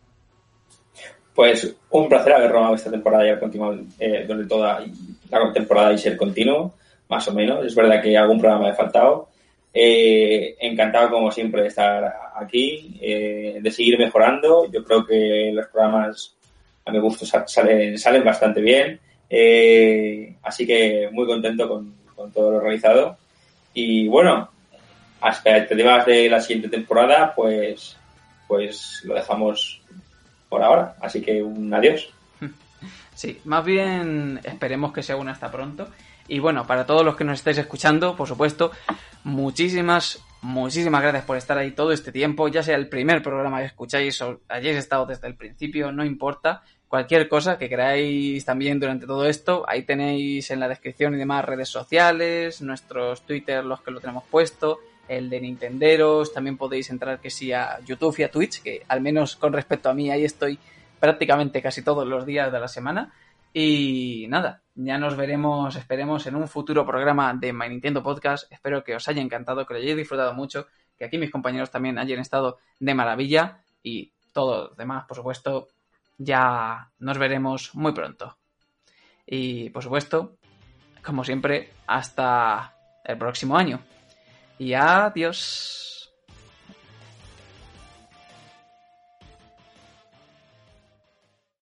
Pues un placer haber rodado esta temporada y haber continuado durante toda la temporada y ser continuo, más o menos. Es verdad que algún programa me ha faltado. Encantado como siempre de estar aquí, de seguir mejorando. Yo creo que los programas a mi gusto salen bastante bien. Así que muy contento con todo lo realizado y bueno, a expectativas de la siguiente temporada pues lo dejamos por ahora, así que un adiós. Sí, más bien esperemos que sea una hasta pronto. Y bueno, para todos los que nos estáis escuchando, por supuesto, muchísimas gracias por estar ahí todo este tiempo, ya sea el primer programa que escucháis o hayáis estado desde el principio, no importa. Cualquier cosa que queráis también durante todo esto, ahí tenéis en la descripción y demás redes sociales, nuestros Twitter, los que lo tenemos puesto, el de Nintenderos, también podéis entrar que sí a YouTube y a Twitch, que al menos con respecto a mí ahí estoy prácticamente casi todos los días de la semana. Y nada, ya nos veremos, esperemos, en un futuro programa de My Nintendo Podcast. Espero que os haya encantado, que lo hayáis disfrutado mucho, que aquí mis compañeros también hayan estado de maravilla y todo lo demás, por supuesto, ya nos veremos muy pronto. Y, por supuesto, como siempre, hasta el próximo año. Y adiós.